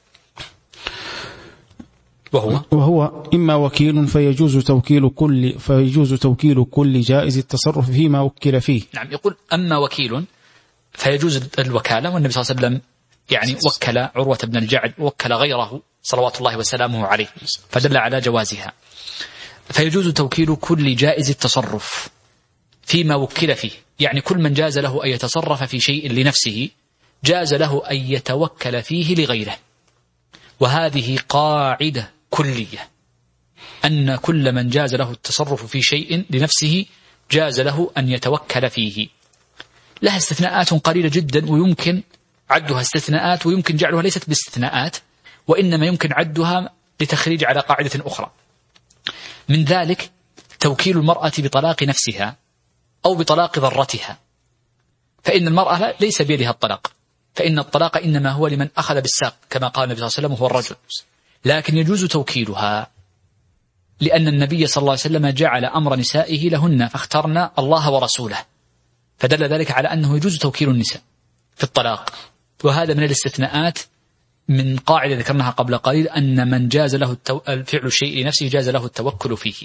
وهو وهو إما وكيل فيجوز توكيل كل فيجوز توكيل كل جائز التصرف فيما وكل فيه. نعم. يقول أما وكيل فيجوز الوكالة، والنبي صلى الله عليه وسلم يعني وكل عروة بن الجعد ووكل غيره صلوات الله وسلامه عليه، فدل على جوازها. فيجوز توكيل كل جائز التصرف فيما وكل فيه، يعني كل من جاز له أن يتصرف في شيء لنفسه جاز له أن يتوكل فيه لغيره. وهذه قاعدة كلية، أن كل من جاز له التصرف في شيء لنفسه جاز له أن يتوكل فيه. لها استثناءات قليلة جدا، ويمكن عدها استثناءات ويمكن جعلها ليست باستثناءات، وإنما يمكن عدها لتخريج على قاعدة أخرى. من ذلك توكيل المرأة بطلاق نفسها أو بطلاق ضرتها، فإن المرأة ليس بيدها الطلاق، فإن الطلاق إنما هو لمن أخذ بالساق كما قال النبي صلى الله عليه وسلم هو الرجل، لكن يجوز توكيلها لأن النبي صلى الله عليه وسلم جعل أمر نسائه لهن فاخترنا الله ورسوله، فدل ذلك على أنه يجوز توكيل النساء في الطلاق. وهذا من الاستثناءات من قاعدة ذكرناها قبل قليل، أن من جاز له التو... الفعل الشيء لنفسه جاز له التوكل فيه.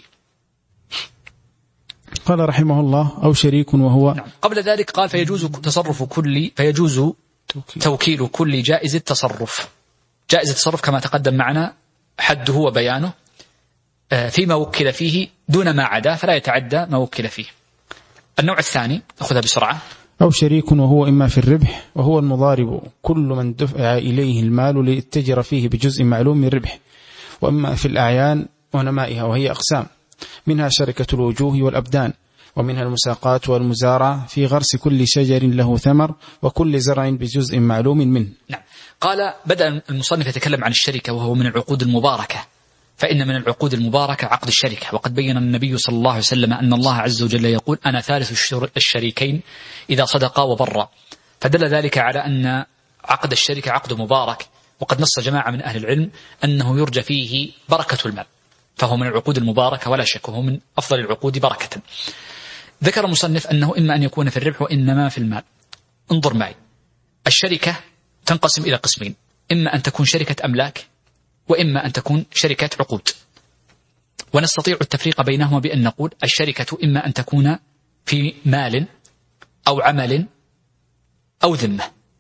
قال رحمه الله أو شريك وهو نعم. قبل ذلك قال فيجوز تصرف كل فيجوز توكيل, توكيل كل جائز التصرف. جائز التصرف كما تقدم معنا حده وبيانه فيما وكل فيه دون ما عدا، فلا يتعدى ما وكل فيه. النوع الثاني أخذها بسرعة. أو شريك وهو إما في الربح وهو المضارب كل من دفع إليه المال ليتجر فيه بجزء معلوم من ربح، وإما في الأعيان ونمائها، وهي أقسام، منها شركة الوجوه والأبدان، ومنها المساقات والمزارع في غرس كل شجر له ثمر وكل زرع بجزء معلوم منه. نعم. قال بدأ المصنف يتكلم عن الشركة وهو من العقود المباركة، فإن من العقود المباركة عقد الشركة، وقد بين النبي صلى الله عليه وسلم أن الله عز وجل يقول أنا ثالث الشريكين إذا صدقا وبرا، فدل ذلك على أن عقد الشركة عقد مبارك، وقد نص جماعة من أهل العلم أنه يرجى فيه بركة المال، فهو من العقود المباركة ولا شك، وهو من أفضل العقود بركة. ذكر المصنف أنه إما أن يكون في الربح وإنما في المال. انظر معي، الشركة تنقسم إلى قسمين، إما أن تكون شركة أملاك وإما أن تكون شركة عقود، ونستطيع التفريق بينهما بأن نقول الشركة إما أن تكون في مال أو عمل أو ذمة،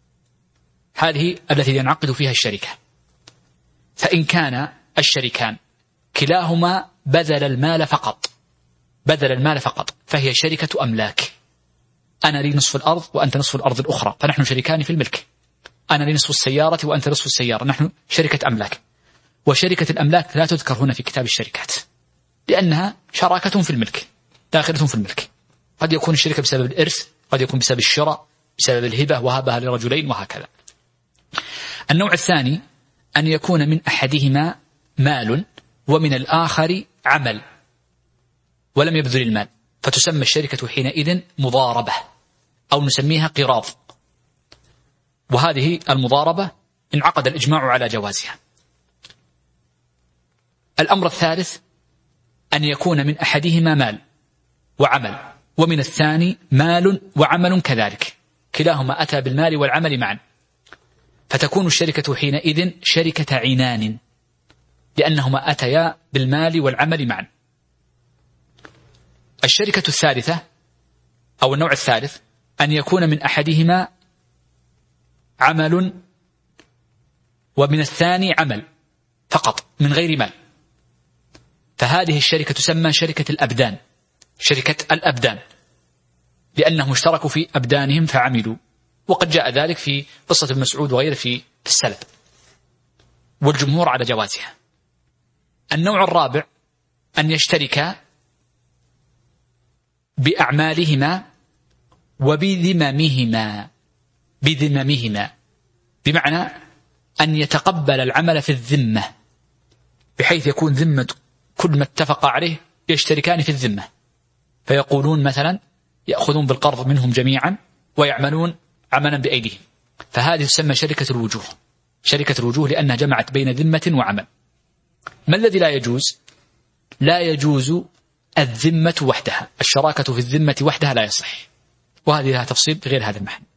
هذه التي ينعقد فيها الشركة. فإن كان الشريكان كلاهما بذل المال فقط بذل المال فقط فهي شركة أملاك، أنا لي نصف الأرض وأنت نصف الأرض الأخرى، فنحن شريكان في الملك، أنا لي نصف السيارة وأنت نصف السيارة، نحن شركة أملاك. وشركة الأملاك لا تذكر هنا في كتاب الشركات لأنها شراكة في الملك، داخلة في الملك. قد يكون الشركة بسبب الإرث، قد يكون بسبب الشراء، بسبب الهبة وهبها لرجلين وهكذا. النوع الثاني أن يكون من أحدهما مال ومن الآخر عمل ولم يبذل المال، فتسمى الشركة حينئذ مضاربة أو نسميها قراض، وهذه المضاربة انعقد الإجماع على جوازها. الأمر الثالث أن يكون من أحدهما مال وعمل ومن الثاني مال وعمل كذلك، كلاهما أتى بالمال والعمل معا، فتكون الشركة حينئذ شركة عنان لأنهما أتيا بالمال والعمل معا. الشركة الثالثة أو النوع الثالث أن يكون من أحدهما عمل ومن الثاني عمل فقط من غير مال، فهذه الشركة تسمى شركة الأبدان، شركة الأبدان لأنهم اشتركوا في أبدانهم فعملوا، وقد جاء ذلك في قصة ابن مسعود وغيره في السلف، والجمهور على جوازها. النوع الرابع أن يشتركا بأعمالهما وبذممهما بذممهما بمعنى أن يتقبل العمل في الذمة، بحيث يكون ذمة كل ما اتفق عليه يشتركان في الذمة، فيقولون مثلا يأخذون بالقرض منهم جميعا ويعملون عملا بأيديهم، فهذه تسمى شركة الوجوه، شركة الوجوه لأنها جمعت بين ذمة وعمل. ما الذي لا يجوز؟ لا يجوز الذمة وحدها، الشراكة في الذمة وحدها لا يصح، وهذه لها تفصيل غير هذا المحل.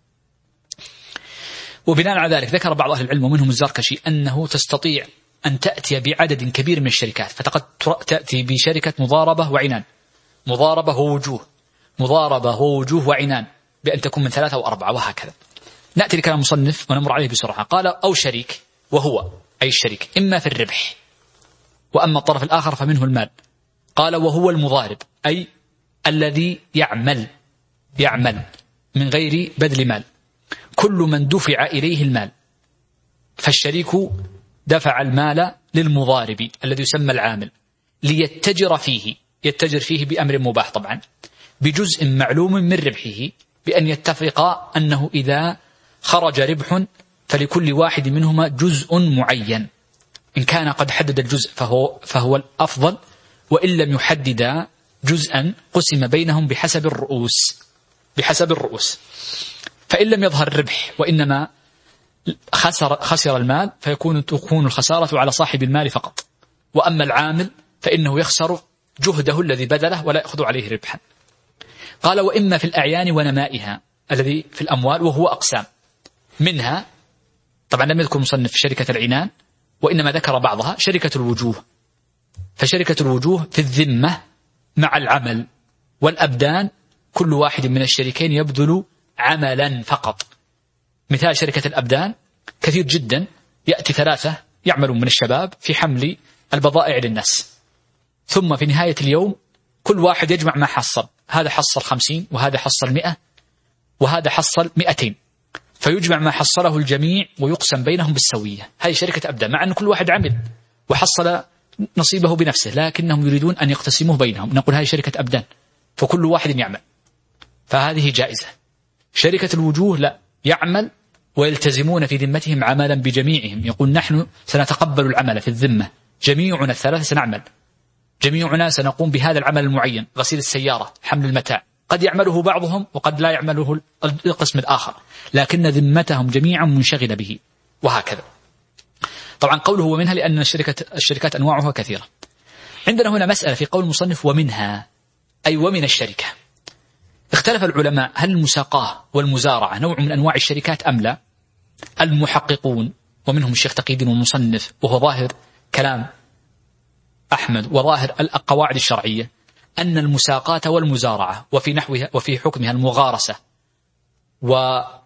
وبناء على ذلك ذكر بعض أهل العلم ومنهم الزركشي أنه تستطيع أن تأتي بعدد كبير من الشركات، فقد تأتي بشركة مضاربة وعنان، مضاربة ووجوه، مضاربة ووجوه وعنان، بأن تكون من ثلاثة وأربعة وهكذا. نأتي لكلام المصنف ونمر عليه بسرعة. قال أو شريك وهو أي الشريك إما في الربح وأما الطرف الآخر فمنه المال. قال وهو المضارب أي الذي يعمل يعمل من غير بذل مال، كل من دفع إليه المال، فالشريك دفع المال للمضارب الذي يسمى العامل ليتجر فيه، يتجر فيه بأمر مباح طبعا، بجزء معلوم من ربحه، بأن يتفقا أنه إذا خرج ربح فلكل واحد منهما جزء معين، إن كان قد حدد الجزء فهو, فهو الأفضل، وإن لم يحدد جزءا قسم بينهم بحسب الرؤوس بحسب الرؤوس فإن لم يظهر الربح وإنما خسر, خسر المال فيكون تكون الخسارة على صاحب المال فقط، وأما العامل فإنه يخسر جهده الذي بذله ولا يأخذ عليه ربحا. قال وإما في الأعيان ونمائها الذي في الأموال، وهو أقسام، منها طبعا لم يذكر مصنف شركة العنان وإنما ذكر بعضها، شركة الوجوه. فشركة الوجوه في الذمة مع العمل، والأبدان كل واحد من الشريكين يبذل عملا فقط. مثال شركة الأبدان كثير جدا، يأتي ثلاثة يعملون من الشباب في حمل البضائع للناس، ثم في نهاية اليوم كل واحد يجمع ما حصل، هذا حصل خمسين وهذا حصل مئة وهذا حصل مئتين، فيجمع ما حصله الجميع ويقسم بينهم بالسوية. هذه شركة أبدان، مع أن كل واحد عمل وحصل نصيبه بنفسه، لكنهم يريدون أن يقتسموه بينهم، نقول هذه شركة أبدان فكل واحد يعمل، فهذه جائزة. شركة الوجوه لا، يعمل ويلتزمون في ذمتهم عملا بجميعهم، يقول نحن سنتقبل العمل في الذمة، جميعنا الثلاثة سنعمل، جميعنا سنقوم بهذا العمل المعين، غسيل السيارة، حمل المتاع، قد يعمله بعضهم وقد لا يعمله القسم الآخر، لكن ذمتهم جميعا منشغلة به، وهكذا. طبعا قوله ومنها لأن الشركة الشركات أنواعها كثيرة. عندنا هنا مسألة في قول المصنف ومنها، أي ومن الشركة. اختلف العلماء هل المساقاة والمزارعة نوع من أنواع الشركات أم لا؟ المحققون ومنهم الشيخ تقي الدين والمصنف، وهو ظاهر كلام أحمد وظاهر القواعد الشرعية، أن المساقاة والمزارعة وفي نحوها وفي حكمها المغارسة وغير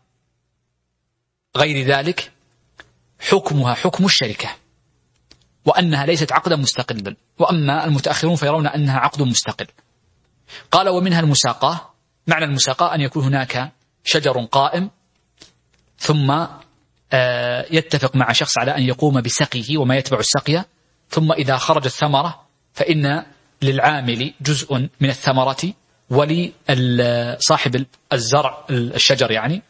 ذلك حكمها حكم الشركة، وأنها ليست عقدا مستقلا، وأما المتأخرون فيرون أنها عقد مستقل. قال ومنها المساقاة، معنى المساقاة أن يكون هناك شجر قائم ثم يتفق مع شخص على أن يقوم بسقيه وما يتبع السقية، ثم إذا خرجت ثمرة فإن للعامل جزء من الثمرة ولصاحب الزرع الشجر يعني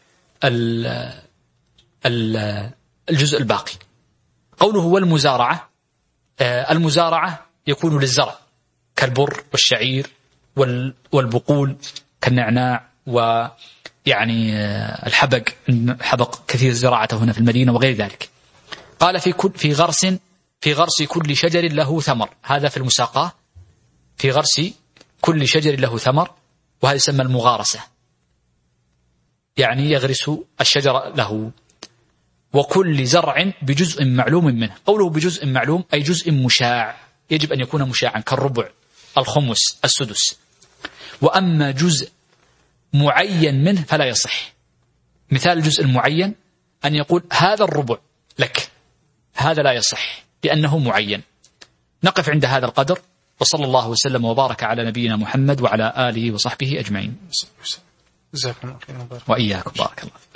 الجزء الباقي. قوله والمزارعة، المزارعة يكون للزرع كالبر والشعير والبقول كالنعناع ويعني الحبق، حبق كثير زراعته هنا في المدينة وغير ذلك. قال في كل في غرس في غرس كل شجر له ثمر، هذا في المساقاة، في غرس كل شجر له ثمر، وهذا يسمى المغارسة، يعني يغرس الشجر له. وكل زرع بجزء معلوم منه. قوله بجزء معلوم أي جزء مشاع، يجب أن يكون مشاعا كالربع، الخمس، السدس. وأما جزء معين منه فلا يصح. مثال الجزء المعين أن يقول هذا الربع لك، هذا لا يصح لأنه معين. نقف عند هذا القدر، وصلى الله وسلم وبارك على نبينا محمد وعلى آله وصحبه أجمعين. وإياكم، بارك الله.